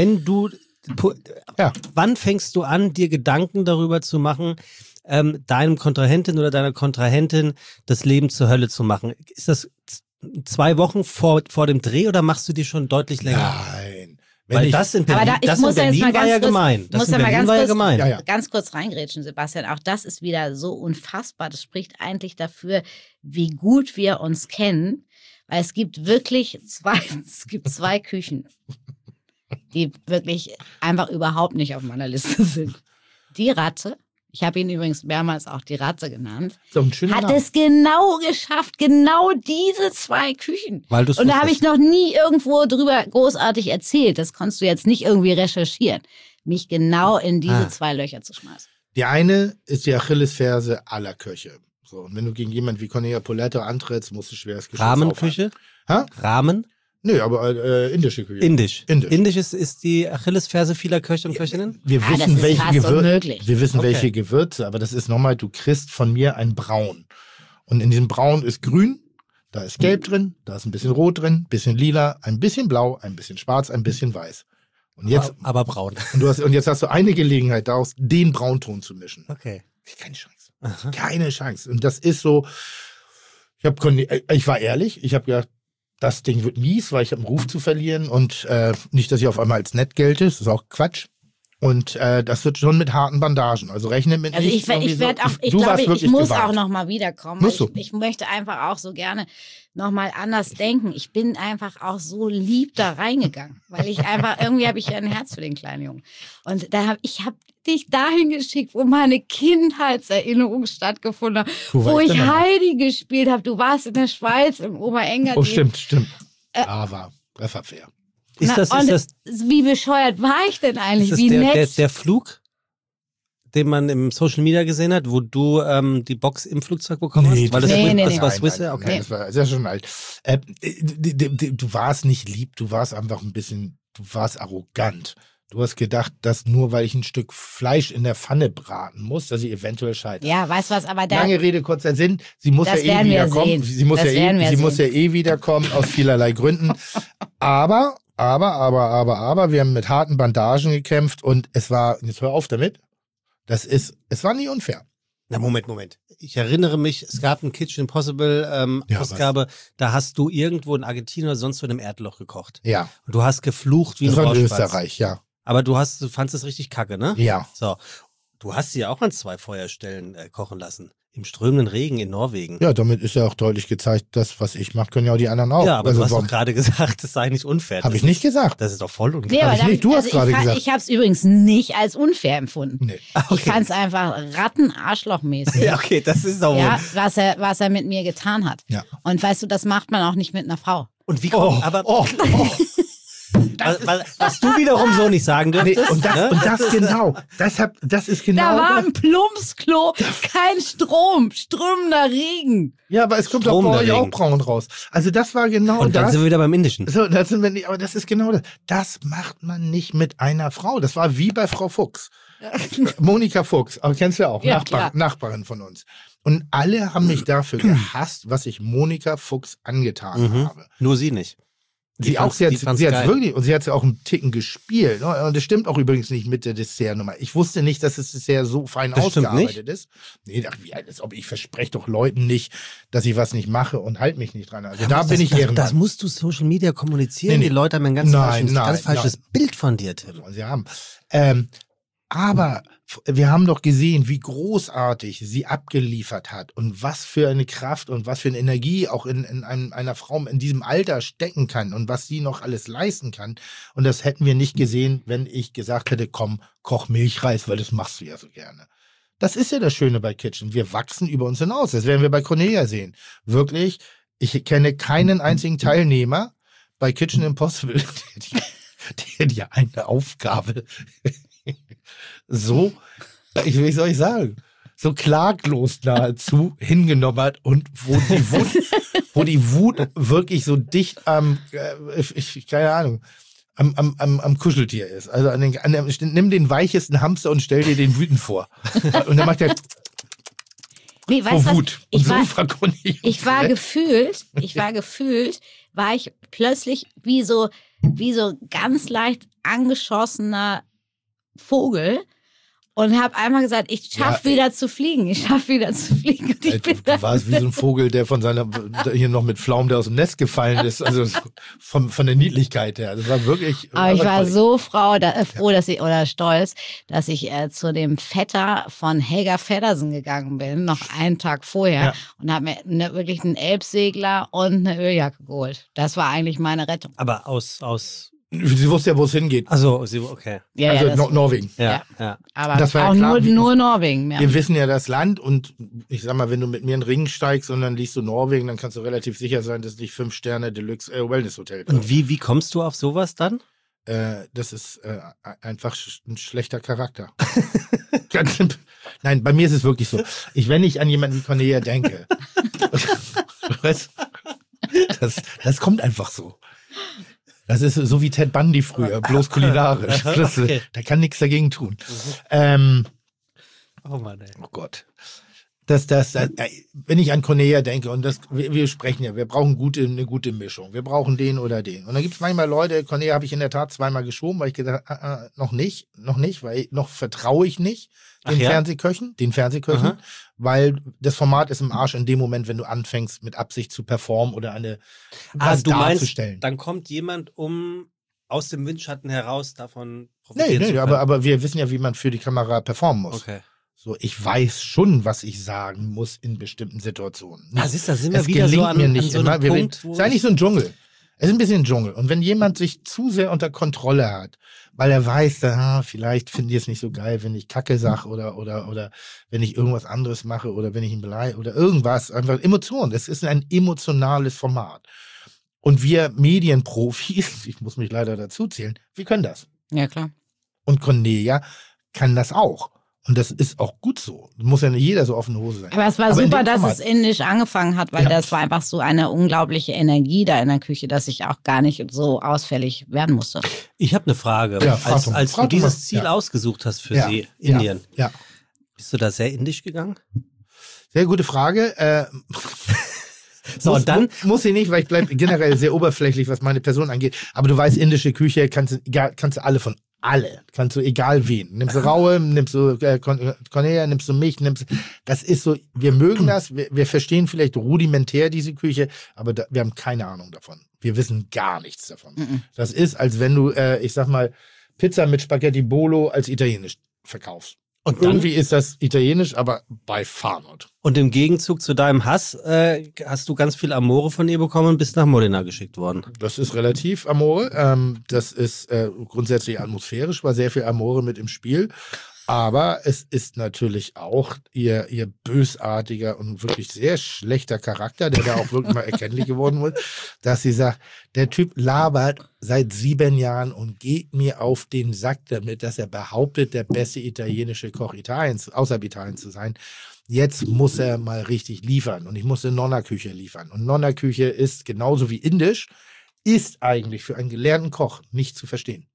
wann fängst du an, dir Gedanken darüber zu machen, deinem Kontrahentin oder deiner Kontrahentin das Leben zur Hölle zu machen? Ist das 2 Wochen vor dem Dreh oder machst du dir schon deutlich länger? Nein. Weil das in Berlin, war ja gemein. Das in Berlin war ja gemein. Ja. Ganz kurz reingrätschen, Sebastian. Auch das ist wieder so unfassbar. Das spricht eigentlich dafür, wie gut wir uns kennen. Weil es gibt wirklich 2 Küchen, die wirklich einfach überhaupt nicht auf meiner Liste sind. Die Ratte. Ich habe ihn übrigens mehrmals auch die Ratte genannt. So ein schöner Name. Es genau geschafft, genau diese 2 Küchen. Und da habe ich noch nie irgendwo drüber großartig erzählt. Das konntest du jetzt nicht irgendwie recherchieren. Mich genau in diese 2 Löcher zu schmeißen. Die eine ist die Achillesferse aller Köche. So, und wenn du gegen jemanden wie Cornelia Poletto antrittst, musst du schweres Geschoss Rahmenküche? Rahmen? Nö, aber indische Küche. Indisch ist die Achillesferse vieler Köche und Köchinnen? Wir wissen, welche Gewürze, aber das ist nochmal, du kriegst von mir ein Braun. Und in diesem Braun ist grün, da ist gelb drin, da ist ein bisschen rot drin, ein bisschen lila, ein bisschen blau, ein bisschen schwarz, ein bisschen weiß. Und jetzt, aber braun. Und jetzt hast du eine Gelegenheit, daraus den Braunton zu mischen. Okay. Keine Chance. Aha. Keine Chance. Und das ist so, ich war ehrlich, ich habe gedacht, das Ding wird mies, weil ich habe einen Ruf zu verlieren und nicht, dass ich auf einmal als nett gelte, das ist auch Quatsch. Und das wird schon mit harten Bandagen. Also rechne mit also nichts. Ich muss auch noch mal wiederkommen. Ich möchte einfach auch so gerne noch mal anders denken. Ich bin einfach auch so lieb da reingegangen, weil ich einfach, irgendwie habe ich ja ein Herz für den kleinen Jungen. Und ich habe dich dahin geschickt, wo meine Kindheitserinnerung stattgefunden hat, wo ich Heidi gespielt habe. Du warst in der Schweiz, im Oberengadin. Oh, stimmt. War fair. Ist das wie bescheuert war ich denn eigentlich? ist Wie das nett? der Flug, den man im Social Media gesehen hat, wo du die Box im Flugzeug bekommen hast? Weil das war Swiss Air? Okay. Nein, das war sehr schon alt. Du warst nicht lieb, du warst einfach ein bisschen, du warst arrogant. Du hast gedacht, dass nur weil ich ein Stück Fleisch in der Pfanne braten muss, dass ich eventuell scheitere. Ja, weißt du was, aber da... Lange Rede, kurzer Sinn, sie muss ja eh wiederkommen. Sie muss ja eh wiederkommen, aus vielerlei Gründen. Aber, wir haben mit harten Bandagen gekämpft und es war, jetzt hör auf damit, es war nie unfair. Na, Moment. Ich erinnere mich, es gab eine Kitchen Impossible Ausgabe, da hast du irgendwo in Argentinien oder sonst wo in einem Erdloch gekocht. Ja. Und du hast geflucht wie ein Rauschspatz. Rauschspatz. Das war in Österreich, ja. Aber du fandst es richtig kacke, ne? Ja. So. Du hast sie ja auch an 2 Feuerstellen kochen lassen. Im strömenden Regen in Norwegen. Ja, damit ist ja auch deutlich gezeigt, das, was ich mache, können ja auch die anderen auch. Ja, aber also du hast doch gerade gesagt, das sei nicht unfair. Habe ich nicht gesagt. Das ist doch voll unfair. Nee, aber Hab ich nicht. Du hast gerade gesagt. Ich habe es übrigens nicht als unfair empfunden. Nee. Ich fand es einfach rattenarschlochmäßig. Ja, okay, das ist auch... Ja, was er mit mir getan hat. Ja. Und weißt du, das macht man auch nicht mit einer Frau. Und wie kommt... Was du wiederum so nicht sagen dürftest. Nee, und das genau. Das ist genau. Da war ein Plumpsklo, kein Strom, strömender Regen. Ja, aber es kommt doch bei euch auch braun raus. Also das war genau das. Und dann sind wir wieder beim Indischen. So, das sind wir nicht, aber das ist genau das. Das macht man nicht mit einer Frau. Das war wie bei Frau Fuchs. Monika Fuchs, aber kennst du ja auch, Ja, Nachbarin von uns. Und alle haben mich dafür gehasst, was ich Monika Fuchs angetan habe. Nur sie nicht. Sie hat wirklich, und sie hat ja auch einen Ticken gespielt. Und das stimmt auch übrigens nicht mit der Dessertnummer. Ich wusste nicht, dass das Dessert so fein ausgearbeitet ist. Nee, als ob ich verspreche doch Leuten nicht, dass ich was nicht mache und halt mich nicht dran. Also da bin ich Ehrenmann. Das musst du Social Media kommunizieren. Nee. Die Leute haben ein ganz falsches Bild von dir, Tim. Sie haben. Aber wir haben doch gesehen, wie großartig sie abgeliefert hat und was für eine Kraft und was für eine Energie auch in einer Frau in diesem Alter stecken kann und was sie noch alles leisten kann. Und das hätten wir nicht gesehen, wenn ich gesagt hätte, komm, koch Milchreis, weil das machst du ja so gerne. Das ist ja das Schöne bei Kitchen. Wir wachsen über uns hinaus. Das werden wir bei Cornelia sehen. Wirklich, ich kenne keinen einzigen Teilnehmer bei Kitchen Impossible, der ja eine Aufgabe so, wie soll ich sagen, so klaglos nahezu hingenommen hat und wo die Wut wirklich so dicht keine Ahnung, am Kuscheltier ist. Also nimm den weichesten Hamster und stell dir den wütend vor. Und dann macht er vor Wut. Ich war plötzlich wie so ganz leicht angeschossener Vogel und habe einmal gesagt, ich schaffe wieder zu fliegen. Und du warst wie so ein Vogel, der hier noch mit Pflaumen, der aus dem Nest gefallen ist. Also von der Niedlichkeit her. Das war wirklich. Aber ich war so froh, stolz, dass ich zu dem Vetter von Helga Feddersen gegangen bin, noch einen Tag vorher, und habe mir wirklich einen Elbsegler und eine Öljacke geholt. Das war eigentlich meine Rettung. Aber aus Sie wusste ja, wo es hingeht. Also, okay. Ja, also Norwegen. Ja. Aber das war auch ja klar, nur Norwegen. Wir wissen ja das Land und ich sag mal, wenn du mit mir in den Ring steigst und dann liest du Norwegen, dann kannst du relativ sicher sein, dass nicht 5 Sterne Deluxe Wellness Hotel kommt. Und wie kommst du auf sowas dann? Das ist einfach ein schlechter Charakter. Ganz simpel. Nein, bei mir ist es wirklich so. Wenn ich an jemanden wie Cornelia denke, das kommt einfach so. Das ist so wie Ted Bundy früher, bloß kulinarisch. Okay. Da kann nichts dagegen tun. Oh Mann, ey. Oh Gott. Wenn ich an Cornelia denke, und wir sprechen ja, wir brauchen eine gute Mischung. Wir brauchen den oder den. Und dann gibt es manchmal Leute, Cornelia habe ich in der Tat 2-mal geschoben, weil ich gedacht noch nicht, weil noch vertraue ich nicht den Fernsehköchen, weil das Format ist im Arsch in dem Moment, wenn du anfängst, mit Absicht zu performen oder was darzustellen. Meinst, dann kommt jemand, um aus dem Windschatten heraus davon profitieren zu können. Nee, aber wir wissen ja, wie man für die Kamera performen muss. Okay. So, ich weiß schon, was ich sagen muss in bestimmten Situationen. Da sind wir wieder so an so einem Punkt, wo... Es ist eigentlich so ein Dschungel. Es ist ein bisschen ein Dschungel. Und wenn jemand sich zu sehr unter Kontrolle hat, weil er weiß, vielleicht finde ich es nicht so geil, wenn ich Kacke sage oder wenn ich irgendwas anderes mache oder wenn ich ihn beleidige oder irgendwas. Einfach Emotionen. Es ist ein emotionales Format. Und wir Medienprofis, ich muss mich leider dazu zählen, wir können das. Ja, klar. Und Cornelia kann das auch. Und das ist auch gut so. Muss ja nicht jeder so offene Hose sein. Aber es war Aber in super, dem dass Format- es indisch angefangen hat, weil Ja. das war einfach so eine unglaubliche Energie da in der Küche, dass ich auch gar nicht so ausfällig werden musste. Ich habe eine Frage. Ja, frag doch mal. Als du Frag doch dieses mal. Ziel Ja. ausgesucht hast für Ja. sie, Indien, Ja. bist du da sehr indisch gegangen? Sehr gute Frage. So, und dann? Muss ich nicht, weil ich bleibe generell sehr oberflächlich, was meine Person angeht. Aber du weißt, indische Küche kannst du alle. Kannst du egal wen. Nimmst du Raue, nimmst du Cornelia, nimmst du mich, das ist so, wir mögen das, wir verstehen vielleicht rudimentär diese Küche, aber wir haben keine Ahnung davon. Wir wissen gar nichts davon. Das ist, als wenn du, ich sag mal, Pizza mit Spaghetti Bolo als italienisch verkaufst. Und dann? irgendwie ist das italienisch, aber by far not. Und im Gegenzug zu deinem Hass hast du ganz viel Amore von ihr bekommen und bist nach Modena geschickt worden. Das ist relativ Amore. Das ist grundsätzlich atmosphärisch, war sehr viel Amore mit im Spiel. Aber es ist natürlich auch ihr bösartiger und wirklich sehr schlechter Charakter, der da auch wirklich mal erkenntlich geworden wird, dass sie sagt, der Typ labert seit 7 Jahren und geht mir auf den Sack damit, dass er behauptet, der beste italienische Koch Italiens, außerhalb Italiens zu sein. Jetzt muss er mal richtig liefern und ich muss eine Nonna-Küche liefern. Und Nonna-Küche ist genauso wie indisch, ist eigentlich für einen gelernten Koch nicht zu verstehen.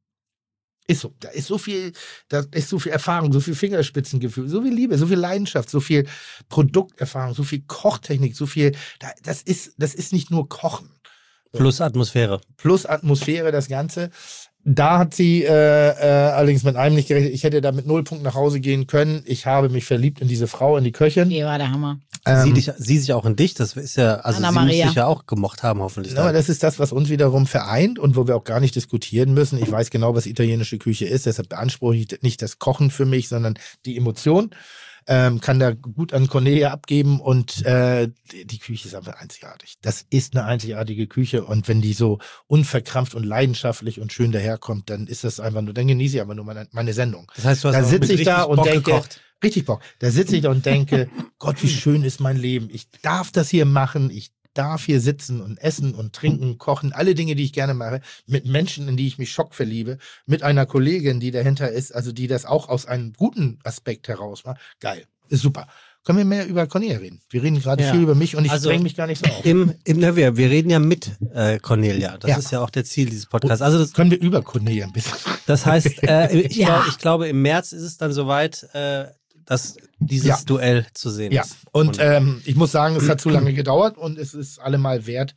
Ist so. Da ist so viel Erfahrung, so viel Fingerspitzengefühl, so viel Liebe, so viel Leidenschaft, so viel Produkterfahrung, so viel Kochtechnik, so viel. Das ist nicht nur Kochen. Plus Atmosphäre. Plus Atmosphäre, das Ganze. Da hat sie allerdings mit einem nicht gerechnet. Ich hätte da mit 0 Punkten nach Hause gehen können. Ich habe mich verliebt in diese Frau, in die Köchin. Die war der Hammer. Sie sich auch in dich, das ist ja, also Anna sie muss Maria. dich ja auch gemocht haben, hoffentlich. Aber das ist das, was uns wiederum vereint und wo wir auch gar nicht diskutieren müssen. Ich weiß genau, was italienische Küche ist, deshalb beanspruche ich nicht das Kochen für mich, sondern die Emotion. Kann da gut an Cornelia abgeben und die Küche ist einfach einzigartig. Das ist eine einzigartige Küche und wenn die so unverkrampft und leidenschaftlich und schön daherkommt, dann ist das einfach nur, dann genieße ich einfach nur meine Sendung. Das heißt, du hast Da auch sitze mit ich da richtig und Bock denke, gekocht. richtig Bock, da sitze ich da und denke, Gott, wie schön ist mein Leben. Ich darf das hier machen, ich darf hier sitzen und essen und trinken, kochen, alle Dinge, die ich gerne mache, mit Menschen, in die ich mich schockverliebe, mit einer Kollegin, die dahinter ist, also die das auch aus einem guten Aspekt heraus macht. Geil, ist super. Können wir mehr über Cornelia reden? Wir reden gerade Ja. viel über mich und ich Also, dränge mich gar nicht so auf. Wir reden ja mit Cornelia. Das Ja. ist ja auch der Ziel dieses Podcasts. Also Können wir über Cornelia ein bisschen? das heißt, Ja. ich glaube, im März ist es dann soweit, dass dieses Ja. Duell zu sehen Ja, ist. und ich muss sagen, es hat zu lange gedauert und es ist allemal wert.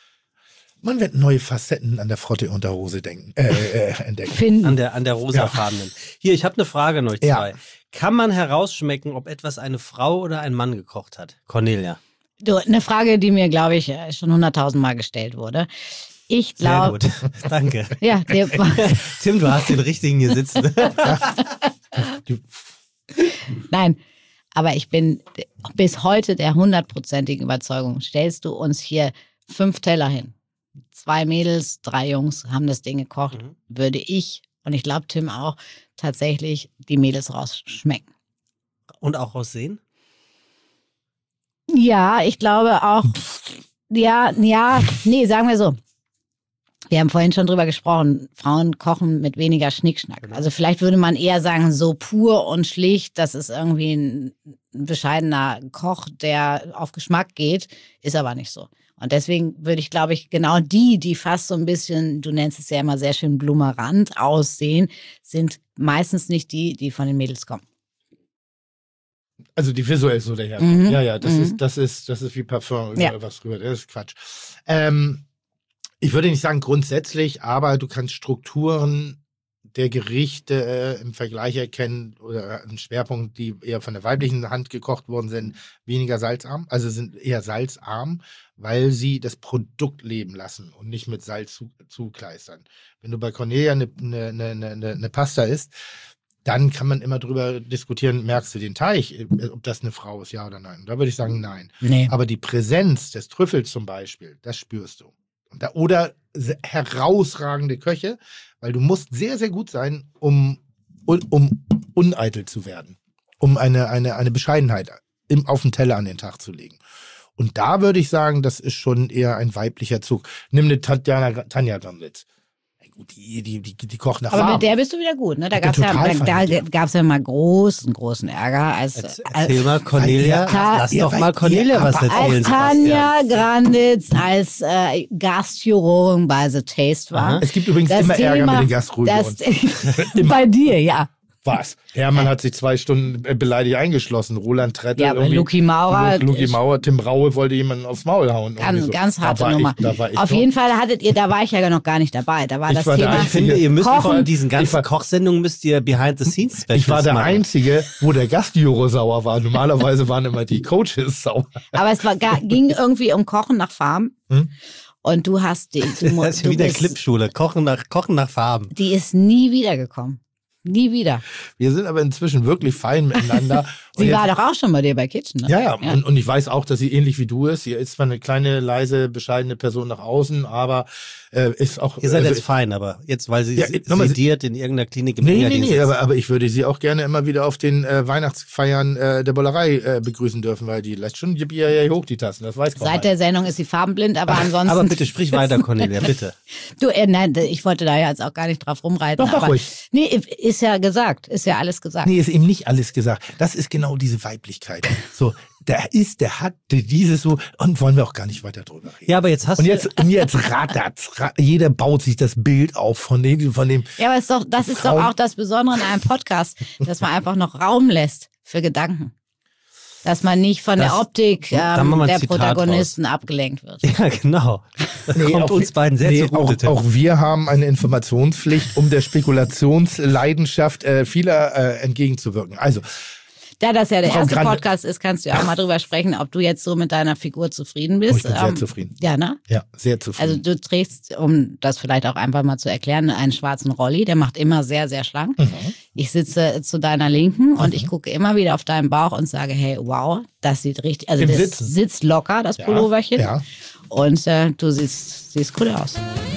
Man wird neue Facetten an der Frotte-Unterhose entdecken. Finden. An der rosafarbenen. Hier, ich habe eine Frage an euch Ja. zwei. Kann man herausschmecken, ob etwas eine Frau oder ein Mann gekocht hat? Cornelia. Du, eine Frage, die mir, glaube ich, schon 100.000 Mal gestellt wurde. Ich Sehr glaube, gut. Danke. ja, Tim, du hast den richtigen hier sitzen. nein, aber ich bin bis heute der 100%igen Überzeugung, stellst du uns hier 5 Teller hin, 2 Mädels, 3 Jungs haben das Ding gekocht, würde ich, und ich glaube Tim auch, tatsächlich die Mädels rausschmecken. Und auch aussehen? Ja, ich glaube auch, nee, sagen wir so. Wir haben vorhin schon drüber gesprochen, Frauen kochen mit weniger Schnickschnack. Also vielleicht würde man eher sagen, so pur und schlicht, das ist irgendwie ein bescheidener Koch, der auf Geschmack geht, ist aber nicht so. Und deswegen würde ich, glaube ich, genau die fast so ein bisschen, du nennst es ja immer sehr schön blummerant aussehen, sind meistens nicht die von den Mädels kommen. Also die visuell so daherkommen. Mhm. Ja, das Mhm. ist wie Parfum, über Ja. was rüber. Das ist Quatsch. Ich würde nicht sagen grundsätzlich, aber du kannst Strukturen der Gerichte im Vergleich erkennen oder einen Schwerpunkt, die eher von der weiblichen Hand gekocht worden sind, weniger salzarm, also sind eher salzarm, weil sie das Produkt leben lassen und nicht mit Salz zukleistern. Wenn du bei Cornelia eine Pasta isst, dann kann man immer drüber diskutieren, merkst du den Teig, ob das eine Frau ist, ja oder nein. Da würde ich sagen, nein. Nee. Aber die Präsenz des Trüffels zum Beispiel, das spürst du. Oder herausragende Köche, weil du musst sehr, sehr gut sein, um uneitel zu werden, um eine Bescheidenheit auf den Teller an den Tag zu legen. Und da würde ich sagen, das ist schon eher ein weiblicher Zug. Nimm eine Tanja Granditz. Gut, die kocht nach Aber Farben. mit der bist du wieder gut, ne? Da Ich bin gab's ja mal großen Ärger. Erzähl mal, Cornelia, lass doch mal Cornelia was erzählen. Als Tanja Granditz als Gastjurorin bei The Taste war. Es gibt übrigens Das immer Ärger Thema- mit den Gastjuroren. Bei dir, ja. Was? Hermann hat sich 2 Stunden beleidigt eingeschlossen. Roland Tretter. Ja, aber Luki Maurer. Luki Maurer, Tim Raue wollte jemanden aufs Maul hauen. Ganz harte Nummer. Da Auf jeden Fall da war ich ja noch gar nicht dabei. Da war Ich das war der Thema. Ich finde, ihr müsst Kochen. von diesen ganzen Kochsendungen müsst ihr Behind-the-Scenes-Specials Ich war der machen. Einzige, wo der Gastjuror sauer war. Normalerweise waren immer die Coaches sauer. Aber es ging irgendwie um Kochen nach Farben. Und du hast die. Das ist ja wieder Clipschule. Kochen nach Farben. Die ist nie wiedergekommen. Nie wieder. Wir sind aber inzwischen wirklich fein miteinander. Sie war doch auch schon bei dir bei Kitchen, ne? Ja. Und ich weiß auch, dass sie ähnlich wie du ist. Sie ist zwar eine kleine, leise, bescheidene Person nach außen, aber ist auch... Ihr seid jetzt fein, aber jetzt, weil sie sediert in irgendeiner Klinik im Engadin Nee, aber ich würde sie auch gerne immer wieder auf den Weihnachtsfeiern der Bollerei begrüßen dürfen, weil die lässt schon ja hoch, die Tassen, das weiß Seit der Sendung ist sie farbenblind, aber ansonsten... Aber bitte sprich weiter, Cornelia, bitte. Du, nein, ich wollte da jetzt auch gar nicht drauf rumreiten. Doch, aber ruhig. Nee, ist ja gesagt, ist ja alles gesagt. Nee, ist eben nicht alles gesagt. Das ist genau diese Weiblichkeit. So, der hat dieses so, und wollen wir auch gar nicht weiter drüber reden. Ja, aber jetzt hast Und jetzt rattert's. Jeder baut sich das Bild auf von dem. Ja, aber das ist doch auch das Besondere in einem Podcast, dass man einfach noch Raum lässt für Gedanken. Dass man nicht von der Optik der Protagonisten abgelenkt wird. Ja, genau. Das kommt uns beiden sehr zugute. Auch wir haben eine Informationspflicht, um der Spekulationsleidenschaft vieler entgegenzuwirken. Also, Da das ja der Frau erste Grande. Podcast ist, kannst du ja auch mal drüber sprechen, ob du jetzt so mit deiner Figur zufrieden bist. ich bin sehr zufrieden. Ja, ne? Ja, sehr zufrieden. Also du trägst, um das vielleicht auch einfach mal zu erklären, einen schwarzen Rolli, der macht immer sehr, sehr schlank. Ich sitze zu deiner Linken und ich gucke immer wieder auf deinen Bauch und sage, hey, wow, das sieht richtig, also Im das Sitzen. sitzt locker, das Pulloverchen. Ja. Und du siehst gut aus.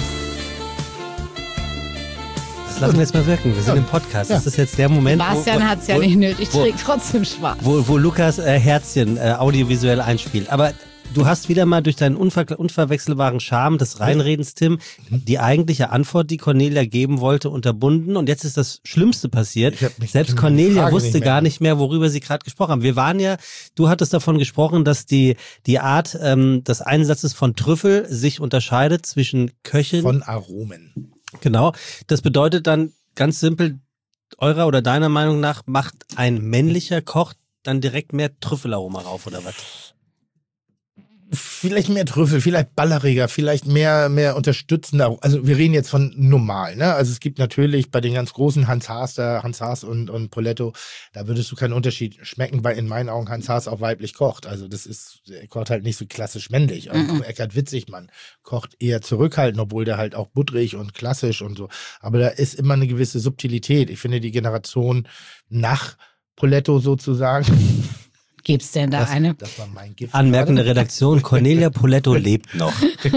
Das lassen wir jetzt mal wirken. Wir sind im Podcast. Das ist jetzt der Moment, Bastian hat es ja nicht nötig, trägt trotzdem schwarz. wo Lukas Herzchen audiovisuell einspielt. Aber du hast wieder mal durch deinen unverwechselbaren Charme des Reinredens, Tim, die eigentliche Antwort, die Cornelia geben wollte, unterbunden. Und jetzt ist das Schlimmste passiert. Selbst Cornelia wusste gar nicht mehr, worüber sie gerade gesprochen haben. Wir waren ja, du hattest davon gesprochen, dass die Art des Einsatzes von Trüffel sich unterscheidet zwischen Köchin. Von Aromen. Genau. Das bedeutet dann ganz simpel, eurer oder deiner Meinung nach, macht ein männlicher Koch dann direkt mehr Trüffelaroma rauf, oder was? Vielleicht mehr Trüffel, vielleicht balleriger, vielleicht mehr unterstützender. Also wir reden jetzt von normal, ne? Also es gibt natürlich bei den ganz großen Hans Haas und Poletto, da würdest du keinen Unterschied schmecken, weil in meinen Augen Hans Haas auch weiblich kocht. Also er kocht halt nicht so klassisch männlich. Auch Eckhard Witzigmann kocht eher zurückhaltend, obwohl der halt auch butterig und klassisch und so. Aber da ist immer eine gewisse Subtilität. Ich finde die Generation nach Poletto sozusagen. Gibt's denn da eine? Das war mein Gift. Anmerkende Redaktion, Cornelia Poletto lebt noch.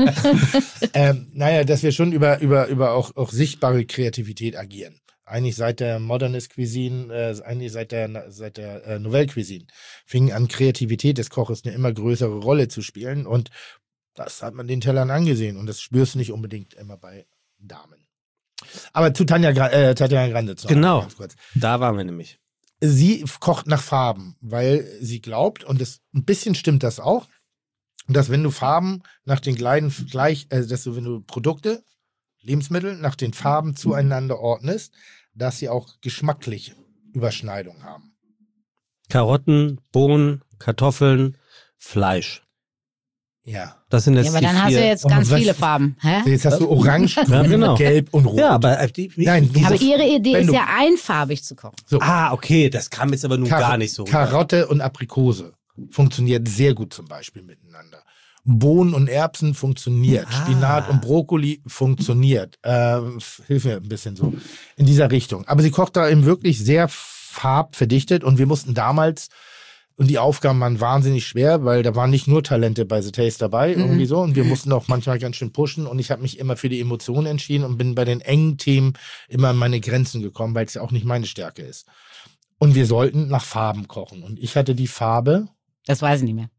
Dass wir schon über auch sichtbare Kreativität agieren. Eigentlich seit der Modernist Cuisine, eigentlich seit der Nouvelle Cuisine fing an, Kreativität des Koches eine immer größere Rolle zu spielen, und das hat man den Tellern angesehen, und das spürst du nicht unbedingt immer bei Damen. Aber zu Tatjana Granditz noch Genau, ganz kurz. da waren wir nämlich. Sie kocht nach Farben, weil sie glaubt, und ein bisschen stimmt das auch, dass wenn du Farben nach den wenn du Produkte, Lebensmittel nach den Farben zueinander ordnest, dass sie auch geschmacklich Überschneidung haben. Karotten, Bohnen, Kartoffeln, Fleisch. Ja. Das sind jetzt Ja, aber die dann hast du 4. jetzt ganz viele Farben. Hä? Jetzt hast du Orange, Grün, Ja, genau. Gelb und Rot. Ja, aber Nein, Aber ihre Idee wenn ist du- ja einfarbig zu kochen. So. okay, das kam jetzt aber nun gar nicht so rüber. Karotte und Aprikose funktioniert sehr gut zum Beispiel miteinander. Bohnen und Erbsen funktioniert. Spinat und Brokkoli funktioniert. Hilf mir ein bisschen so in dieser Richtung. Aber sie kocht da eben wirklich sehr farbverdichtet, und wir mussten damals, und die Aufgaben waren wahnsinnig schwer, weil da waren nicht nur Talente bei The Taste dabei, irgendwie so, und wir mussten auch manchmal ganz schön pushen, und ich habe mich immer für die Emotionen entschieden und bin bei den engen Themen immer an meine Grenzen gekommen, weil es ja auch nicht meine Stärke ist. Und wir sollten nach Farben kochen, und ich hatte die Farbe Das weiß ich nicht mehr.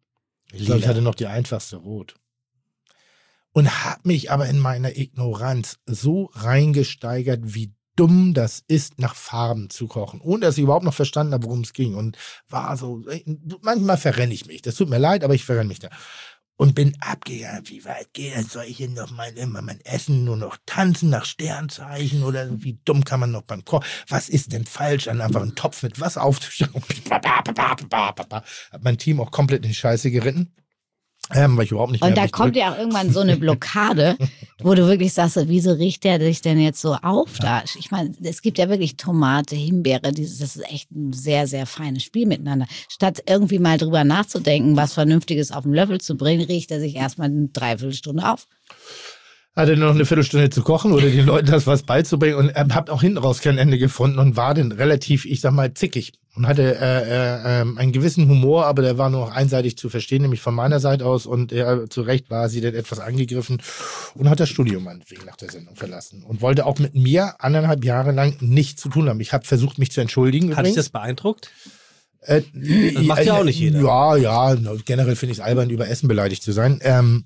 Ich glaube, ich hatte noch die einfachste Rot. Und habe mich aber in meiner Ignoranz so reingesteigert, wie dumm das ist, nach Farben zu kochen, ohne dass ich überhaupt noch verstanden habe, worum es ging. Und war so, manchmal verrenne ich mich. Das tut mir leid, aber ich verrenne mich da. Und bin abgegangen, wie weit geht das? Soll ich hier noch immer mein Essen nur noch tanzen nach Sternzeichen? Oder wie dumm kann man noch beim Kochen? Was ist denn falsch, an einfach einen Topf mit Wasser aufzustellen? Hat mein Team auch komplett in die Scheiße geritten. Weil ich überhaupt nicht mehr und da kommt ja auch irgendwann so eine Blockade, wo du wirklich sagst, wieso riecht der dich denn jetzt so auf da? Ich meine, es gibt ja wirklich Tomate, Himbeere, das ist echt ein sehr, sehr feines Spiel miteinander. Statt irgendwie mal drüber nachzudenken, was Vernünftiges auf den Löffel zu bringen, riecht er sich erstmal eine Dreiviertelstunde auf. Hatte noch eine Viertelstunde zu kochen oder den Leuten das was beizubringen und habt auch hinten raus kein Ende gefunden und war dann relativ, ich sag mal, zickig und hatte einen gewissen Humor, aber der war nur noch einseitig zu verstehen, nämlich von meiner Seite aus und zu Recht war sie dann etwas angegriffen und hat das Studium meinetwegen nach der Sendung verlassen und wollte auch mit mir 1,5 Jahre lang nichts zu tun haben. Ich habe versucht, mich zu entschuldigen. Hat dich das beeindruckt? Das macht ja auch nicht jeder. Ja, generell finde ich es albern, über Essen beleidigt zu sein.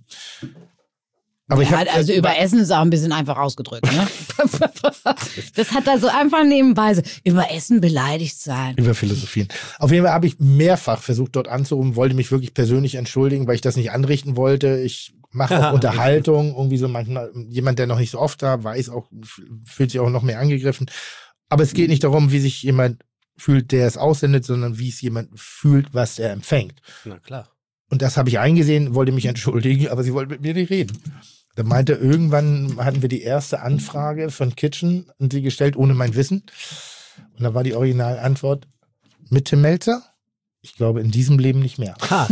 Aber ja, also über Essen ist auch ein bisschen einfach ausgedrückt, ne? Das hat er so einfach nebenbei so, über Essen beleidigt sein. Über Philosophien. Auf jeden Fall habe ich mehrfach versucht, dort anzurufen, wollte mich wirklich persönlich entschuldigen, weil ich das nicht anrichten wollte. Ich mache auch Unterhaltung, irgendwie so manchmal, jemand, der noch nicht so oft da weiß, auch fühlt sich auch noch mehr angegriffen. Aber es geht nicht darum, wie sich jemand fühlt, der es aussendet, sondern wie es jemand fühlt, was er empfängt. Na klar. Und das habe ich eingesehen, wollte mich entschuldigen, aber sie wollte mit mir nicht reden. Da meinte, irgendwann hatten wir die erste Anfrage von Kitchen und sie gestellt, ohne mein Wissen. Und da war die Originalantwort, mit Tim Melzer? Ich glaube, in diesem Leben nicht mehr. Ha.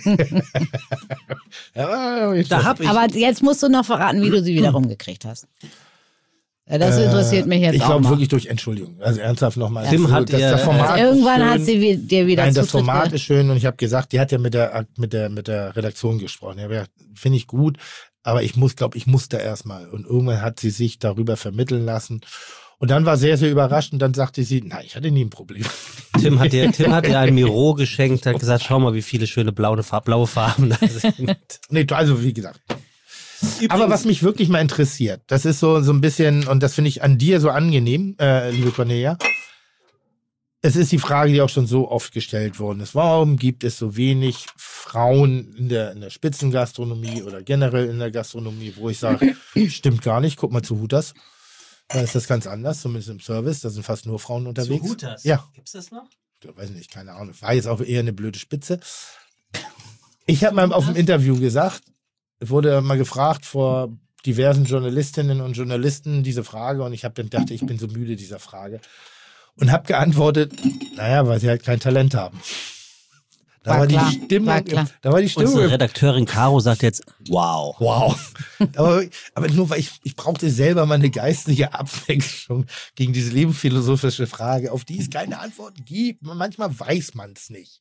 Da hab ich. Aber jetzt musst du noch verraten, wie du sie wieder rumgekriegt hast. Das interessiert mich jetzt ich auch glaube mal. wirklich durch Entschuldigung. Also ernsthaft nochmal. Tim hat das Format also irgendwann schön. hat sie dir wieder Nein, das Zutritt Format gegeben. ist schön und ich habe gesagt, die hat ja mit der Redaktion gesprochen. Ja, finde ich gut, aber ich muss da erstmal. Und irgendwann hat sie sich darüber vermitteln lassen. Und dann war sehr, sehr überrascht und dann sagte sie, nein, ich hatte nie ein Problem. Tim hat dir ein Miro geschenkt, hat gesagt, schau mal, wie viele schöne blaue Farben da sind. Nee, also wie gesagt. Aber was mich wirklich mal interessiert, das ist so ein bisschen, und das finde ich an dir so angenehm, liebe Cornelia, es ist die Frage, die auch schon so oft gestellt worden ist. Warum gibt es so wenig Frauen in der Spitzengastronomie oder generell in der Gastronomie, wo ich sage, stimmt gar nicht, guck mal zu Hooters. Da ist das ganz anders, zumindest im Service, da sind fast nur Frauen unterwegs. Zu Hooters? Ja. Gibt's das noch? Ich weiß nicht, keine Ahnung. War jetzt auch eher eine blöde Spitze. Ich habe mal auf dem Interview gesagt, wurde mal gefragt vor diversen Journalistinnen und Journalisten diese Frage und ich habe dann gedacht, ich bin so müde dieser Frage und habe geantwortet, naja, weil sie halt kein Talent haben. Da war die Stimmung. Unsere Redakteurin Caro sagt jetzt, wow. Wow. aber nur weil ich brauchte selber mal eine geistige Abwechslung gegen diese lebensphilosophische Frage, auf die es keine Antworten gibt. Manchmal weiß man es nicht.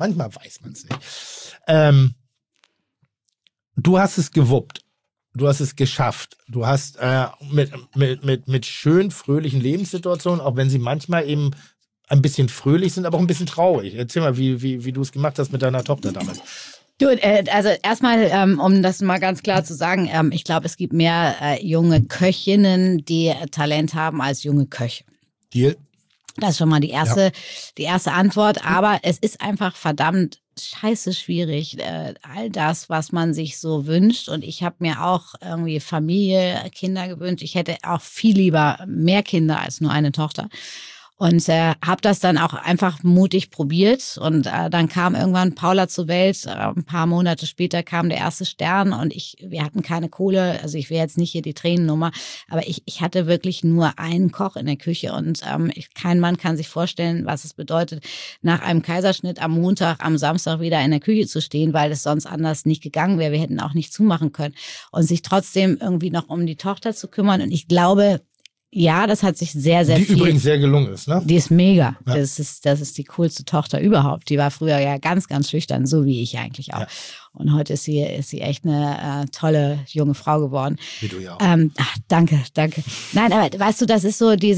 Du hast es gewuppt. Du hast es geschafft. Du hast mit schön fröhlichen Lebenssituationen, auch wenn sie manchmal eben ein bisschen fröhlich sind, aber auch ein bisschen traurig. Erzähl mal, wie du es gemacht hast mit deiner Tochter damals. Du, also erstmal, um das mal ganz klar zu sagen, ich glaube, es gibt mehr junge Köchinnen, die Talent haben, als junge Köche. Deal? Das ist schon mal die erste Antwort. Aber es ist einfach verdammt scheiße schwierig, all das, was man sich so wünscht. Und ich habe mir auch irgendwie Familie, Kinder gewünscht. Ich hätte auch viel lieber mehr Kinder als nur eine Tochter. Und habe das dann auch einfach mutig probiert. Und dann kam irgendwann Paula zur Welt. Ein paar Monate später kam der erste Stern und wir hatten keine Kohle. Also ich will jetzt nicht hier die Tränennummer, aber ich hatte wirklich nur einen Koch in der Küche. Und kein Mann kann sich vorstellen, was es bedeutet, nach einem Kaiserschnitt am Montag, am Samstag wieder in der Küche zu stehen, weil es sonst anders nicht gegangen wäre. Wir hätten auch nicht zumachen können. Und sich trotzdem irgendwie noch um die Tochter zu kümmern. Und ich glaube, ja, das hat sich sehr, sehr die viel... Die übrigens sehr gelungen ist, ne? Die ist mega. Ja. Das ist die coolste Tochter überhaupt. Die war früher ja ganz, ganz schüchtern, so wie ich eigentlich auch. Ja. Und heute ist sie echt eine tolle junge Frau geworden. Wie du ja auch. Danke. Nein, aber weißt du, das ist so dieses...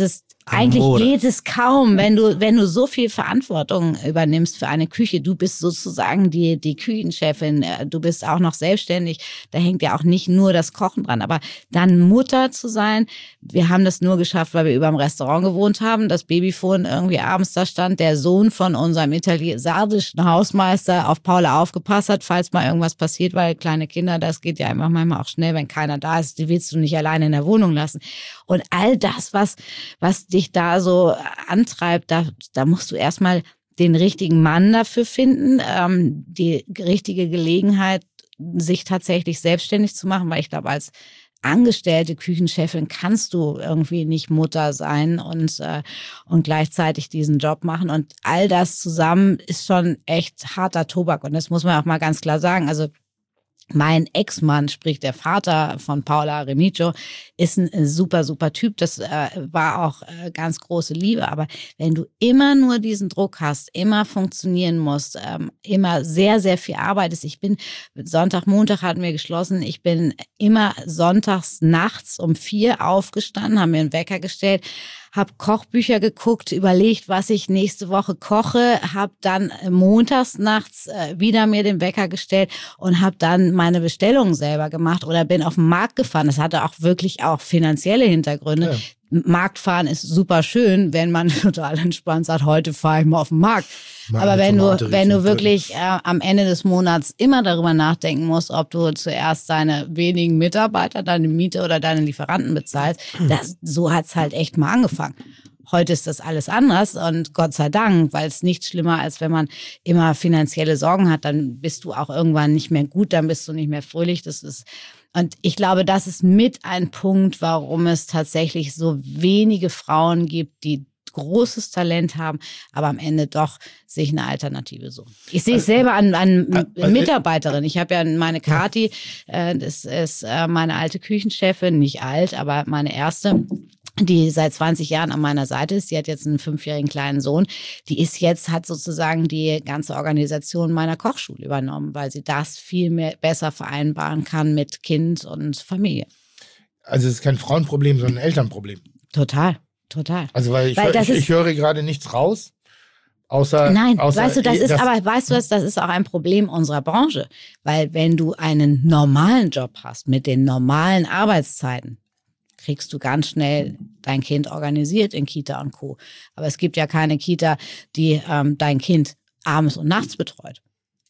Eigentlich Mode. geht es kaum, wenn du so viel Verantwortung übernimmst für eine Küche. Du bist sozusagen die Küchenchefin. Du bist auch noch selbstständig. Da hängt ja auch nicht nur das Kochen dran. Aber dann Mutter zu sein, wir haben das nur geschafft, weil wir über dem Restaurant gewohnt haben. Das Babyphone irgendwie abends da stand. Der Sohn von unserem sardischen Hausmeister auf Paula aufgepasst hat, falls mal irgendwas passiert, weil kleine Kinder, das geht ja einfach manchmal auch schnell, wenn keiner da ist. Die willst du nicht alleine in der Wohnung lassen. Und all das, was dich da so antreibt, da musst du erstmal den richtigen Mann dafür finden, die richtige Gelegenheit, sich tatsächlich selbstständig zu machen, weil ich glaube, als angestellte Küchenchefin kannst du irgendwie nicht Mutter sein und gleichzeitig diesen Job machen. Und all das zusammen ist schon echt harter Tobak. Und das muss man auch mal ganz klar sagen. Also mein Ex-Mann, sprich der Vater von Paula Remigio, ist ein super, super Typ. Das war auch ganz große Liebe. Aber wenn du immer nur diesen Druck hast, immer funktionieren musst, immer sehr, sehr viel arbeitest. Ich bin Sonntag, Montag hatten wir geschlossen. Ich bin immer sonntags nachts um 4 aufgestanden, haben mir einen Wecker gestellt, habe Kochbücher geguckt, überlegt, was ich nächste Woche koche, habe dann montags nachts wieder mir den Wecker gestellt und habe dann meine Bestellungen selber gemacht oder bin auf den Markt gefahren. Das hatte auch wirklich auch finanzielle Hintergründe. Ja. Marktfahren ist super schön, wenn man total entspannt sagt, heute fahre ich mal auf den Markt. Aber wenn du wirklich am Ende des Monats immer darüber nachdenken musst, ob du zuerst deine wenigen Mitarbeiter, deine Miete oder deine Lieferanten bezahlst, so hat's halt echt mal angefangen. Heute ist das alles anders und Gott sei Dank, weil es nichts schlimmer, als wenn man immer finanzielle Sorgen hat, dann bist du auch irgendwann nicht mehr gut, dann bist du nicht mehr fröhlich. Und ich glaube, das ist mit ein Punkt, warum es tatsächlich so wenige Frauen gibt, die großes Talent haben, aber am Ende doch sich eine Alternative suchen. Ich sehe es selber an Mitarbeiterin. Ich habe ja meine Kathi, das ist meine alte Küchenchefin, nicht alt, aber meine erste, die seit 20 Jahren an meiner Seite ist. Die hat jetzt einen 5-jährigen kleinen Sohn. hat sozusagen die ganze Organisation meiner Kochschule übernommen, weil sie das viel mehr besser vereinbaren kann mit Kind und Familie. Also es ist kein Frauenproblem, sondern ein Elternproblem. Total. Also weil ich höre gerade nichts raus. Nein, weißt du, das ist auch ein Problem unserer Branche. Weil wenn du einen normalen Job hast mit den normalen Arbeitszeiten, kriegst du ganz schnell dein Kind organisiert in Kita und Co. Aber es gibt ja keine Kita, die dein Kind abends und nachts betreut.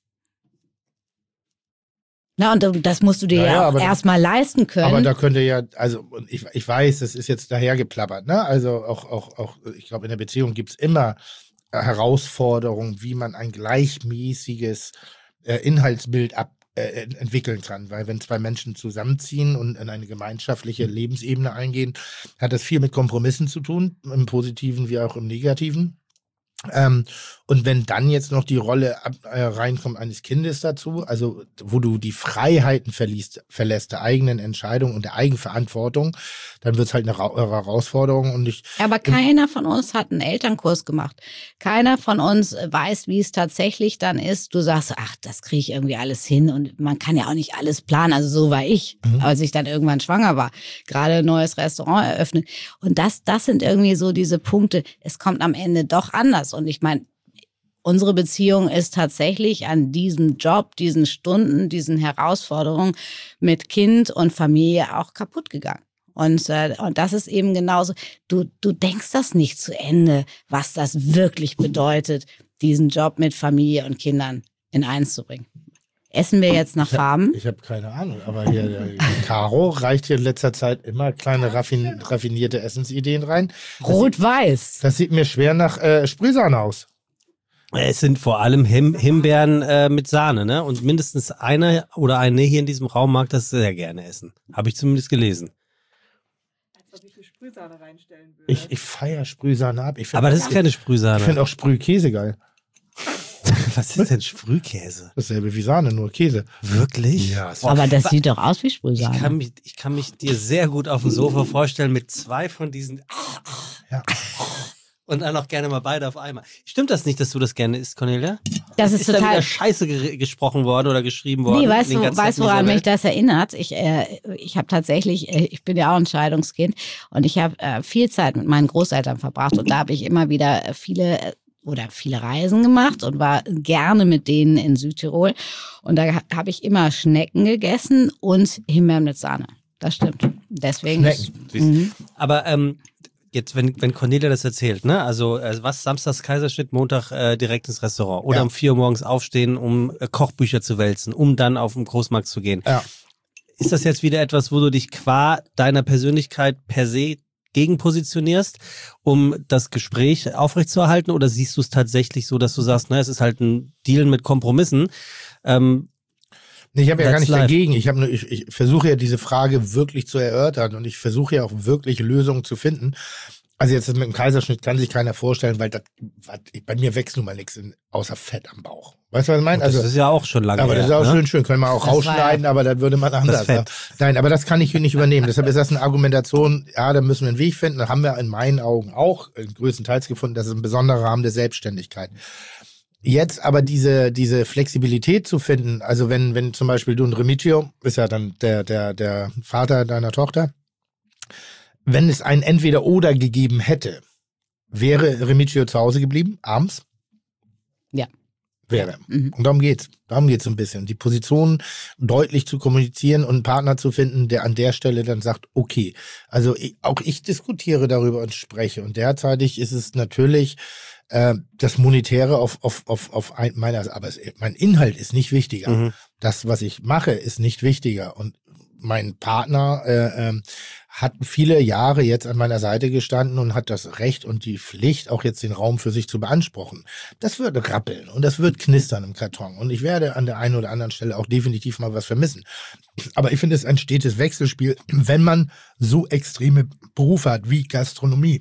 Na, und das musst du dir auch erstmal leisten können. Aber da könnte ja, also ich weiß, das ist jetzt dahergeplappert, ne? Also auch ich glaube, in der Beziehung gibt es immer Herausforderungen, wie man ein gleichmäßiges Inhaltsbild entwickeln kann. Weil wenn 2 Menschen zusammenziehen und in eine gemeinschaftliche Lebensebene eingehen, hat das viel mit Kompromissen zu tun, im Positiven wie auch im Negativen. Und wenn dann jetzt noch die Rolle reinkommt eines Kindes dazu, also wo du die Freiheiten verlässt der eigenen Entscheidung und der Eigenverantwortung, dann wird es halt eine Herausforderung. Aber keiner von uns hat einen Elternkurs gemacht. Keiner von uns weiß, wie es tatsächlich dann ist. Du sagst, ach, das kriege ich irgendwie alles hin und man kann ja auch nicht alles planen. Also so war ich, als ich dann irgendwann schwanger war. Gerade ein neues Restaurant eröffnet. Und das sind irgendwie so diese Punkte. Es kommt am Ende doch anders. Und ich meine, unsere Beziehung ist tatsächlich an diesem Job, diesen Stunden, diesen Herausforderungen mit Kind und Familie auch kaputt gegangen. Und das ist eben genauso, du denkst das nicht zu Ende, was das wirklich bedeutet, diesen Job mit Familie und Kindern in eins zu bringen. Essen wir jetzt nach Farben? Ich habe keine Ahnung, aber hier Caro reicht hier in letzter Zeit immer kleine raffinierte Essensideen rein. Rot-Weiß. Das sieht mir schwer nach Sprühsahne aus. Es sind vor allem Himbeeren mit Sahne, ne? Und mindestens einer oder eine hier in diesem Raum mag das sehr gerne essen. Habe ich zumindest gelesen. Als ob ich eine Sprühsahne reinstellen würde. Ich feiere Sprühsahne ab. Aber das ist keine Sprühsahne. Ich finde auch Sprühkäse geil. Was ist denn Sprühkäse? Dasselbe wie Sahne, nur Käse. Wirklich? Ja. Aber das sieht doch aus wie Sprühsahne. Ich kann mich dir sehr gut auf dem Sofa vorstellen mit 2 von diesen. Ja. Und dann auch gerne mal beide auf einmal. Stimmt das nicht, dass du das gerne isst, Cornelia? Das ist da total wieder Scheiße gesprochen worden oder geschrieben worden? Nee, weißt du, woran mich das erinnert? Ich habe tatsächlich, ich bin ja auch ein Scheidungskind und ich habe viel Zeit mit meinen Großeltern verbracht und da habe ich immer wieder viele Reisen gemacht und war gerne mit denen in Südtirol. Und da habe ich immer Schnecken gegessen und Himbeeren mit Sahne. Das stimmt. Deswegen. Schnecken. Aber jetzt, wenn Cornelia das erzählt, ne? Also was, samstags Kaiserschnitt, Montag direkt ins Restaurant. Oder um 4 Uhr morgens aufstehen, um Kochbücher zu wälzen, um dann auf den Großmarkt zu gehen. Ja. Ist das jetzt wieder etwas, wo du dich qua deiner Persönlichkeit per se gegenpositionierst, um das Gespräch aufrechtzuerhalten? Oder siehst du es tatsächlich so, dass du sagst, es ist halt ein Deal mit Kompromissen? Ich habe ja gar nicht life. dagegen. Ich versuche ja diese Frage wirklich zu erörtern und ich versuche ja auch wirklich Lösungen zu finden. Also jetzt mit dem Kaiserschnitt kann sich keiner vorstellen, weil bei mir wächst nun mal nichts außer Fett am Bauch. Weißt du, was ich meine? Also, das ist ja auch schon lange aber das ist auch her, schön. Können wir auch rausschneiden, aber dann würde man anders. Fett. Nein, aber das kann ich hier nicht übernehmen. Deshalb ist das eine Argumentation, ja, da müssen wir einen Weg finden. Da haben wir in meinen Augen auch größtenteils gefunden, das ist ein besonderer Rahmen der Selbstständigkeit. Jetzt aber diese Flexibilität zu finden, also wenn zum Beispiel du und Remigio, ist ja dann der Vater deiner Tochter, wenn es ein Entweder-Oder gegeben hätte, wäre Remigio zu Hause geblieben, abends? Ja. Wäre. Und darum geht's so ein bisschen. Die Position deutlich zu kommunizieren und einen Partner zu finden, der an der Stelle dann sagt, okay. Also auch ich diskutiere darüber und spreche. Und derzeitig ist es natürlich das Monetäre auf meiner, aber mein Inhalt ist nicht wichtiger. Das, was ich mache, ist nicht wichtiger. Und mein Partner hat viele Jahre jetzt an meiner Seite gestanden und hat das Recht und die Pflicht, auch jetzt den Raum für sich zu beanspruchen. Das wird rappeln und das wird knistern im Karton. Und ich werde an der einen oder anderen Stelle auch definitiv mal was vermissen. Aber ich finde es ein stetes Wechselspiel, wenn man so extreme Berufe hat wie Gastronomie.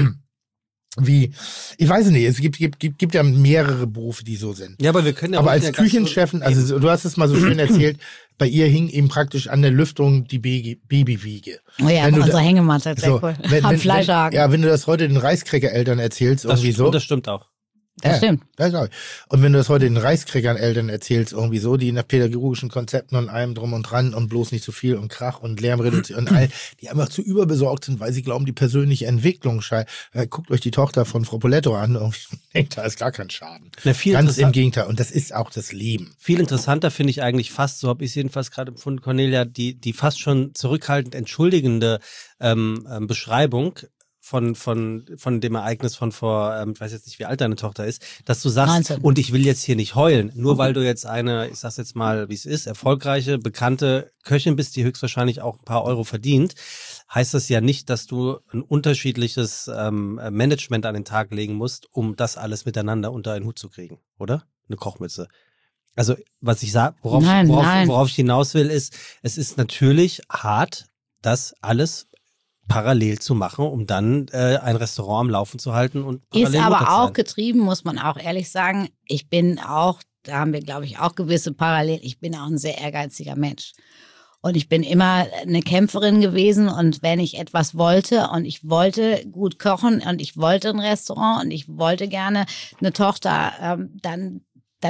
Ich weiß nicht, es gibt ja mehrere Berufe, die so sind. Ja, aber wir können ja aber als Küchenchefin, also du hast es mal so schön erzählt, bei ihr hing eben praktisch an der Lüftung die Babywiege. Oh ja, unsere Hängematte, sehr cool. Am Fleischhaken. Ja, wenn du das heute den Reiskräger-Eltern erzählst, irgendwie so. Das stimmt auch. Das stimmt. Und wenn du das heute den Reiskrägern-Eltern erzählst, irgendwie so, die nach pädagogischen Konzepten und allem drum und dran und bloß nicht zu viel und Krach und Lärmreduktion und all, die einfach zu überbesorgt sind, weil sie glauben, die persönliche Entwicklung guckt euch die Tochter von Frau Poletto an und denkt, da ist gar kein Schaden. Ganz im Gegenteil. Und das ist auch das Leben. Viel interessanter finde ich eigentlich fast, so habe ich es jedenfalls gerade empfunden, Cornelia, die fast schon zurückhaltend entschuldigende Beschreibung von dem Ereignis von vor, ich weiß jetzt nicht, wie alt deine Tochter ist, dass du sagst, 19. Und ich will jetzt hier nicht heulen, nur weil du jetzt eine, ich sag's jetzt mal, wie es ist, erfolgreiche, bekannte Köchin bist, die höchstwahrscheinlich auch ein paar Euro verdient, heißt das ja nicht, dass du ein unterschiedliches Management an den Tag legen musst, um das alles miteinander unter einen Hut zu kriegen, oder? Eine Kochmütze. Also, was ich sage, worauf ich hinaus will, ist, es ist natürlich hart, das alles parallel zu machen, um dann ein Restaurant am Laufen zu halten und parallel ist aber Mutter zu auch sein. getrieben, muss man auch ehrlich sagen. Ich bin auch, da haben wir glaube ich auch gewisse Parallelen, ich bin auch ein sehr ehrgeiziger Mensch. Und ich bin immer eine Kämpferin gewesen und wenn ich etwas wollte und ich wollte gut kochen und ich wollte ein Restaurant und ich wollte gerne eine Tochter, dann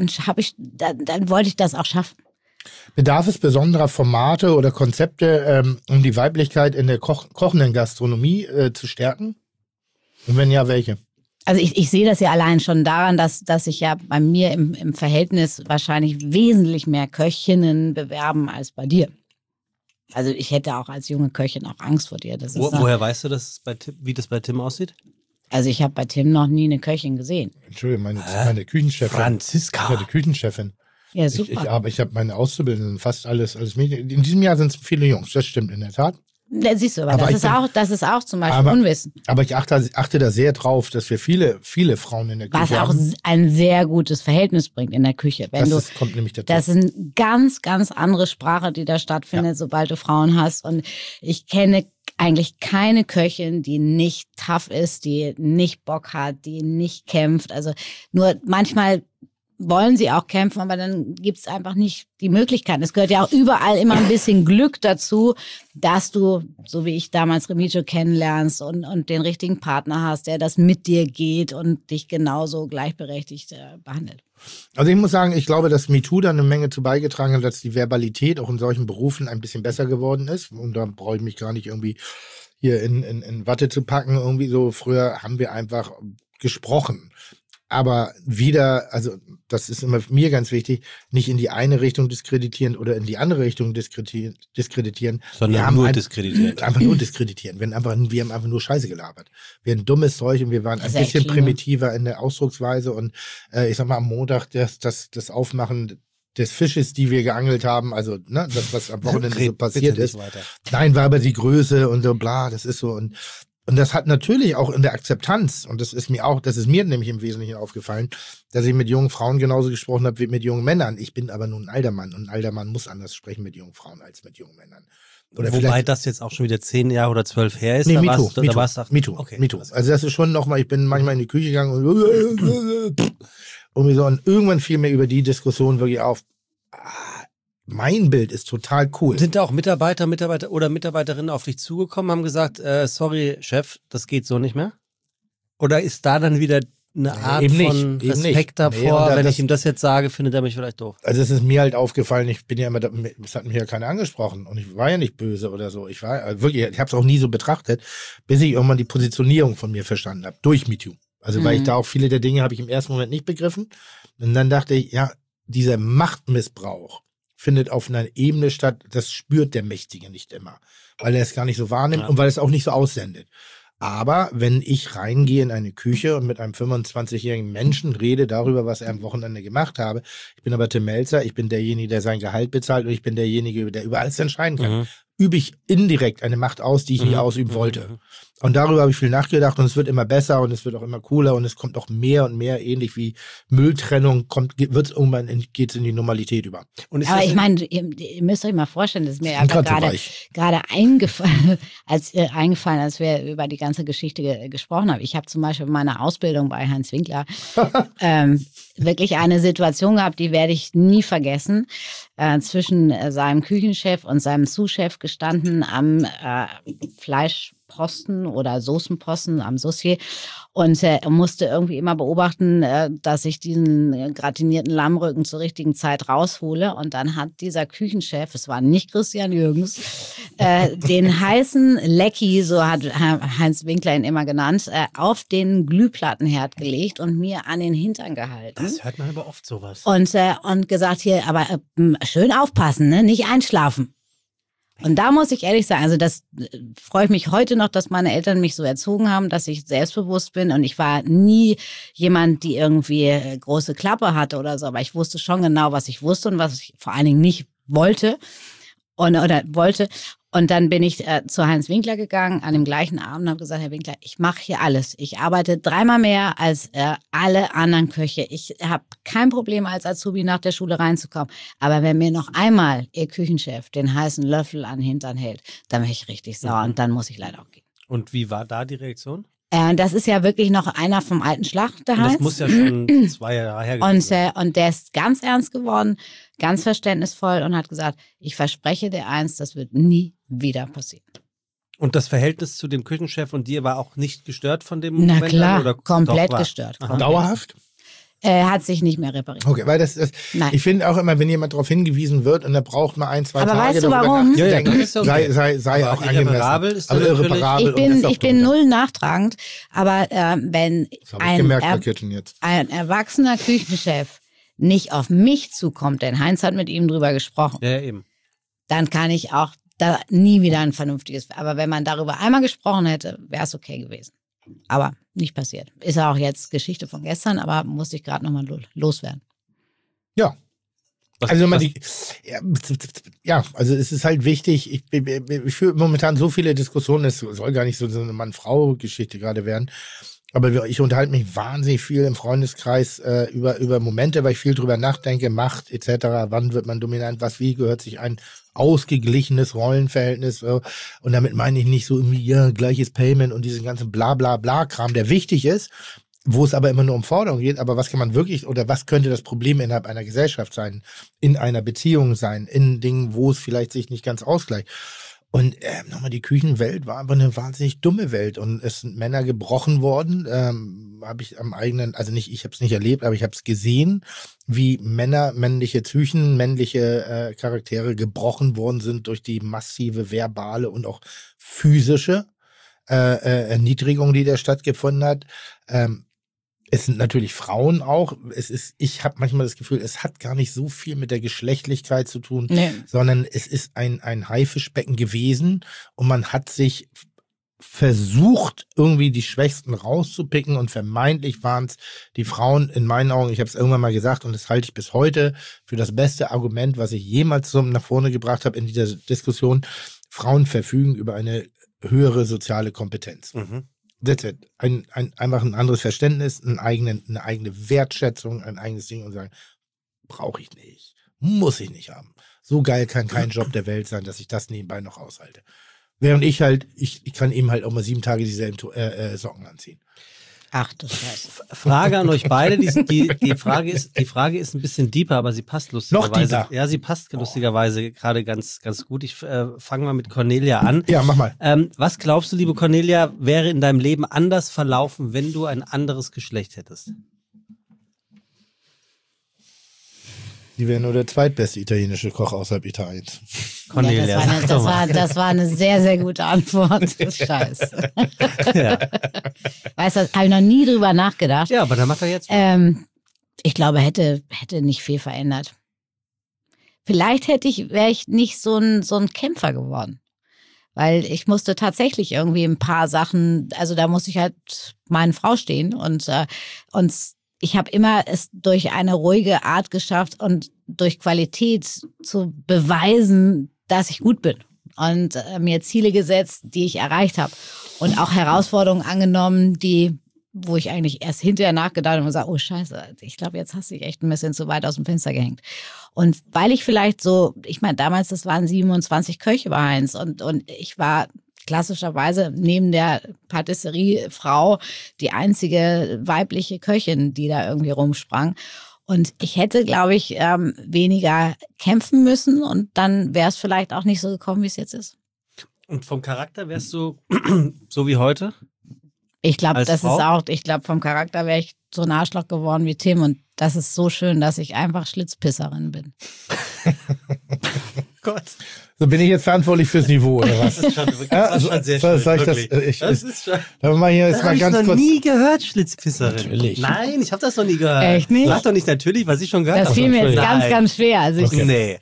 wollte ich das auch schaffen. Bedarf es besonderer Formate oder Konzepte, um die Weiblichkeit in der kochenden Gastronomie zu stärken? Und wenn ja, welche? Also ich sehe das ja allein schon daran, dass sich ja bei mir im Verhältnis wahrscheinlich wesentlich mehr Köchinnen bewerben als bei dir. Also ich hätte auch als junge Köchin auch Angst vor dir. Das ist Woher weißt du, wie das bei Tim aussieht? Also ich habe bei Tim noch nie eine Köchin gesehen. Entschuldigung, meine Küchenchefin. Franziska. Ich hatte Küchenchefin. Ja, super. Ich habe meine Auszubildenden fast alles Mädchen. In diesem Jahr sind es viele Jungs, das stimmt in der Tat. Ja, siehst du, aber das ist auch zum Beispiel Unwissen. Aber ich achte da sehr drauf, dass wir viele Frauen in der Küche haben. Was auch ein sehr gutes Verhältnis bringt in der Küche. Kommt nämlich dazu. Das ist eine ganz, ganz andere Sprache, die da stattfindet, sobald du Frauen hast. Und ich kenne eigentlich keine Köchin, die nicht tough ist, die nicht Bock hat, die nicht kämpft. Also nur manchmal wollen sie auch kämpfen, aber dann gibt's einfach nicht die Möglichkeiten. Es gehört ja auch überall immer ein bisschen Glück dazu, dass du, so wie ich damals Remigio kennenlernst und den richtigen Partner hast, der das mit dir geht und dich genauso gleichberechtigt behandelt. Also ich muss sagen, ich glaube, dass MeToo da eine Menge zu beigetragen hat, dass die Verbalität auch in solchen Berufen ein bisschen besser geworden ist. Und da brauche ich mich gar nicht irgendwie hier in Watte zu packen. Irgendwie so, früher haben wir einfach gesprochen. Aber wieder, also das ist immer mir ganz wichtig, nicht in die eine Richtung diskreditieren oder in die andere Richtung diskreditieren. Sondern nur diskreditieren. Einfach nur diskreditieren. Wir haben einfach nur Scheiße gelabert. Wir haben dummes Zeug und wir waren ein bisschen primitiver in der Ausdrucksweise. Und ich sag mal, am Montag das Aufmachen des Fisches, die wir geangelt haben, also ne, das, was am Wochenende so passiert ist. Nein, war aber die Größe und so bla, das ist so. Und das hat natürlich auch in der Akzeptanz, und das ist mir nämlich im Wesentlichen aufgefallen, dass ich mit jungen Frauen genauso gesprochen habe wie mit jungen Männern. Ich bin aber nun ein alter Mann und ein alter Mann muss anders sprechen mit jungen Frauen als mit jungen Männern. Oder wobei das jetzt auch schon wieder 10 Jahre oder 12 her ist. Nee, MeToo. Okay, MeToo. Also das ist schon nochmal, ich bin manchmal in die Küche gegangen und irgendwann fiel mir über die Diskussion wirklich auf, mein Bild ist total cool. Sind da auch Mitarbeiter oder Mitarbeiterinnen auf dich zugekommen, haben gesagt, sorry, Chef, das geht so nicht mehr? Oder ist da dann wieder eine Art von Respekt davor, wenn ich ihm das jetzt sage, findet er mich vielleicht doof? Also es ist mir halt aufgefallen, ich bin ja immer, das hat mich ja keiner angesprochen und ich war ja nicht böse oder so. Ich habe es auch nie so betrachtet, bis ich irgendwann die Positionierung von mir verstanden habe, durch MeToo. Also weil ich da auch viele der Dinge habe ich im ersten Moment nicht begriffen und dann dachte ich, ja, dieser Machtmissbrauch findet auf einer Ebene statt, das spürt der Mächtige nicht immer, weil er es gar nicht so wahrnimmt und weil es auch nicht so aussendet. Aber wenn ich reingehe in eine Küche und mit einem 25-jährigen Menschen rede darüber, was er am Wochenende gemacht habe, ich bin aber Tim Melzer, ich bin derjenige, der sein Gehalt bezahlt und ich bin derjenige, der über alles entscheiden kann, übe ich indirekt eine Macht aus, die ich nie ausüben wollte. Und darüber habe ich viel nachgedacht und es wird immer besser und es wird auch immer cooler und es kommt auch mehr und mehr, ähnlich wie Mülltrennung, geht's in die Normalität über. Und aber ich meine, ihr müsst euch mal vorstellen, das ist mir aber gerade eingefallen, als wir über die ganze Geschichte gesprochen haben. Ich habe zum Beispiel in meiner Ausbildung bei Heinz Winkler wirklich eine Situation gehabt, die werde ich nie vergessen, zwischen seinem Küchenchef und seinem Sous-Chef gestanden am Fleischposten oder Soßenposten am Saucier und musste irgendwie immer beobachten, dass ich diesen gratinierten Lammrücken zur richtigen Zeit raushole. Und dann hat dieser Küchenchef, es war nicht Christian Jürgens, den heißen Lecki, so hat Heinz Winkler ihn immer genannt, auf den Glühplattenherd gelegt und mir an den Hintern gehalten. Das hört man aber oft sowas. Und gesagt hier, aber schön aufpassen, ne? Nicht einschlafen. Und da muss ich ehrlich sagen, also das freue ich mich heute noch, dass meine Eltern mich so erzogen haben, dass ich selbstbewusst bin und ich war nie jemand, die irgendwie große Klappe hatte oder so, aber ich wusste schon genau, was ich wusste und was ich vor allen Dingen nicht wollte wollte. Und dann bin ich zu Heinz Winkler gegangen an dem gleichen Abend und habe gesagt, Herr Winkler, ich mache hier alles. Ich arbeite 3-mal mehr als alle anderen Köche. Ich habe kein Problem, als Azubi nach der Schule reinzukommen. Aber wenn mir noch einmal Ihr Küchenchef den heißen Löffel an den Hintern hält, dann bin ich richtig sauer und dann muss ich leider auch gehen. Und wie war da die Reaktion? Das ist ja wirklich noch einer vom alten Schlag, der Heinz. Das muss ja schon 2 Jahre her gewesen sein. Und der ist ganz ernst geworden, ganz verständnisvoll und hat gesagt, ich verspreche dir eins, das wird nie wieder passieren. Und das Verhältnis zu dem Küchenchef und dir war auch nicht gestört von dem Moment? Na klar, an, oder komplett gestört. Dauerhaft? Hat sich nicht mehr repariert. Okay, weil ich finde auch immer, wenn jemand darauf hingewiesen wird und er braucht mal 1-2 Tage. Aber weißt du warum? Sei auch angemessen. Ich bin null nachtragend, aber wenn ein erwachsener Küchenchef nicht auf mich zukommt, denn Heinz hat mit ihm drüber gesprochen, ja, eben. Dann kann ich auch da nie wieder ein vernünftiges, aber wenn man darüber einmal gesprochen hätte, wäre es okay gewesen. Aber nicht passiert. Ist ja auch jetzt Geschichte von gestern, aber musste ich gerade nochmal loswerden. Ja. Also also es ist halt wichtig, ich führe momentan so viele Diskussionen, es soll gar nicht so eine Mann-Frau-Geschichte gerade werden, aber ich unterhalte mich wahnsinnig viel im Freundeskreis über Momente, weil ich viel drüber nachdenke, Macht etc., wann wird man dominant, wie gehört sich ein ausgeglichenes Rollenverhältnis und damit meine ich nicht so irgendwie, ja, gleiches Payment und diesen ganzen Bla-Bla-Bla-Kram, der wichtig ist, wo es aber immer nur um Forderung geht, aber was kann man wirklich oder was könnte das Problem innerhalb einer Gesellschaft sein, in einer Beziehung sein, in Dingen, wo es vielleicht sich nicht ganz ausgleicht. Und nochmal, die Küchenwelt war aber eine wahnsinnig dumme Welt und es sind Männer gebrochen worden, habe ich am eigenen, also nicht, ich habe es nicht erlebt, aber ich habe es gesehen, wie Männer, männliche Psychen, männliche Charaktere gebrochen worden sind durch die massive verbale und auch physische Erniedrigung, die da stattgefunden hat. Es sind natürlich Frauen auch. Ich habe manchmal das Gefühl, es hat gar nicht so viel mit der Geschlechtlichkeit zu tun, sondern es ist ein Haifischbecken gewesen und man hat sich versucht, irgendwie die Schwächsten rauszupicken und vermeintlich waren es die Frauen in meinen Augen, ich habe es irgendwann mal gesagt und das halte ich bis heute für das beste Argument, was ich jemals so nach vorne gebracht habe in dieser Diskussion. Frauen verfügen über eine höhere soziale Kompetenz. That's it. Einfach ein anderes Verständnis, eine eigene Wertschätzung, ein eigenes Ding und sagen, brauche ich nicht, muss ich nicht haben. So geil kann kein Job der Welt sein, dass ich das nebenbei noch aushalte. Während ich kann eben halt auch mal 7 Tage dieselben Socken anziehen. Ach du Scheiße. Frage an euch beide. Die Frage ist ein bisschen deeper, aber sie passt lustigerweise. Noch deeper? Ja, sie passt lustigerweise gerade ganz, ganz gut. Ich fange mal mit Cornelia an. Ja, mach mal. Was glaubst du, liebe Cornelia, wäre in deinem Leben anders verlaufen, wenn du ein anderes Geschlecht hättest? Die wäre nur der zweitbeste italienische Koch außerhalb Italiens. Cornelia, Ja, das war eine sehr, sehr gute Antwort. Scheiße. Ja. Weißt du, habe ich noch nie drüber nachgedacht. Ja, aber dann macht er jetzt. Ich glaube, hätte nicht viel verändert. Vielleicht wäre ich nicht so ein Kämpfer geworden. Weil ich musste tatsächlich irgendwie ein paar Sachen, also da musste ich halt meine Frau stehen und ich habe immer es durch eine ruhige Art geschafft und durch Qualität zu beweisen, dass ich gut bin. Und mir Ziele gesetzt, die ich erreicht habe. Und auch Herausforderungen angenommen, wo ich eigentlich erst hinterher nachgedacht habe und gesagt, oh Scheiße, ich glaube, jetzt hast du dich echt ein bisschen zu weit aus dem Fenster gehängt. Und weil ich vielleicht ich meine, damals, das waren 27 Köche bei Heinz und ich war klassischerweise neben der Patisseriefrau die einzige weibliche Köchin, die da irgendwie rumsprang. Und ich hätte, glaube ich, weniger kämpfen müssen und dann wäre es vielleicht auch nicht so gekommen, wie es jetzt ist. Und vom Charakter wärst du so wie heute? Ich glaube, Frau? Vom Charakter wäre ich so ein Arschloch geworden wie Tim und das ist so schön, dass ich einfach Schlitzpisserin bin. Gott. So bin ich jetzt verantwortlich fürs Niveau, oder was? Das ist schon sehr schön. Das ist schon. Aber mal hier Das habe ich noch nie gehört, Schlitzpisserin. Natürlich. Nein, ich habe das noch nie gehört. Echt nicht? Sag doch nicht natürlich, was ich schon gehört habe. Das fiel mir jetzt ganz, ganz schwer. Also ich, Nee.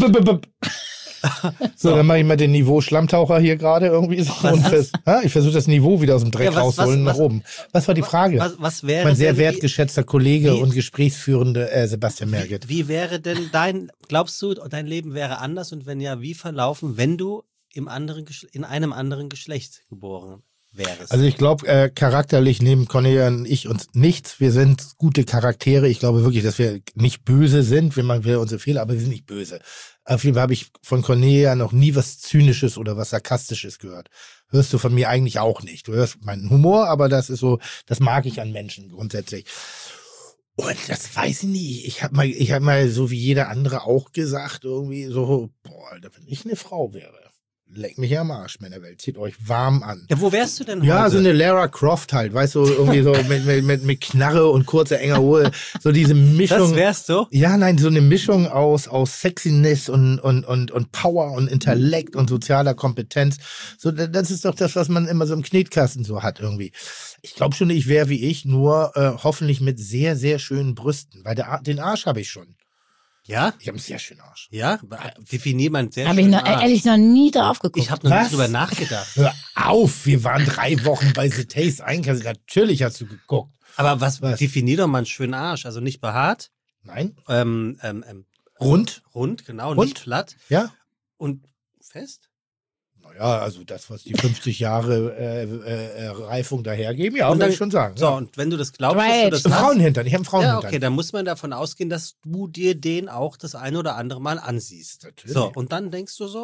So, dann mache ich mal den Niveau-Schlammtaucher hier gerade irgendwie so. Ich versuche das Niveau wieder aus dem Dreck rausholen nach oben. Was war die Frage? Was wäre mein sehr wertgeschätzter Kollege und Gesprächsführende Sebastian Merget. Wie wäre denn glaubst du, dein Leben wäre anders und wenn ja, wie verlaufen, wenn du in einem anderen Geschlecht geboren wärst? Also ich glaube, charakterlich nehmen Cornelia und ich uns nichts. Wir sind gute Charaktere. Ich glaube wirklich, dass wir nicht böse sind. Wir machen unsere Fehler, aber wir sind nicht böse. Auf jeden Fall habe ich von Cornelia noch nie was Zynisches oder was Sarkastisches gehört. Hörst du von mir eigentlich auch nicht. Du hörst meinen Humor, aber das ist so, das mag ich an Menschen grundsätzlich. Und das weiß ich nicht. Ich hab mal so wie jeder andere auch gesagt, irgendwie so, wenn ich eine Frau wäre. Leck mich am Arsch, Männerwelt. Zieht euch warm an. Ja, wo wärst du denn heute? Ja, so eine Lara Croft halt, weißt du, irgendwie so mit Knarre und kurzer, enger Hose. So diese Mischung. Das wärst du? Ja, nein, so eine Mischung aus Sexiness und Power und Intellekt und sozialer Kompetenz. So, das ist doch das, was man immer so im Knetkasten so hat irgendwie. Ich glaube schon, ich wäre wie ich, nur hoffentlich mit sehr, sehr schönen Brüsten. Weil den Arsch habe ich schon. Ja? Ich habe einen sehr schönen Arsch. Ja? Definier mal einen sehr habe schönen ich ehrlich noch nie drauf geguckt. Ich habe noch nicht drüber nachgedacht. Hör auf, wir waren 3 Wochen bei The Taste einkassiert. Natürlich hast du geguckt. Aber was? Definier doch mal einen schönen Arsch. Also nicht behaart. Nein. Rund, genau. Rund? Nicht platt. Ja. Und fest? Naja, also das, was die 50 Jahre Reifung dahergeben, ja, würde ich schon sagen. So, ja. und wenn du das glaubst, Right. dass du das Ein hast, Frauenhintern, ich habe einen Frauenhintern. ja, okay, dann muss man davon ausgehen, dass du dir den auch das eine oder andere Mal ansiehst. Natürlich. So, und dann denkst du so, ach,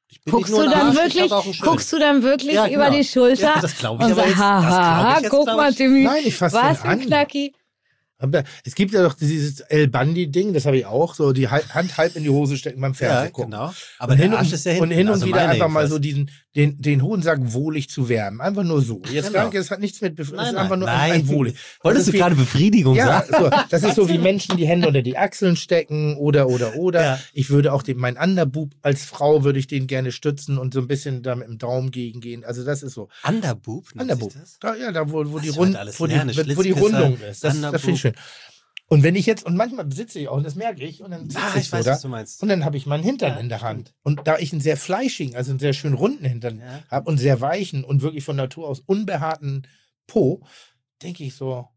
Ich bin nicht Guckst nur du ein dann Arsch, ich wirklich, hab auch einen schönen. guckst du dann wirklich Ja, über genau. die Schulter? Ja, das glaube ich und aber sagst, jetzt. Das glaub ich jetzt, guck glaub mal, ich. Timmy, Nein, ich fasse was den ein an. Knacki. Aber es gibt ja doch dieses El Bandi-Ding, das habe ich auch, so die Hand halb in die Hose stecken beim Ja, Fernsehen gucken. genau. Aber Und der hin Arsch und, ist ja und hinten. hin und also wieder meine einfach mal jedenfalls. so den Hodensack wohlig zu wärmen. Einfach nur so. Jetzt Genau. gar, es hat nichts mit, es ist Nein, einfach nur nein. ein wohlig. Wolltest Das du ist gerade Befriedigung Ja, sagen? so, das ist so wie Menschen die Hände unter die Achseln stecken oder. Ja. Ich würde auch meinen Underboob als Frau würde ich den gerne stützen und so ein bisschen da mit dem Daumen gegengehen. Also das ist so. Underboob? nennt Underboob. sich das? Da wo die, ich Rund, heute alles wo die, lerne. wo die Schlitzkisser, Rundung ist. Das Underboob. finde ich schön. Und wenn ich jetzt, und manchmal besitze ich auch, und das merke ich, und dann sitze ich Ich so weiß, da, was du meinst. und dann habe ich meinen Hintern Ja, in der Hand. stimmt. Und da ich einen sehr fleischigen, also einen sehr schön runden Hintern Ja. habe und sehr weichen und wirklich von Natur aus unbehaarten Po, denke ich so,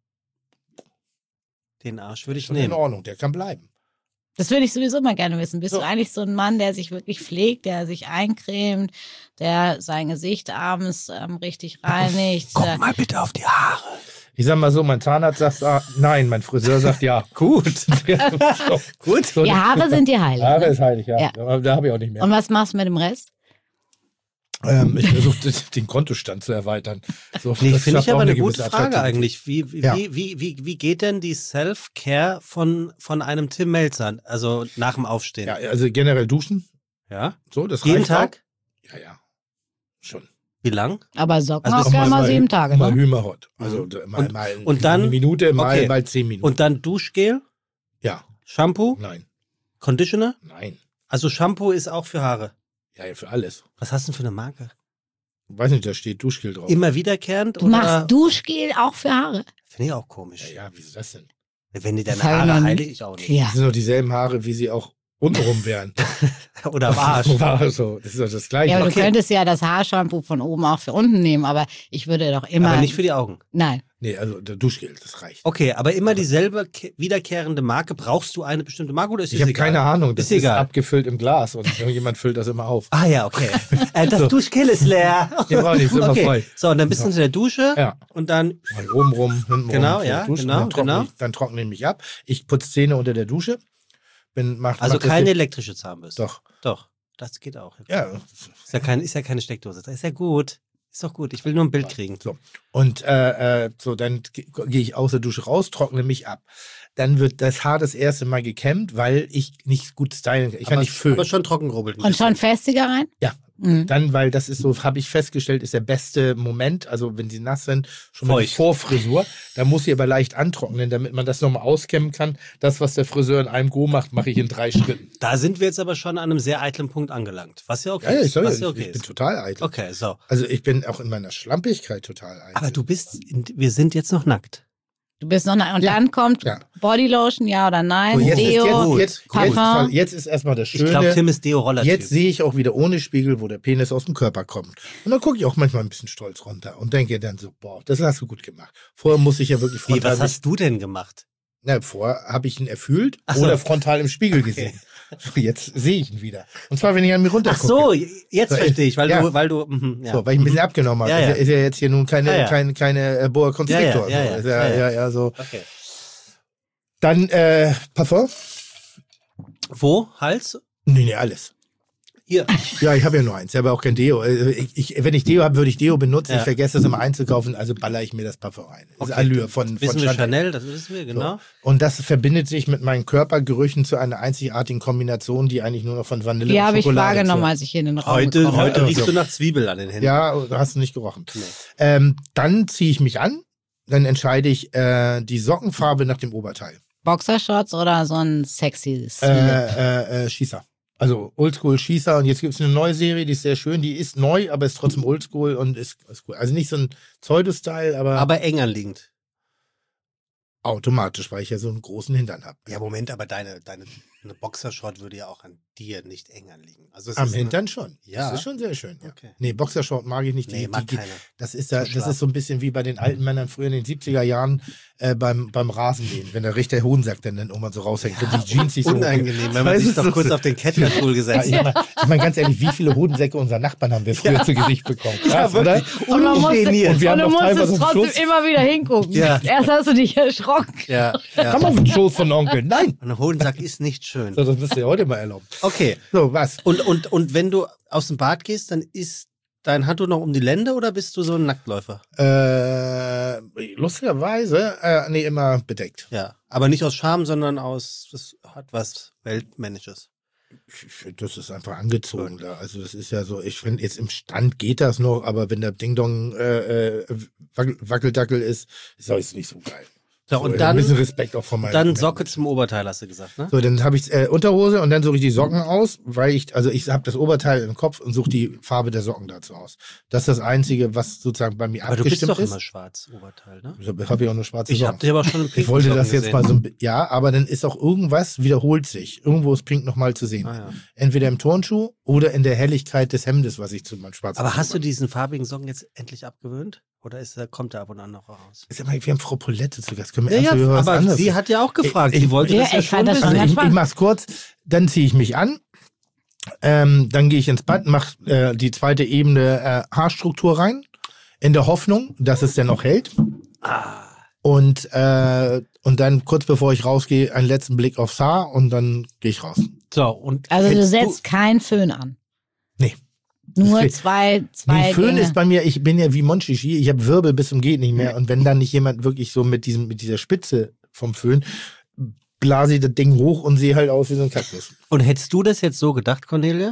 Den Arsch würde ich schon in nehmen. Ordnung, der kann bleiben. Das würde ich sowieso mal gerne wissen. Bist So. du eigentlich so ein Mann, der sich wirklich pflegt, der sich eincremt, der sein Gesicht abends richtig reinigt? Guck mal bitte auf die Haare. Ich sag mal so, mein Zahnarzt sagt nein, mein Friseur sagt ja. Gut. Ja, so. Gut. So, Die Haare sind dir heilig. Haare Ne? ist heilig, ja. Ja. Aber da habe ich auch nicht mehr. Und was machst du mit dem Rest? Ich versuche den Kontostand zu erweitern. So, Nee, das finde ich schafft auch aber eine gewisse gute Frage Attraktivität. eigentlich. Ja. Wie geht denn die Self-Care von einem Tim Melzer? Also nach dem Aufstehen? Ja, also generell duschen. Ja? So, das Jeden reicht Tag? Auch. Ja. Schon. Wie lang? Aber Socken Also hast du ja mal 7 Tage, Mal ne? Hümerhot. Also Mhm. mal und dann- eine Minute, okay. mal 10 Minuten. Und dann Duschgel, ja, Shampoo, nein, Conditioner? nein. Also Shampoo ist auch für Haare. Ja, für alles. Was hast du denn für eine Marke? Weiß nicht, da steht Duschgel drauf. Immer wiederkehrend? Du machst Duschgel auch für Haare? Finde ich auch komisch. Ja, wieso das denn? Wenn die deine Das hab ich Haare noch heilig, ich auch nicht. Ja. Das sind doch dieselben Haare, wie sie auch untenrum wären. Oder am Arsch. War so. Das ist doch das Gleiche. Ja, aber du Okay. könntest ja das Haarshampoo von oben auch für unten nehmen, aber ich würde doch immer. Aber nicht für die Augen. Nein. Nee, also der Duschgel, das reicht. Okay, aber immer dieselbe wiederkehrende Marke. Brauchst du eine bestimmte Marke oder ist Ich es habe egal? keine Ahnung. Das Ist ist egal. abgefüllt im Glas und irgendjemand füllt das immer auf. Ah ja, okay. Das Duschgel ist leer. Ja, brauch ich nicht, super okay. voll. So, und dann bist du unter der Dusche Ja. und dann Mal oben rum, hinten Genau, rum. ja, duschen, genau, dann trockne ich mich ab. Ich putze Zähne unter der Dusche. Mach also das keine jetzt- elektrische Zahnbürste. Doch. Doch, das geht auch. Ja. Ist ja keine Steckdose. Das ist ja gut. Ist doch gut. Ich will nur ein Bild kriegen. So. Und so, dann gehe ich aus der Dusche raus, trockne mich ab. Dann wird das Haar das erste Mal gekämmt, weil ich nicht gut stylen kann. Ich kann nicht föhnen. Aber schon trockenrubbelt. ein Und schon bisschen. festiger rein? Ja. Mhm. Dann, weil das ist so, habe ich festgestellt, ist der beste Moment, also wenn sie nass sind, schon mal die Feucht. Vorfrisur. Da muss sie aber leicht antrocknen, damit man das nochmal auskämmen kann. Das, was der Friseur in einem Go macht, mache ich in 3 Schritten. Da sind wir jetzt aber schon an einem sehr eitlen Punkt angelangt. Was ja okay Ja, ist. Was ich ja okay bin ist. total eitel. Okay, so. Also ich bin auch in meiner Schlampigkeit total eitel. Aber wir sind jetzt noch nackt. Du bist noch und Ja. dann kommt Ja. Bodylotion, ja oder nein? So, Deo, jetzt Parfum. ist erstmal das Ich glaube, Schöne. Tim ist Deo-Roller-Typ. Jetzt sehe ich auch wieder ohne Spiegel, wo der Penis aus dem Körper kommt. Und dann gucke ich auch manchmal ein bisschen stolz runter und denke dann so, boah, das hast du gut gemacht. Vorher muss ich ja wirklich Wie, frontal... was hast du denn gemacht? Vorher habe ich ihn erfühlt Ach so. oder frontal im Spiegel gesehen. Jetzt sehe ich ihn wieder. Und zwar, wenn ich an mir runter Ach so, jetzt So, verstehe ich, weil ja. du, ja. So, weil ich ein bisschen abgenommen habe. Ja, ja. Ist ja jetzt hier nun keine, Ja, ja. keine Boa Constrictor. Ja, ja, so. ja, Ist ja. ja, so. Okay. Dann Parfum? Wo? Hals? Nee, alles. Hier. Ja, ich habe ja nur eins. Ich habe auch kein Deo. Wenn ich Deo habe, würde ich Deo benutzen. Ja. Ich vergesse es immer einzukaufen, also baller ich mir das Parfum rein. Das ist Okay. Allure von Wissen wir Chanel. Chanel, das wissen wir, genau. So. Und das verbindet sich mit meinen Körpergerüchen zu einer einzigartigen Kombination, die eigentlich nur noch von Vanille Die und habe ich Schokolade wahrgenommen, zeugt. als ich hier in den Raum Heute gekommen bin. Ja, riechst so. du nach Zwiebel an den Händen. Ja, hast du nicht gerochen. Nee. Dann ziehe ich mich an. Dann entscheide ich die Sockenfarbe nach dem Oberteil. Boxershorts oder so ein sexy Slip? Schießer. Also Oldschool Schießer. Und jetzt gibt es eine neue Serie, die ist sehr schön. Die ist neu, aber ist trotzdem Oldschool und ist cool. Also nicht so ein Pseudo-Style, Aber eng anliegend. automatisch, weil ich ja so einen großen Hintern habe. Ja, Moment, aber eine Boxershort würde ja auch an dir nicht eng anliegen. Also es Am ist Hintern schon. Ja. Das ist schon sehr schön. Ja. Okay. Nee, Boxershort mag ich nicht. Nee, mag keiner. Das ist Zum Schlafen. so ein bisschen wie bei den alten Männern früher in den 70er Jahren beim Rasenmähen, wenn der richtige Hodensack dann irgendwann so raushängt. Wenn die Jeans sich so unangenehm, wenn man Weißt sich du, doch kurz auf den Catcherstuhl gesetzt Ich hat. meine ganz ehrlich, wie viele Hodensäcke unserer Nachbarn haben wir früher zu Gesicht bekommen? Krass, wirklich. oder? Und man musste, Ungeniert. Und wir haben du noch teilweise musstest auf den trotzdem Schoß- immer wieder hingucken. Ja. Erst hast du dich erschrocken. Ja, Komm auf den Schoß von Onkel. Nein! Und ein Hodensack ist nicht schön. So, das müsst ihr heute mal erlauben. Okay. So, was? Und wenn du, aus dem Bad gehst, dann ist dein Handtuch noch um die Lände oder bist du so ein Naktläufer? Lustigerweise, immer bedeckt. Ja, aber nicht aus Scham, sondern das hat was Weltmännisches. Das ist einfach angezogen da. Also das ist ja so, ich finde, jetzt im Stand geht das noch, aber wenn der Ding-Dong Wackeldackel ist das nicht so geil. So, und ein dann, bisschen Respekt auch von meinen dann Menschen. Socke zum Oberteil, hast du gesagt, ne? So, dann habe ich Unterhose und dann suche ich die Socken aus, weil ich habe das Oberteil im Kopf und suche die Farbe der Socken dazu aus. Das ist das Einzige, was sozusagen bei mir aber du bist abgestimmt doch ist. immer schwarz, Oberteil, ne? Ich habe ja auch nur schwarze Ich Socken. habe dich aber schon im Ich wollte das jetzt gesehen. mal so ja, aber dann ist auch irgendwas, wiederholt sich. Irgendwo ist Pink nochmal zu sehen. Ja. Entweder im Turnschuh oder in der Helligkeit des Hemdes, was ich zu meinem schwarzen Aber hast du Schuh diesen farbigen Socken jetzt endlich abgewöhnt? Oder kommt der ab und an noch raus? mache. Wir haben Frau Polette zu Gast. Können wir Ja, ernsthaft über was aber anderes sie hat ja auch gefragt. Ich- Sie wollte Ja, das ja ich schon fand das wissen. schon Also ganz ich mach's kurz, dann ziehe ich mich an, dann gehe ich ins Bad, mache die zweite Ebene Haarstruktur rein, in der Hoffnung, dass es dann noch hält. Und dann kurz bevor ich rausgehe, einen letzten Blick aufs Haar und dann gehe ich raus. So, und Also du hältst setzt keinen Föhn an. Nee. Nur Das- zwei Die Föhn Gänge. ist bei mir, ich bin ja wie Monchichi, ich habe Wirbel bis zum geht nicht mehr. Und wenn dann nicht jemand wirklich so mit dieser Spitze vom Föhn, blase ich das Ding hoch und sehe halt aus wie so ein Kaktus. Und hättest du das jetzt so gedacht, Cornelia?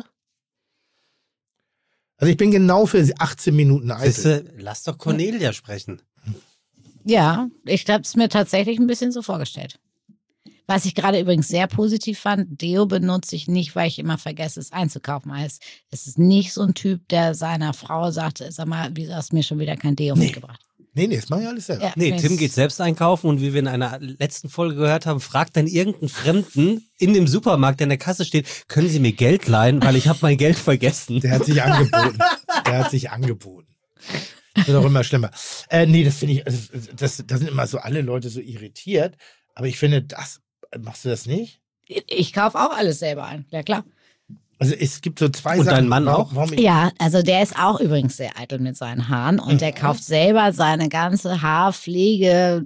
Also ich bin genau für 18 Minuten eitel. Siehste, lass doch Cornelia sprechen. Ja, ich habe es mir tatsächlich ein bisschen so vorgestellt. Was ich gerade übrigens sehr positiv fand, Deo benutze ich nicht, weil ich immer vergesse, es einzukaufen. Es ist nicht so ein Typ, der seiner Frau sagt, sag mal, wieso hast du mir schon wieder kein Deo mitgebracht? Nee, das mache ich alles selber. Ja, Nee, finde Tim ich- geht selbst einkaufen und wie wir in einer letzten Folge gehört haben, fragt dann irgendeinen Fremden in dem Supermarkt, der in der Kasse steht, können Sie mir Geld leihen, weil ich habe mein Geld vergessen. Der hat sich angeboten. Das wird auch immer schlimmer. Nee, das finde ich, da sind immer so alle Leute so irritiert. Aber ich finde, machst du das nicht? Ich kaufe auch alles selber ein, ja klar. Also es gibt so zwei Und Sachen. dein Mann auch? Warum Ja, also der ist auch übrigens sehr eitel mit seinen Haaren und der kauft selber seine ganze Haarpflege,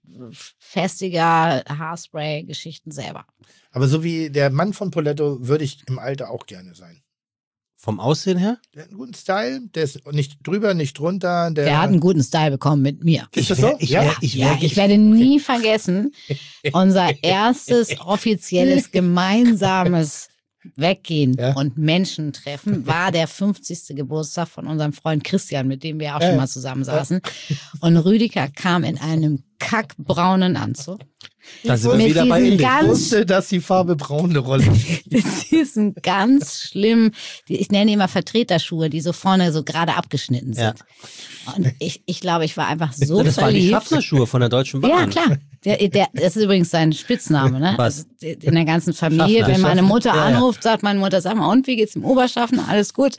festiger Haarspray-Geschichten selber. aber so wie der Mann von Poletto würde ich im Alter auch gerne sein. Vom Aussehen her? Der hat einen guten Style, der ist nicht drüber, nicht drunter. Der hat einen guten Style bekommen mit mir. Ist das so? Ich werde nie vergessen, unser erstes offizielles gemeinsames Weggehen Ja. und Menschen treffen war der 50. Geburtstag von unserem Freund Christian, mit dem wir auch schon mal zusammensaßen. Und Rüdiger kam in einem kackbraunen Anzug. Da sind wir Mit wieder bei diesen Indik. Ich ganz- wusste, dass die Farbe braun eine Rolle spielt. Die sind ganz schlimm, ich nenne die immer Vertreterschuhe, die so vorne so gerade abgeschnitten sind. Ja. Und ich glaube, ich war einfach so Das waren die verliebt. Schaffnerschuhe von der Deutschen Bahn. Ja, klar. Das ist übrigens sein Spitzname, ne? Was? Also in der ganzen Familie. Schaffner. Wenn meine Mutter Ja, ja. anruft, sagt meine Mutter, sag mal, und wie geht's dem Oberschaffner? Alles gut.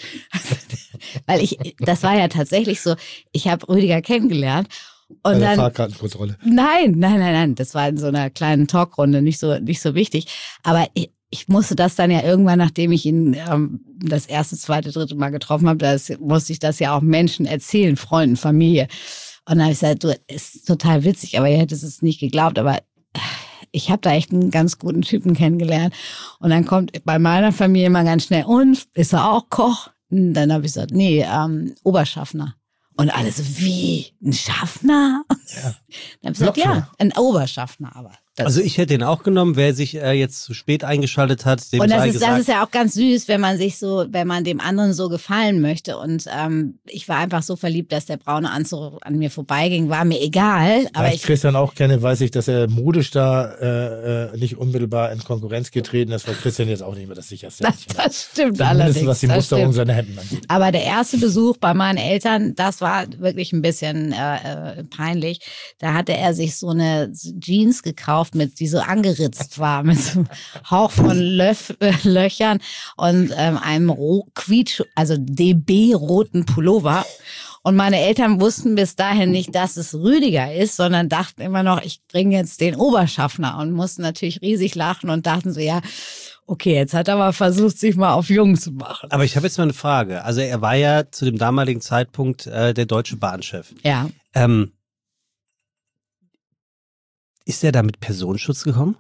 Weil das war ja tatsächlich so, ich habe Rüdiger kennengelernt und Bei der dann, Fahrkartenkontrolle. nein, das war in so einer kleinen Talkrunde, nicht so wichtig. Aber ich musste das dann ja irgendwann, nachdem ich ihn das erste, zweite, dritte Mal getroffen habe, musste ich das ja auch Menschen erzählen, Freunden, Familie. Und dann habe ich gesagt, du, ist total witzig, aber ihr hättet es nicht geglaubt, aber ich habe da echt einen ganz guten Typen kennengelernt. Und dann kommt bei meiner Familie immer ganz schnell, und ist er auch Koch? Und dann habe ich gesagt, nee, Oberschaffner. Und alle so, wie? Ein Schaffner? Ja. Dann habe ich gesagt, ja, ein Oberschaffner, aber. Also ich hätte ihn auch genommen, wer sich jetzt zu spät eingeschaltet hat, dem Und sei das gesagt. ist ja auch ganz süß, wenn man dem anderen so gefallen möchte. Und ich war einfach so verliebt, dass der braune Anzug an mir vorbeiging, war mir egal. Da Aber ich Christian auch kenne, weiß ich, dass er modisch da nicht unmittelbar in Konkurrenz getreten ist, weil Christian jetzt auch nicht mehr das sicherste Mädchen ist. das stimmt Zumindest allerdings. was die das Musterung stimmt. seiner Hemden angeht. Aber der erste Besuch bei meinen Eltern, das war wirklich ein bisschen peinlich. Da hatte er sich so eine Jeans gekauft, die so angeritzt war, mit so einem Hauch von Löchern und einem also DB-roten Pullover. Und meine Eltern wussten bis dahin nicht, dass es Rüdiger ist, sondern dachten immer noch, ich bringe jetzt den Oberschaffner, und mussten natürlich riesig lachen und dachten so, ja, okay, jetzt hat er aber versucht, sich mal auf jung zu machen. Aber ich habe jetzt mal eine Frage. Also er war ja zu dem damaligen Zeitpunkt der Deutsche Bahnchef. Ja. Ist er da mit Personenschutz gekommen?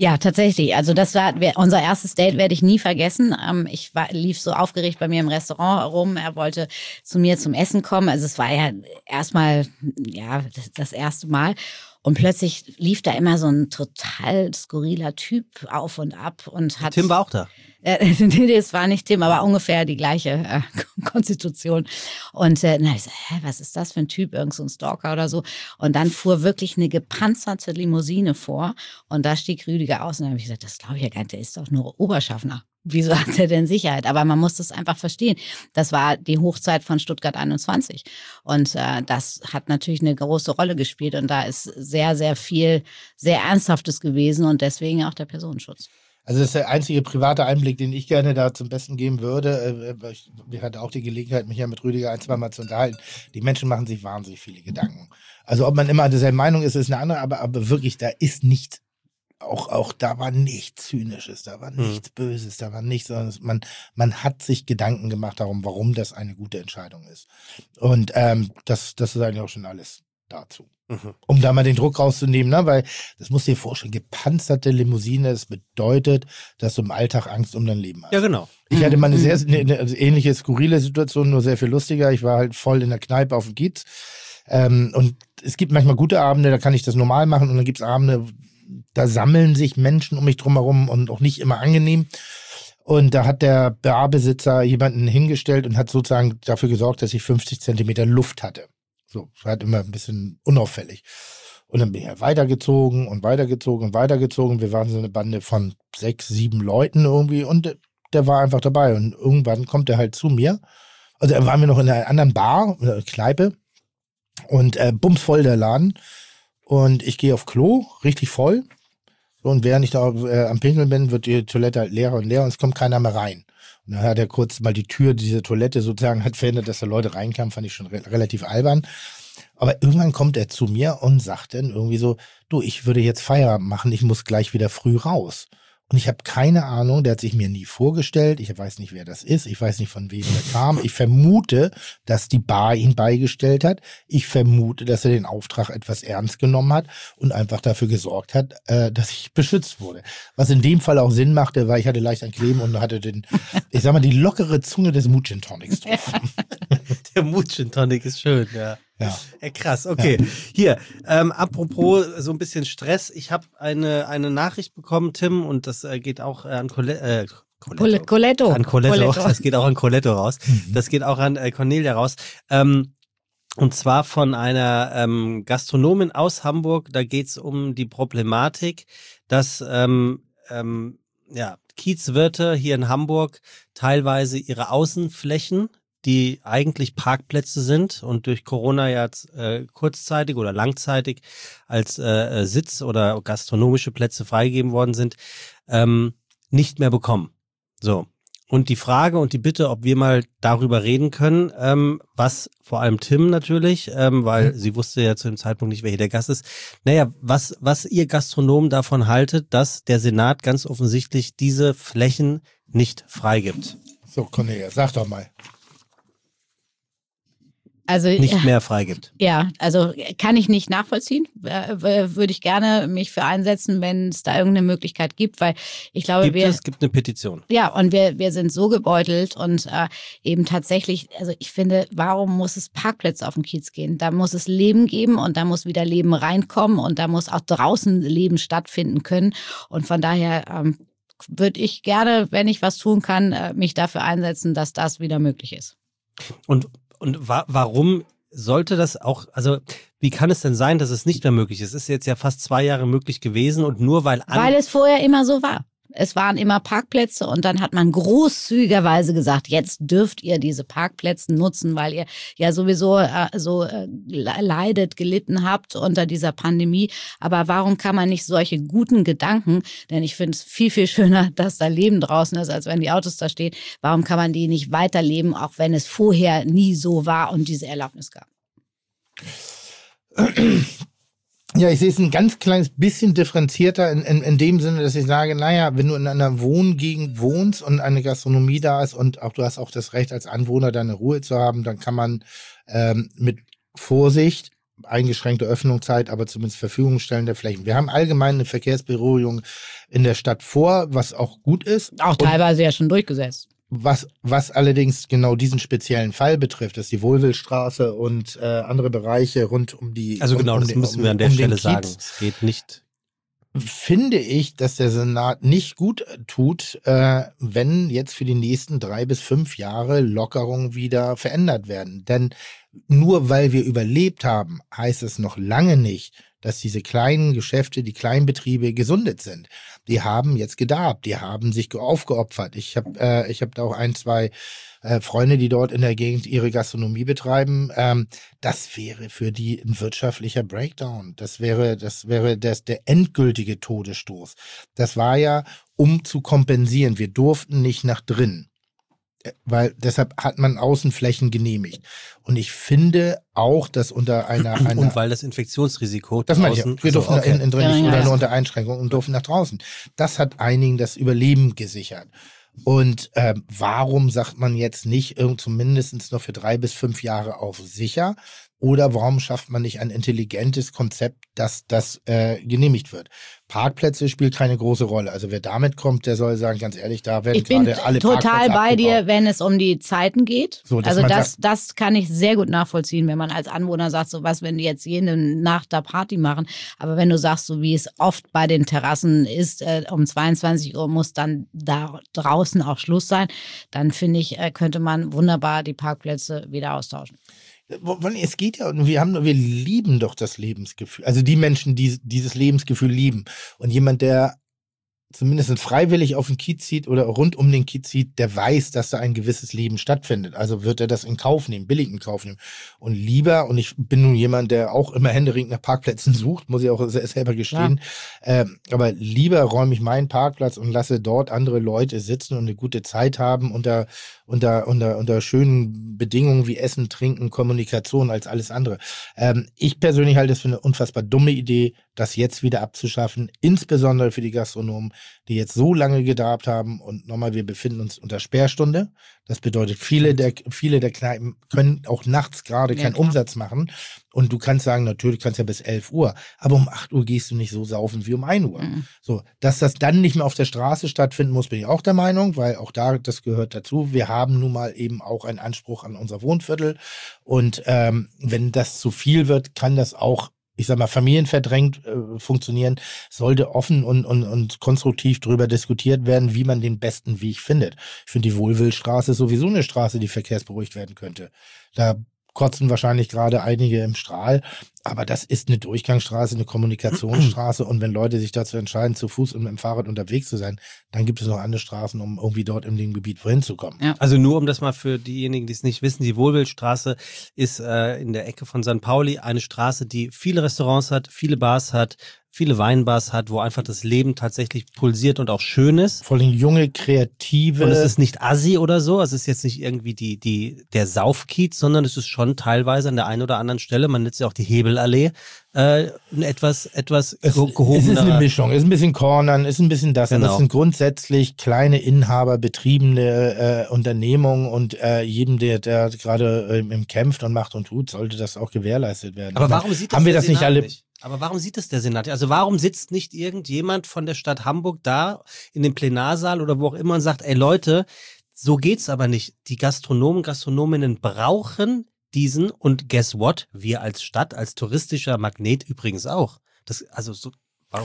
Ja, tatsächlich. Also das war unser erstes Date, werde ich nie vergessen. Ich lief so aufgeregt bei mir im Restaurant rum. Er wollte zu mir zum Essen kommen. Also es war ja erstmal das erste Mal. Und plötzlich lief da immer so ein total skurriler Typ auf und ab und hat. Tim war auch da. Nee, es war nicht Tim, aber ungefähr die gleiche Konstitution. Und dann hab ich so, was ist das für ein Typ? Irgend so ein Stalker oder so. Und dann fuhr wirklich eine gepanzerte Limousine vor und da stieg Rüdiger aus. Und dann habe ich gesagt, das glaube ich ja gar nicht, der ist doch nur Oberschaffner. Wieso hat er denn Sicherheit? Aber man muss das einfach verstehen. Das war die Hochzeit von Stuttgart 21. Und das hat natürlich eine große Rolle gespielt. Und da ist sehr, sehr viel, sehr Ernsthaftes gewesen und deswegen auch der Personenschutz. Also das ist der einzige private Einblick, den ich gerne da zum Besten geben würde. Ich hatte auch die Gelegenheit, mich ja mit Rüdiger 1-2 Mal zu unterhalten. Die Menschen machen sich wahnsinnig viele Gedanken. Also ob man immer derselben Meinung ist, ist eine andere, aber wirklich, da ist nichts. Auch da war nichts Zynisches, da war nichts Böses, da war nichts, sondern man hat sich Gedanken gemacht darum, warum das eine gute Entscheidung ist. Und das ist eigentlich auch schon alles dazu. Um da mal den Druck rauszunehmen, ne? Weil das musst du dir vorstellen, gepanzerte Limousine, das bedeutet, dass du im Alltag Angst um dein Leben hast. Ja, genau. Ich hatte mal eine ähnliche, skurrile Situation, nur sehr viel lustiger. Ich war halt voll in der Kneipe auf dem Kiez. Und es gibt manchmal gute Abende, da kann ich das normal machen. Und dann gibt es Abende, da sammeln sich Menschen um mich drumherum und auch nicht immer angenehm. Und da hat der Barbesitzer jemanden hingestellt und hat sozusagen dafür gesorgt, dass ich 50 Zentimeter Luft hatte. So, war halt immer ein bisschen unauffällig. Und dann bin ich halt weitergezogen. Wir waren so eine Bande von 6, 7 Leuten irgendwie und der war einfach dabei. Und irgendwann kommt er halt zu mir. Also da waren wir noch in einer anderen Bar, Kneipe und bumsvoll der Laden. Und ich gehe auf Klo, richtig voll. So, und während ich da am Pinkeln bin, wird die Toilette halt leerer und leerer und es kommt keiner mehr rein. Und dann hat er kurz mal die Tür dieser Toilette sozusagen hat verhindert, dass da Leute reinkamen, fand ich schon relativ albern. Aber irgendwann kommt er zu mir und sagt dann irgendwie so, du, ich würde jetzt Feierabend machen, ich muss gleich wieder früh raus. Und ich habe keine Ahnung, der hat sich mir nie vorgestellt, ich weiß nicht, wer das ist, ich weiß nicht, von wem der kam. Ich vermute, dass die Bar ihn beigestellt hat. Ich vermute, dass er den Auftrag etwas ernst genommen hat und einfach dafür gesorgt hat, dass ich beschützt wurde. Was in dem Fall auch Sinn machte, weil ich hatte leicht ein Kleben und hatte ich sag mal, die lockere Zunge des Mood Gin Tonics drauf. Der Mood Gin Tonic ist schön, ja. Ja. Krass, okay. Ja. Hier, apropos so ein bisschen Stress. Ich habe eine Nachricht bekommen, Tim, und das geht auch an Coletto. An Coletto. Das geht auch an Coletto raus. Das geht auch an Cornelia raus. Und zwar von einer Gastronomin aus Hamburg. Da geht's um die Problematik, dass Kiezwirte hier in Hamburg teilweise ihre Außenflächen, die eigentlich Parkplätze sind und durch Corona jetzt kurzzeitig oder langzeitig als Sitz- oder gastronomische Plätze freigegeben worden sind, nicht mehr bekommen. So. Und die Frage und die Bitte, ob wir mal darüber reden können, was vor allem Tim natürlich, weil sie wusste ja zu dem Zeitpunkt nicht, wer hier der Gast ist. Naja, was ihr Gastronomen davon haltet, dass der Senat ganz offensichtlich diese Flächen nicht freigibt. So, Cornelia, sag doch mal. Also, nicht mehr freigibt. Ja, also kann ich nicht nachvollziehen. Würde ich gerne mich für einsetzen, wenn es da irgendeine Möglichkeit gibt, weil ich glaube, es gibt eine Petition. Ja, und wir sind so gebeutelt und eben tatsächlich, also ich finde, warum muss es Parkplätze auf dem Kiez gehen? Da muss es Leben geben und da muss wieder Leben reinkommen und da muss auch draußen Leben stattfinden können. Und von daher würde ich gerne, wenn ich was tun kann, mich dafür einsetzen, dass das wieder möglich ist. Und warum sollte das auch, also wie kann es denn sein, dass es nicht mehr möglich ist? Es ist jetzt ja fast 2 Jahre möglich gewesen und nur weil... Weil es vorher immer so war. Es waren immer Parkplätze und dann hat man großzügigerweise gesagt, jetzt dürft ihr diese Parkplätze nutzen, weil ihr ja sowieso gelitten habt unter dieser Pandemie. Aber warum kann man nicht solche guten Gedanken, denn ich finde es viel, viel schöner, dass da Leben draußen ist, als wenn die Autos da stehen. Warum kann man die nicht weiterleben, auch wenn es vorher nie so war und diese Erlaubnis gab? Ja, ich sehe es ein ganz kleines bisschen differenzierter in dem Sinne, dass ich sage, naja, wenn du in einer Wohngegend wohnst und eine Gastronomie da ist und auch du hast auch das Recht als Anwohner deine Ruhe zu haben, dann kann man mit Vorsicht eingeschränkte Öffnungszeit, aber zumindest Verfügung stellen der Flächen. Wir haben allgemein eine Verkehrsberuhigung in der Stadt vor, was auch gut ist. Auch teilweise ja schon durchgesetzt. Was allerdings genau diesen speziellen Fall betrifft, dass die Wohlwillstraße und andere Bereiche rund um die... Also genau, das müssen wir an der Stelle sagen. Es geht nicht... Finde ich, dass der Senat nicht gut tut, wenn jetzt für die nächsten 3 bis 5 Jahre Lockerungen wieder verändert werden. Denn nur weil wir überlebt haben, heißt es noch lange nicht, dass diese kleinen Geschäfte, die kleinen Betriebe gesundet sind. Die haben jetzt gedarbt, die haben sich aufgeopfert. Ich hab da auch 1, 2 Freunde, die dort in der Gegend ihre Gastronomie betreiben. Das wäre für die ein wirtschaftlicher Breakdown. Das wäre der endgültige Todesstoß. Das war ja, um zu kompensieren. Wir durften nicht nach drinnen. Weil deshalb hat man Außenflächen genehmigt. Und ich finde auch, dass unter einer und weil das Infektionsrisiko das meine ich, wir durften innen drin nicht oder nur unter Einschränkungen und durften nach draußen. Das hat einigen das Überleben gesichert. Und warum sagt man jetzt nicht zumindest noch für 3 bis 5 Jahre auf sicher? Oder warum schafft man nicht ein intelligentes Konzept, dass das genehmigt wird? Parkplätze spielt keine große Rolle. Also wer damit kommt, der soll sagen, ganz ehrlich, da werden gerade alle Parkplätze total bei abgebaut. dir, wenn es um die Zeiten geht. So, also das kann ich sehr gut nachvollziehen, wenn man als Anwohner sagt, so was, wenn die jetzt jede Nacht da Party machen. Aber wenn du sagst, so wie es oft bei den Terrassen ist, um 22 Uhr muss dann da draußen auch Schluss sein, dann finde ich, könnte man wunderbar die Parkplätze wieder austauschen. Es geht ja, wir lieben doch das Lebensgefühl. Also die Menschen, die dieses Lebensgefühl lieben. Und jemand, der zumindest freiwillig auf den Kiez zieht oder rund um den Kiez zieht, der weiß, dass da ein gewisses Leben stattfindet. Also wird er das in Kauf nehmen, billig in Kauf nehmen. Und lieber, und ich bin nun jemand, der auch immer händeringend nach Parkplätzen sucht, muss ich auch selber gestehen, aber lieber räume ich meinen Parkplatz und lasse dort andere Leute sitzen und eine gute Zeit haben unter schönen Bedingungen wie Essen, Trinken, Kommunikation als alles andere. Ich persönlich halte es für eine unfassbar dumme Idee, das jetzt wieder abzuschaffen, insbesondere für die Gastronomen, die jetzt so lange gedarbt haben. Und nochmal, wir befinden uns unter Sperrstunde. Das bedeutet, viele der Kneipen können auch nachts gerade keinen Umsatz machen. Und du kannst sagen, natürlich kannst du ja bis 11 Uhr, aber um 8 Uhr gehst du nicht so saufen wie um 1 Uhr. So, dass das dann nicht mehr auf der Straße stattfinden muss, bin ich auch der Meinung, weil auch das gehört dazu. Wir haben nun mal eben auch einen Anspruch an unser Wohnviertel. Und wenn das zu viel wird, kann das auch, ich sag mal, familienverdrängt funktionieren, sollte offen und konstruktiv darüber diskutiert werden, wie man den besten Weg findet. Ich finde, die Wohlwillstraße ist sowieso eine Straße, die verkehrsberuhigt werden könnte. Da kotzen wahrscheinlich gerade einige im Strahl, aber das ist eine Durchgangsstraße, eine Kommunikationsstraße und wenn Leute sich dazu entscheiden, zu Fuß und mit dem Fahrrad unterwegs zu sein, dann gibt es noch andere Straßen, um irgendwie dort in dem Gebiet wohin zu kommen. Ja. Also nur um das mal für diejenigen, die es nicht wissen, die Wohlwillstraße ist in der Ecke von St. Pauli eine Straße, die viele Restaurants hat, viele Bars hat, viele Weinbars hat, wo einfach das Leben tatsächlich pulsiert und auch schön ist. Vor allem junge, kreative. Und es ist nicht assi oder so, es ist jetzt nicht irgendwie der Saufkiez, sondern es ist schon teilweise an der einen oder anderen Stelle, man nennt es ja auch die Hebelallee, etwas gehobener. Es ist eine Mischung, ist ein bisschen Cornern, ist ein bisschen das. Genau. Das sind grundsätzlich kleine Inhaber betriebene Unternehmungen und jedem, der gerade kämpft und macht und tut, sollte das auch gewährleistet werden. Aber warum sieht das haben wir der das nicht Senat alle? nicht? Aber warum sieht es der Senat? Also warum sitzt nicht irgendjemand von der Stadt Hamburg da in dem Plenarsaal oder wo auch immer und sagt, ey Leute, so geht's aber nicht. Die Gastronomen, Gastronominnen brauchen diesen und guess what? Wir als Stadt, als touristischer Magnet übrigens auch. Warum?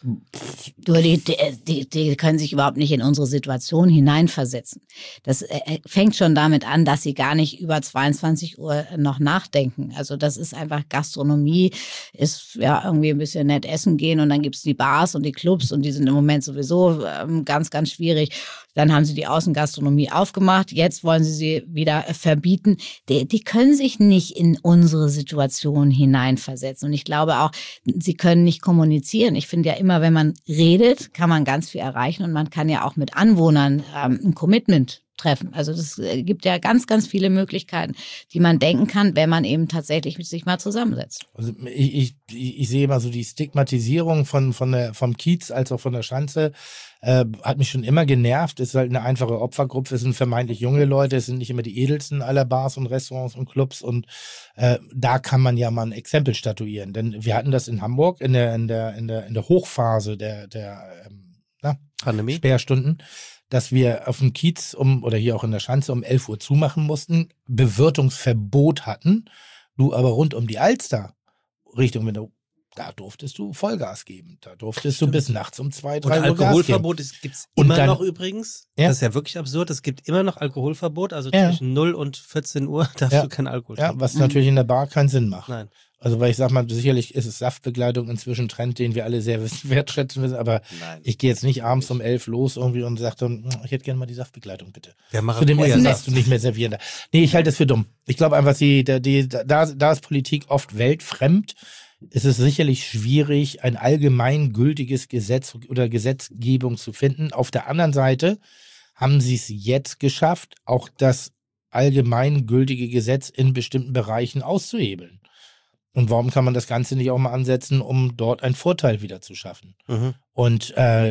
Die können sich überhaupt nicht in unsere Situation hineinversetzen. Das fängt schon damit an, dass sie gar nicht über 22 Uhr noch nachdenken. Also das ist einfach Gastronomie, ist ja irgendwie ein bisschen nett essen gehen und dann gibt's die Bars und die Clubs und die sind im Moment sowieso ganz, ganz schwierig. Dann haben sie die Außengastronomie aufgemacht, jetzt wollen sie wieder verbieten. Die können sich nicht in unsere Situation hineinversetzen. Und ich glaube auch, sie können nicht kommunizieren. Ich finde ja immer, wenn man redet, kann man ganz viel erreichen und man kann ja auch mit Anwohnern ein Commitment treffen. Also das gibt ja ganz, ganz viele Möglichkeiten, die man denken kann, wenn man eben tatsächlich mit sich mal zusammensetzt. Also ich sehe immer so die Stigmatisierung vom Kiez als auch von der Schanze, hat mich schon immer genervt. Es ist halt eine einfache Opfergruppe. Es sind vermeintlich junge Leute. Es sind nicht immer die edelsten aller Bars und Restaurants und Clubs. Und da kann man ja mal ein Exempel statuieren. Denn wir hatten das in Hamburg in der Hochphase der Pandemie? Sperrstunden, dass wir auf dem Kiez oder hier auch in der Schanze um 11 Uhr zumachen mussten, Bewirtungsverbot hatten. Du aber rund um die Alster, Richtung Winter, da durftest du Vollgas geben. Da durftest du bis nachts um 2, 3 Uhr Und Alkoholverbot gibt es Und immer dann- noch übrigens. Ja. Das ist ja wirklich absurd. Es gibt immer noch Alkoholverbot. Also Ja. zwischen 0 und 14 Uhr darfst Ja. du keinen Alkohol Ja, trinken. was natürlich in der Bar keinen Sinn macht. Nein. Also, weil ich sag mal, sicherlich ist es Saftbegleitung inzwischen ein Trend, den wir alle sehr wertschätzen wissen, aber Nein. ich gehe jetzt nicht abends um 11 los irgendwie und sage dann, ich hätte gerne mal die Saftbegleitung, bitte. Wir machen Zu dem Maracuja Essen Saft. darfst du nicht mehr servieren. Nee, ich halte das für dumm. Ich glaube einfach, da ist Politik oft weltfremd. Es ist sicherlich schwierig, ein allgemeingültiges Gesetz oder Gesetzgebung zu finden. Auf der anderen Seite haben sie es jetzt geschafft, auch das allgemeingültige Gesetz in bestimmten Bereichen auszuhebeln. Und warum kann man das Ganze nicht auch mal ansetzen, um dort einen Vorteil wieder zu schaffen? Mhm. Und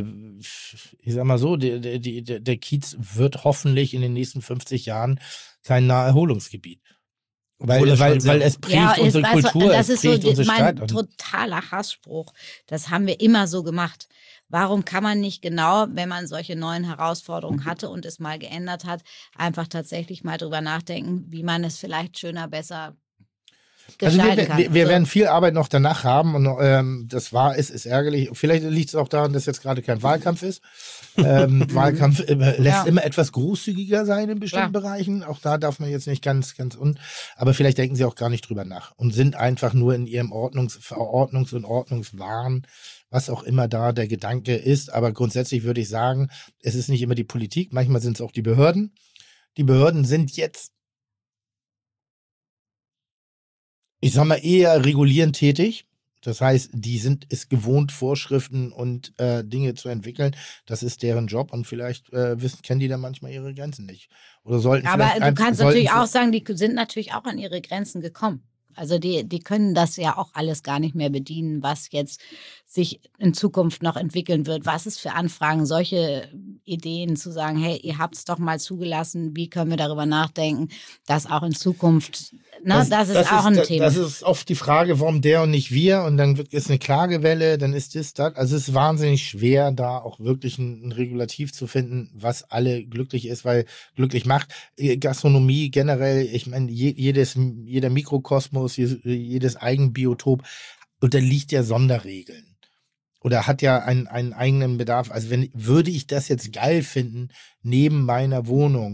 ich sag mal so, der Kiez wird hoffentlich in den nächsten 50 Jahren kein Naherholungsgebiet. Obwohl er schon sehr- Weil es prägt unsere weißt du, Kultur, das es ist so prägt unsere mein Stadt. totaler Hassspruch. Das haben wir immer so gemacht. Warum kann man nicht genau, wenn man solche neuen Herausforderungen hatte und es mal geändert hat, einfach tatsächlich mal drüber nachdenken, wie man es vielleicht schöner, besser Also gestalten kann? wir So. werden viel Arbeit noch danach haben und ist ärgerlich. Vielleicht liegt es auch daran, dass jetzt gerade kein Wahlkampf ist. Wahlkampf lässt Ja. immer etwas großzügiger sein in bestimmten Bereichen. Auch da darf man jetzt nicht ganz aber vielleicht denken sie auch gar nicht drüber nach und sind einfach nur in ihrem Verordnungs- und Ordnungswahn, was auch immer da der Gedanke ist. Aber grundsätzlich würde ich sagen, es ist nicht immer die Politik, manchmal sind es auch die Behörden. Die Behörden sind jetzt, ich sag mal, eher regulierend tätig. Das heißt, die sind es gewohnt, Vorschriften und Dinge zu entwickeln. Das ist deren Job und vielleicht kennen die dann manchmal ihre Grenzen nicht. Oder sollten Aber vielleicht du kannst sollten natürlich auch sagen, die sind natürlich auch an ihre Grenzen gekommen. Also die können das ja auch alles gar nicht mehr bedienen, was jetzt sich in Zukunft noch entwickeln wird. Was ist für Anfragen, solche Ideen zu sagen, hey, ihr habt es doch mal zugelassen, wie können wir darüber nachdenken, dass auch in Zukunft, das ist auch ein Thema. Das ist oft die Frage, warum der und nicht wir und dann ist eine Klagewelle, dann ist das. Also es ist wahnsinnig schwer, da auch wirklich ein Regulativ zu finden, was alle glücklich ist, weil glücklich macht. Gastronomie generell, ich meine, jeder Mikrokosmos, jedes Eigenbiotop unterliegt ja Sonderregeln. Oder hat ja einen eigenen Bedarf. Also würde ich das jetzt geil finden, neben meiner Wohnung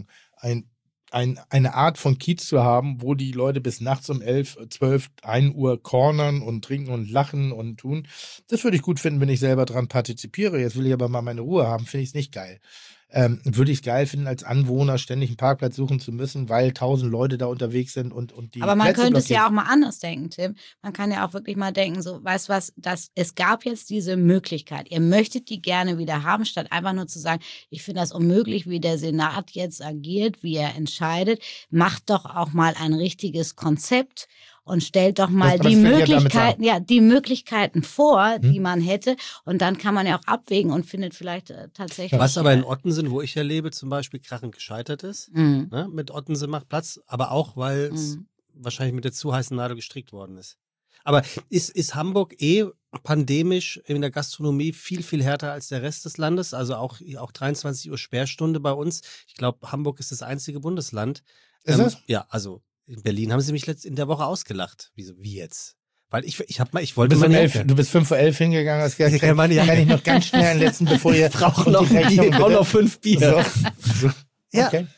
eine Art von Kiez zu haben, wo die Leute bis nachts um 11, 12, 1 Uhr cornern und trinken und lachen und tun. Das würde ich gut finden, wenn ich selber dran partizipiere. Jetzt will ich aber mal meine Ruhe haben, finde ich es nicht geil. Würde ich es geil finden, als Anwohner ständig einen Parkplatz suchen zu müssen, weil 1000 Leute da unterwegs sind und die Aber man Plätze könnte es blockieren. ja auch mal anders denken, Tim. Man kann ja auch wirklich mal denken, so, weißt du was, es gab jetzt diese Möglichkeit. Ihr möchtet die gerne wieder haben, statt einfach nur zu sagen, ich finde das unmöglich, wie der Senat jetzt agiert, wie er entscheidet. Macht doch auch mal ein richtiges Konzept und stellt doch mal Aber das fängt ja damit an. die Möglichkeiten vor, die man hätte. Und dann kann man ja auch abwägen und findet vielleicht tatsächlich. Was aber in Ottensen, wo ich ja lebe, zum Beispiel krachend gescheitert ist. Mhm. Ne? Mit Ottensen macht Platz, aber auch, weil es wahrscheinlich mit der zu heißen Nadel gestrickt worden ist. Aber ist Hamburg pandemisch in der Gastronomie viel, viel härter als der Rest des Landes? Also auch 23 Uhr Sperrstunde bei uns. Ich glaube, Hamburg ist das einzige Bundesland. Ist es? Ja, also in Berlin haben sie mich in der Woche ausgelacht. Wie jetzt? Weil ich Du wollte bist, mal du bist 5 vor 11 hingegangen, hast gesagt, Ja, meine, ja. kann ich noch ganz schnell einen letzten, bevor ihr brauche noch ein Bier, brauche noch 5 Bier. So. Ja. Okay.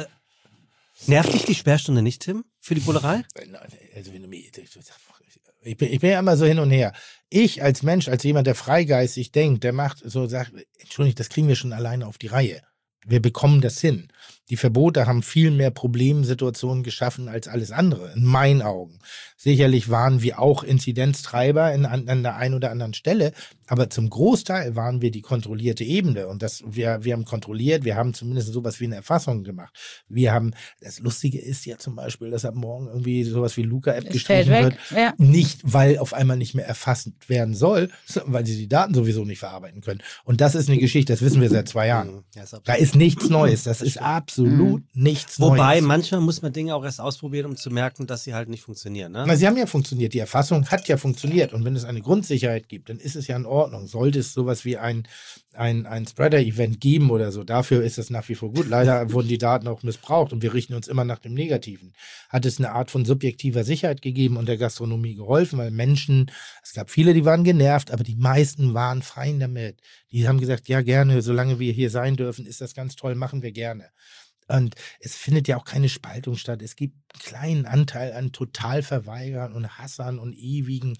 Nervt dich die Sperrstunde nicht, Tim, für die Bullerei? Also wenn du mir, ich bin ja immer so hin und her. Ich als Mensch, als jemand, der freigeistig denkt, der macht so, sagt, Entschuldigung, das kriegen wir schon alleine auf die Reihe. Wir bekommen das hin. Die Verbote haben viel mehr Problemsituationen geschaffen als alles andere, in meinen Augen. Sicherlich waren wir auch Inzidenztreiber an der einen oder anderen Stelle, aber zum Großteil waren wir die kontrollierte Ebene. Und wir haben kontrolliert, wir haben zumindest sowas wie eine Erfassung gemacht. Das Lustige ist ja zum Beispiel, dass ab morgen irgendwie sowas wie Luca-App gestrichen wird. Ja. Nicht, weil auf einmal nicht mehr erfasst werden soll, sondern weil sie die Daten sowieso nicht verarbeiten können. Und das ist eine Geschichte, das wissen wir seit 2 Jahren. Da ist nichts Neues. Das ist absolut nichts Neues. Wobei, manchmal muss man Dinge auch erst ausprobieren, um zu merken, dass sie halt nicht funktionieren. Ne? Na, sie haben ja funktioniert. Die Erfassung hat ja funktioniert. Und wenn es eine Grundsicherheit gibt, dann ist es ja in Ordnung. Sollte es sowas wie ein Spreader-Event geben oder so, dafür ist es nach wie vor gut. Leider wurden die Daten auch missbraucht und wir richten uns immer nach dem Negativen. Hat es eine Art von subjektiver Sicherheit gegeben und der Gastronomie geholfen, weil es gab viele, die waren genervt, aber die meisten waren fein damit. Die haben gesagt, ja gerne, solange wir hier sein dürfen, ist das ganz toll, machen wir gerne. Und es findet ja auch keine Spaltung statt. Es gibt einen kleinen Anteil an Totalverweigern und Hassern und ewigen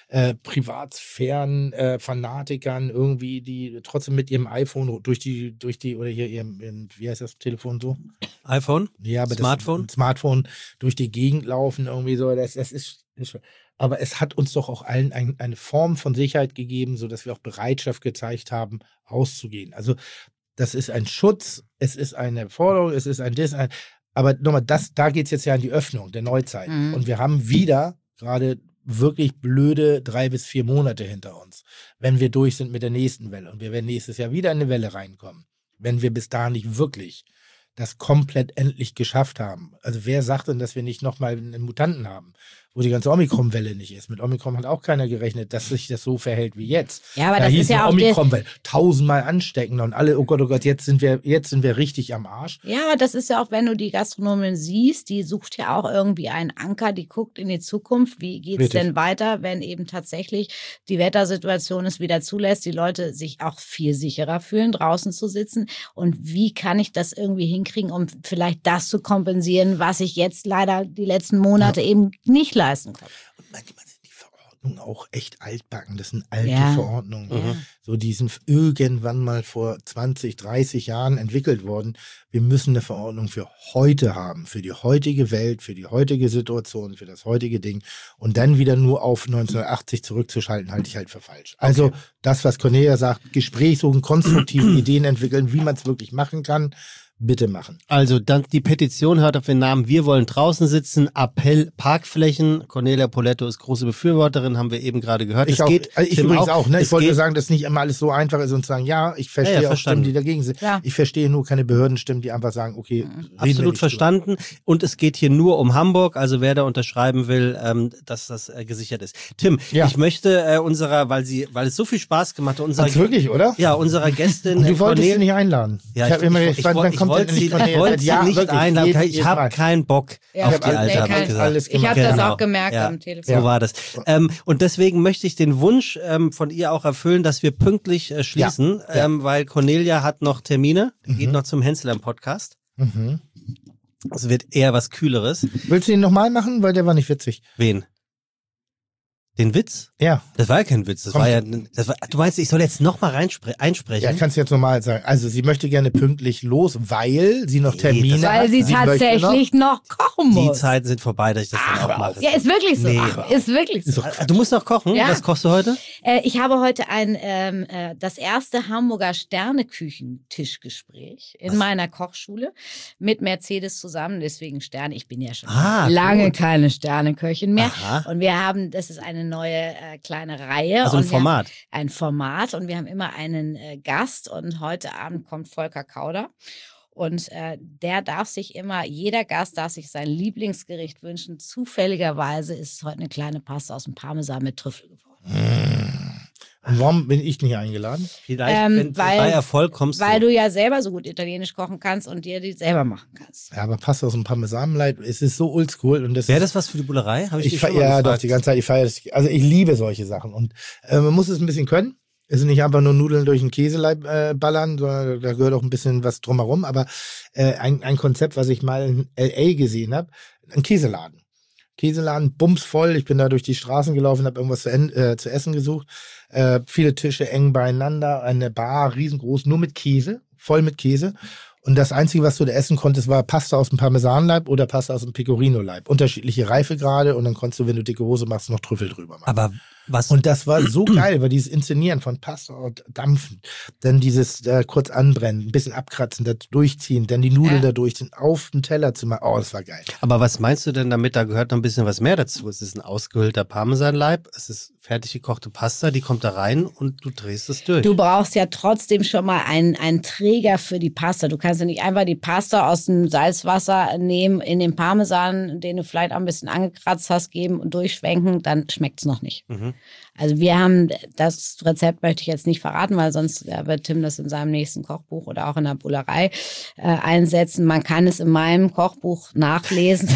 privatsphären Fanatikern irgendwie, die trotzdem mit ihrem iPhone oder hier ihrem, wie heißt das Telefon so? iPhone? Ja, aber Smartphone? Smartphone durch die Gegend laufen irgendwie so. Das ist aber es hat uns doch auch allen eine Form von Sicherheit gegeben, sodass wir auch Bereitschaft gezeigt haben, auszugehen. Also das ist ein Schutz, es ist eine Forderung, es ist aber nochmal, da geht es jetzt ja an die Öffnung der Neuzeit. Und wir haben wieder gerade wirklich blöde 3 bis 4 Monate hinter uns, wenn wir durch sind mit der nächsten Welle. Und wir werden nächstes Jahr wieder in eine Welle reinkommen, wenn wir bis dahin nicht wirklich das komplett endlich geschafft haben. Also wer sagt denn, dass wir nicht nochmal einen Mutanten haben, wo die ganze Omikron-Welle nicht ist? Mit Omikron hat auch keiner gerechnet, dass sich das so verhält wie jetzt. Ja, aber da das hieß ist ja auch Omikron-Welle 1000-mal ansteckender und alle, oh Gott, jetzt sind wir richtig am Arsch. Ja, aber das ist ja auch, wenn du die Gastronomin siehst, die sucht ja auch irgendwie einen Anker, die guckt in die Zukunft, wie geht's denn weiter, wenn eben tatsächlich die Wettersituation es wieder zulässt, die Leute sich auch viel sicherer fühlen, draußen zu sitzen, und wie kann ich das irgendwie hinkriegen, um vielleicht das zu kompensieren, was ich jetzt leider die letzten Monate eben nicht leisten kann. Und manchmal sind die Verordnungen auch echt altbacken. Das sind alte Ja. Verordnungen. So, die sind irgendwann mal vor 20, 30 Jahren entwickelt worden. Wir müssen eine Verordnung für heute haben, für die heutige Welt, für die heutige Situation, für das heutige Ding. Und dann wieder nur auf 1980 zurückzuschalten, halte ich halt für falsch. Also das, was Cornelia sagt, Gespräch suchen, konstruktive Ideen entwickeln, wie man es wirklich machen kann. Bitte machen. Also dann die Petition hört auf den Namen Wir wollen draußen sitzen, Appell Parkflächen. Cornelia Poletto ist große Befürworterin, haben wir eben gerade gehört. Ich übrigens auch. Ne? Ich wollte nur sagen, dass nicht immer alles so einfach ist und sagen, ja, ich verstehe auch Stimmen, die dagegen sind. Ja. Ich verstehe nur keine Behördenstimmen, die einfach sagen, okay, absolut verstanden. Und es geht hier nur um Hamburg, also wer da unterschreiben will, dass das gesichert ist. Tim, ich möchte weil es so viel Spaß gemacht hat, Hat's wirklich, oder? Ja, unserer Gästin. Und du wolltest sie nicht einladen. Ja, ich wollte sie nicht einladen. Ich habe keinen Bock auf die Alte, habe ich gesagt. Alles Ich habe das auch gemerkt am Telefon. So war das. Und deswegen möchte ich den Wunsch von ihr auch erfüllen, dass wir pünktlich schließen, weil Cornelia hat noch Termine, geht noch zum Hensler im Podcast. Es wird eher was Kühleres. Willst du ihn nochmal machen? Weil der war nicht witzig. Wen? Den Witz? Ja. Das war ja kein Witz. Du meinst, ich soll jetzt nochmal einsprechen? Ja, kannst du jetzt nochmal sagen. Also sie möchte gerne pünktlich los, weil sie noch Termine hat. Weil sie tatsächlich noch kochen muss. Die Zeiten sind vorbei, dass ich das dann auch mache. Ja, ist wirklich so. Nee. Ist wirklich so. Du musst noch kochen? Ja. Was kochst du heute? Ich habe heute das erste Hamburger Sterneküchentischgespräch in meiner Kochschule mit Mercedes zusammen. Deswegen Sterne. Ich bin ja schon lange keine Sterneköchin mehr. Aha. Und das ist eine neue kleine Reihe. Also ein Format. Ein Format. Und wir haben immer einen Gast. Und heute Abend kommt Volker Kauder. Und jeder Gast darf sich sein Lieblingsgericht wünschen. Zufälligerweise ist es heute eine kleine Pasta aus dem Parmesan mit Trüffel geworden. Und warum bin ich nicht eingeladen? Vielleicht, wenn du bei Erfolg kommst. Weil du ja selber so gut Italienisch kochen kannst und dir die selber machen kannst. Ja, aber Pasta aus dem Parmesanleid, es ist so oldschool. Wäre das was für die Bullerei? Doch, die ganze Zeit. Ich feiere das. Also ich liebe solche Sachen. Und man muss es ein bisschen können. Es sind nicht einfach nur Nudeln durch den Käseleib ballern, sondern da gehört auch ein bisschen was drumherum. Aber ein Konzept, was ich mal in L.A. gesehen habe, ein Käseladen. Käseladen, bumsvoll. Ich bin da durch die Straßen gelaufen, habe irgendwas zu essen gesucht. Viele Tische eng beieinander, eine Bar, riesengroß, nur mit Käse, voll mit Käse. Und das Einzige, was du da essen konntest, war Pasta aus dem Parmesanleib oder Pasta aus dem Pecorino-Leib. Unterschiedliche Reifegrade und dann konntest du, wenn du dicke Hose machst, noch Trüffel drüber machen. Aber was? Und das war so geil, weil dieses Inszenieren von Pasta und Dampfen, dann dieses kurz anbrennen, ein bisschen abkratzen, da durchziehen, dann die Nudeln da durchziehen, auf den Teller zu machen. Oh, das war geil. Aber was meinst du denn damit? Da gehört noch ein bisschen was mehr dazu. Es ist ein ausgehöhlter Parmesanleib, es ist fertig gekochte Pasta, die kommt da rein und du drehst es durch. Du brauchst ja trotzdem schon mal einen Träger für die Pasta. Du kannst ja nicht einfach die Pasta aus dem Salzwasser nehmen, in den Parmesan, den du vielleicht auch ein bisschen angekratzt hast, geben und durchschwenken, dann schmeckt es noch nicht. Also wir haben, das Rezept möchte ich jetzt nicht verraten, weil sonst wird Tim das in seinem nächsten Kochbuch oder auch in der Bullerei einsetzen. Man kann es in meinem Kochbuch nachlesen.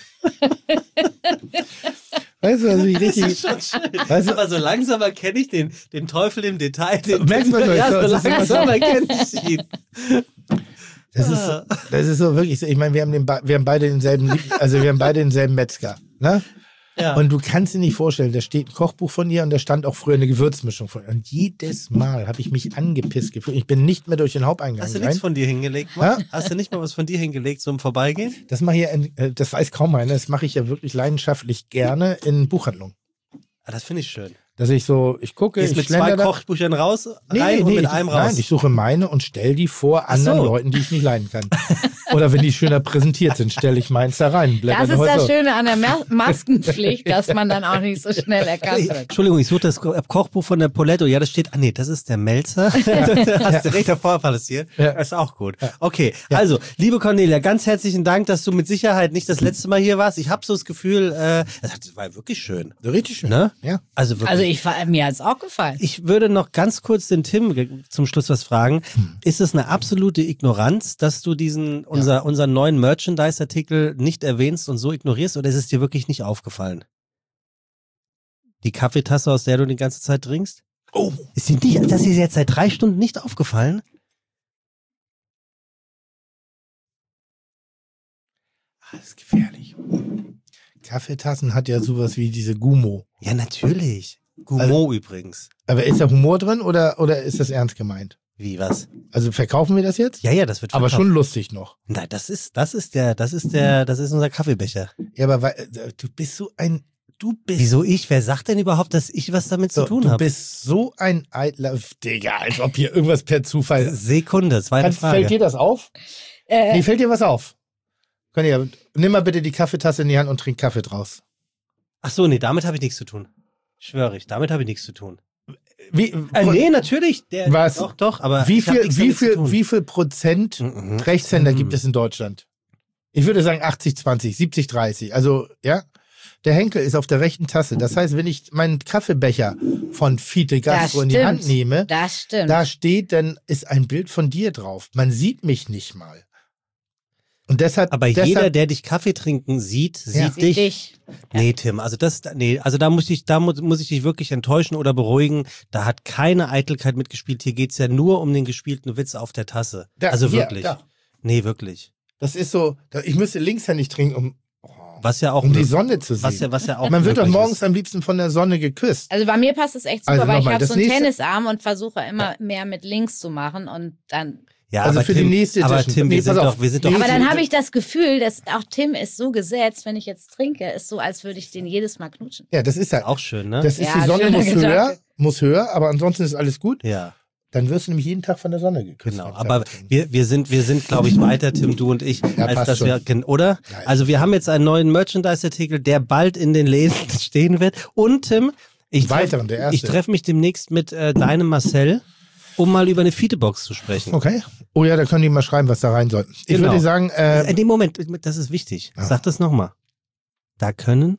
Weißt du, was ich richtig... Weißt du, aber so langsam erkenne ich den Teufel im Detail. Merkst du mal, Ja, so langsam erkenne ich ihn. Das ist so wirklich so. Ich meine, wir haben beide denselben Metzger, ne? Ja. Und du kannst dir nicht vorstellen, da steht ein Kochbuch von ihr und da stand auch früher eine Gewürzmischung von ihr. Und jedes Mal habe ich mich angepisst gefühlt. Ich bin nicht mehr durch den Haupteingang Hast du rein. nichts von dir hingelegt? Hast du nicht mal was von dir hingelegt, so im Vorbeigehen? Das weiß kaum einer. Das mache ich ja wirklich leidenschaftlich gerne in Buchhandlungen. Ah, das finde ich schön. Dass ich gucke, Gehst ich mit 2 schlender da- Kochbüchern rein und mit einem raus. Nein, ich suche meine und stelle die vor anderen Leuten, die ich nicht leiden kann. Oder wenn die schöner präsentiert sind, stelle ich meins da rein. Das ist das Schöne an der Maskenpflicht, dass man dann auch nicht so schnell erkannt wird. Entschuldigung, ich suche das Kochbuch von der Poletto. Ja, das steht, das ist der Melzer. Hast du recht, der Vorfall ist hier. Ja. Das ist auch gut. Okay, also, liebe Cornelia, ganz herzlichen Dank, dass du mit Sicherheit nicht das letzte Mal hier warst. Ich habe so das Gefühl, das war wirklich schön. Richtig schön. Ne? Ja. Also wirklich. Mir hat es auch gefallen. Ich würde noch ganz kurz den Tim zum Schluss was fragen. Ist es eine absolute Ignoranz, dass du unseren neuen Merchandise-Artikel nicht erwähnst und so ignorierst, oder ist es dir wirklich nicht aufgefallen? Die Kaffeetasse, aus der du die ganze Zeit trinkst? Oh. Das ist dir jetzt seit 3 Stunden nicht aufgefallen? Das ist gefährlich. Kaffeetassen hat ja sowas wie diese Gumo. Ja, natürlich. Gumo übrigens. Aber ist da Humor drin oder ist das ernst gemeint? Wie, was? Also verkaufen wir das jetzt? Ja, das wird Aber verkauft. schon lustig noch. Nein, das ist unser Kaffeebecher. Ja, aber du bist so ein... Wieso ich? Wer sagt denn überhaupt, dass ich was damit zu tun habe? Du bist so ein eitler... Digga, als ob hier irgendwas per Zufall... Sekunde, zweite Frage. Fällt dir das auf? Nee, fällt dir was auf? Cornelia, nimm mal bitte die Kaffeetasse in die Hand und trink Kaffee draus. Ach so, nee, damit habe ich nichts zu tun. Schwöre ich, damit habe ich nichts zu tun. Nee, natürlich. Was? Doch, aber wie ich hab nichts damit zu tun. viel Prozent Rechtshänder gibt es in Deutschland? Ich würde sagen 80-20, 70-30. Also, ja, der Henkel ist auf der rechten Tasse. Das heißt, wenn ich meinen Kaffeebecher von Fiete Gastro in die Hand nehme, das stimmt. da steht, dann ist ein Bild von dir drauf. Man sieht mich nicht mal. Und aber jeder, der dich Kaffee trinken sieht, sieht dich. Nee, Tim, also da muss ich dich wirklich enttäuschen oder beruhigen. Da hat keine Eitelkeit mitgespielt. Hier geht's ja nur um den gespielten Witz auf der Tasse. Wirklich. Nee, wirklich. Das ist so, ich müsste linkshändig trinken, um die Sonne zu sehen. Was ja auch Man wird doch morgens am liebsten von der Sonne geküsst. Also bei mir passt es echt super, Also weil ich nochmal, habe so einen das nächste- Tennisarm und versuche immer mehr mit links zu machen und dann... Ja, Also aber für Tim, die nächste aber Edition. Tim, Nee, wir sind pass auf. doch. Aber dann habe ich das Gefühl, dass auch Tim ist so gesetzt, wenn ich jetzt trinke, ist so, als würde ich den jedes Mal knutschen. Ja, das ist halt. auch schön, ne? Das ist Ja, die Sonne schöner muss höher, aber ansonsten ist alles gut. Ja. Dann wirst du nämlich jeden Tag von der Sonne geküsst. Genau, aber wir sind, glaube ich, weiter, Tim, du und ich, Ja, als passt dass schon. wir, oder? Ja, ja. Also wir haben jetzt einen neuen Merchandise-Artikel, der bald in den Läden stehen wird. Und Tim, ich treffe mich demnächst mit deinem Marcel, um mal über eine Fiete-Box zu sprechen. Okay. Oh ja, da können die mal schreiben, was da rein soll. Ich Genau. würde sagen, In dem Moment, das ist wichtig. Sag das nochmal. Da können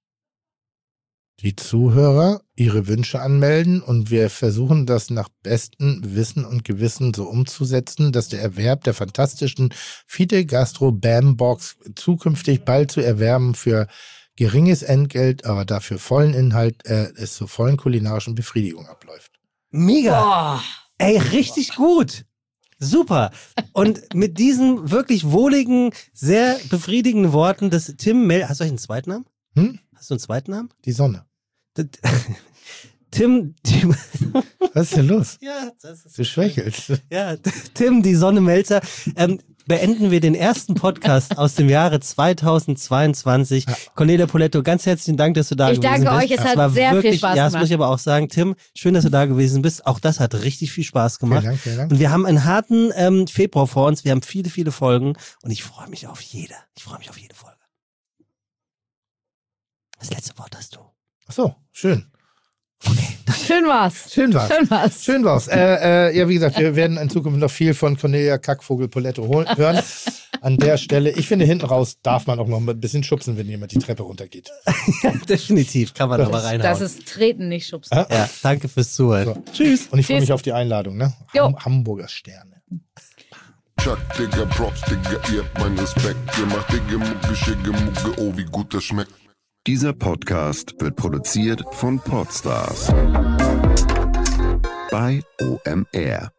die Zuhörer ihre Wünsche anmelden und wir versuchen das nach bestem Wissen und Gewissen so umzusetzen, dass der Erwerb der fantastischen Fiete Gastro Bam Box zukünftig bald zu erwerben für geringes Entgelt, aber dafür vollen Inhalt es zur vollen kulinarischen Befriedigung abläuft. mega. Ey, richtig gut. Super. Und mit diesen wirklich wohligen, sehr befriedigenden Worten des Tim Mel... Hast du eigentlich einen zweiten Namen? Hast du einen zweiten Namen? Die Sonne. Tim, Was ist denn los? ja, das ist Du schwächelst. Ja, Tim, die Sonne Melzer. Beenden wir den ersten Podcast aus dem Jahre 2022. Cornelia Poletto, ganz herzlichen Dank, dass du da Ich gewesen bist. danke euch, es hat war sehr viel wirklich, Spaß Ja, das gemacht. muss ich aber auch sagen. Tim, schön, dass du da gewesen bist. Auch das hat richtig viel Spaß gemacht. Vielen Dank. Und wir haben einen harten Februar vor uns. Wir haben viele, viele Folgen. Und ich freue mich auf jede. Ich freue mich auf jede Folge. Das letzte Wort hast du. Ach so, schön. Schön war's. Schön war's. Schön war's. Schön war's. Ja, wie gesagt, wir werden in Zukunft noch viel von Cornelia Kackvogel Poletto hören. An der Stelle, ich finde, hinten raus darf man auch noch ein bisschen schubsen, wenn jemand die Treppe runtergeht. Ja, definitiv. Kann man aber reinhauen. Das ist Treten, nicht Schubsen. Ja, danke fürs Zuhören. So. Tschüss. Und ich freue Tschüss. mich auf die Einladung, ne? Jo. Hamburger Sterne. Chuck, Digga, Props, Digga, ihr habt meinen Respekt. Ihr macht Digga, Mucke, Schicke, Mucke, oh, wie gut das schmeckt. Dieser Podcast wird produziert von Podstars bei OMR.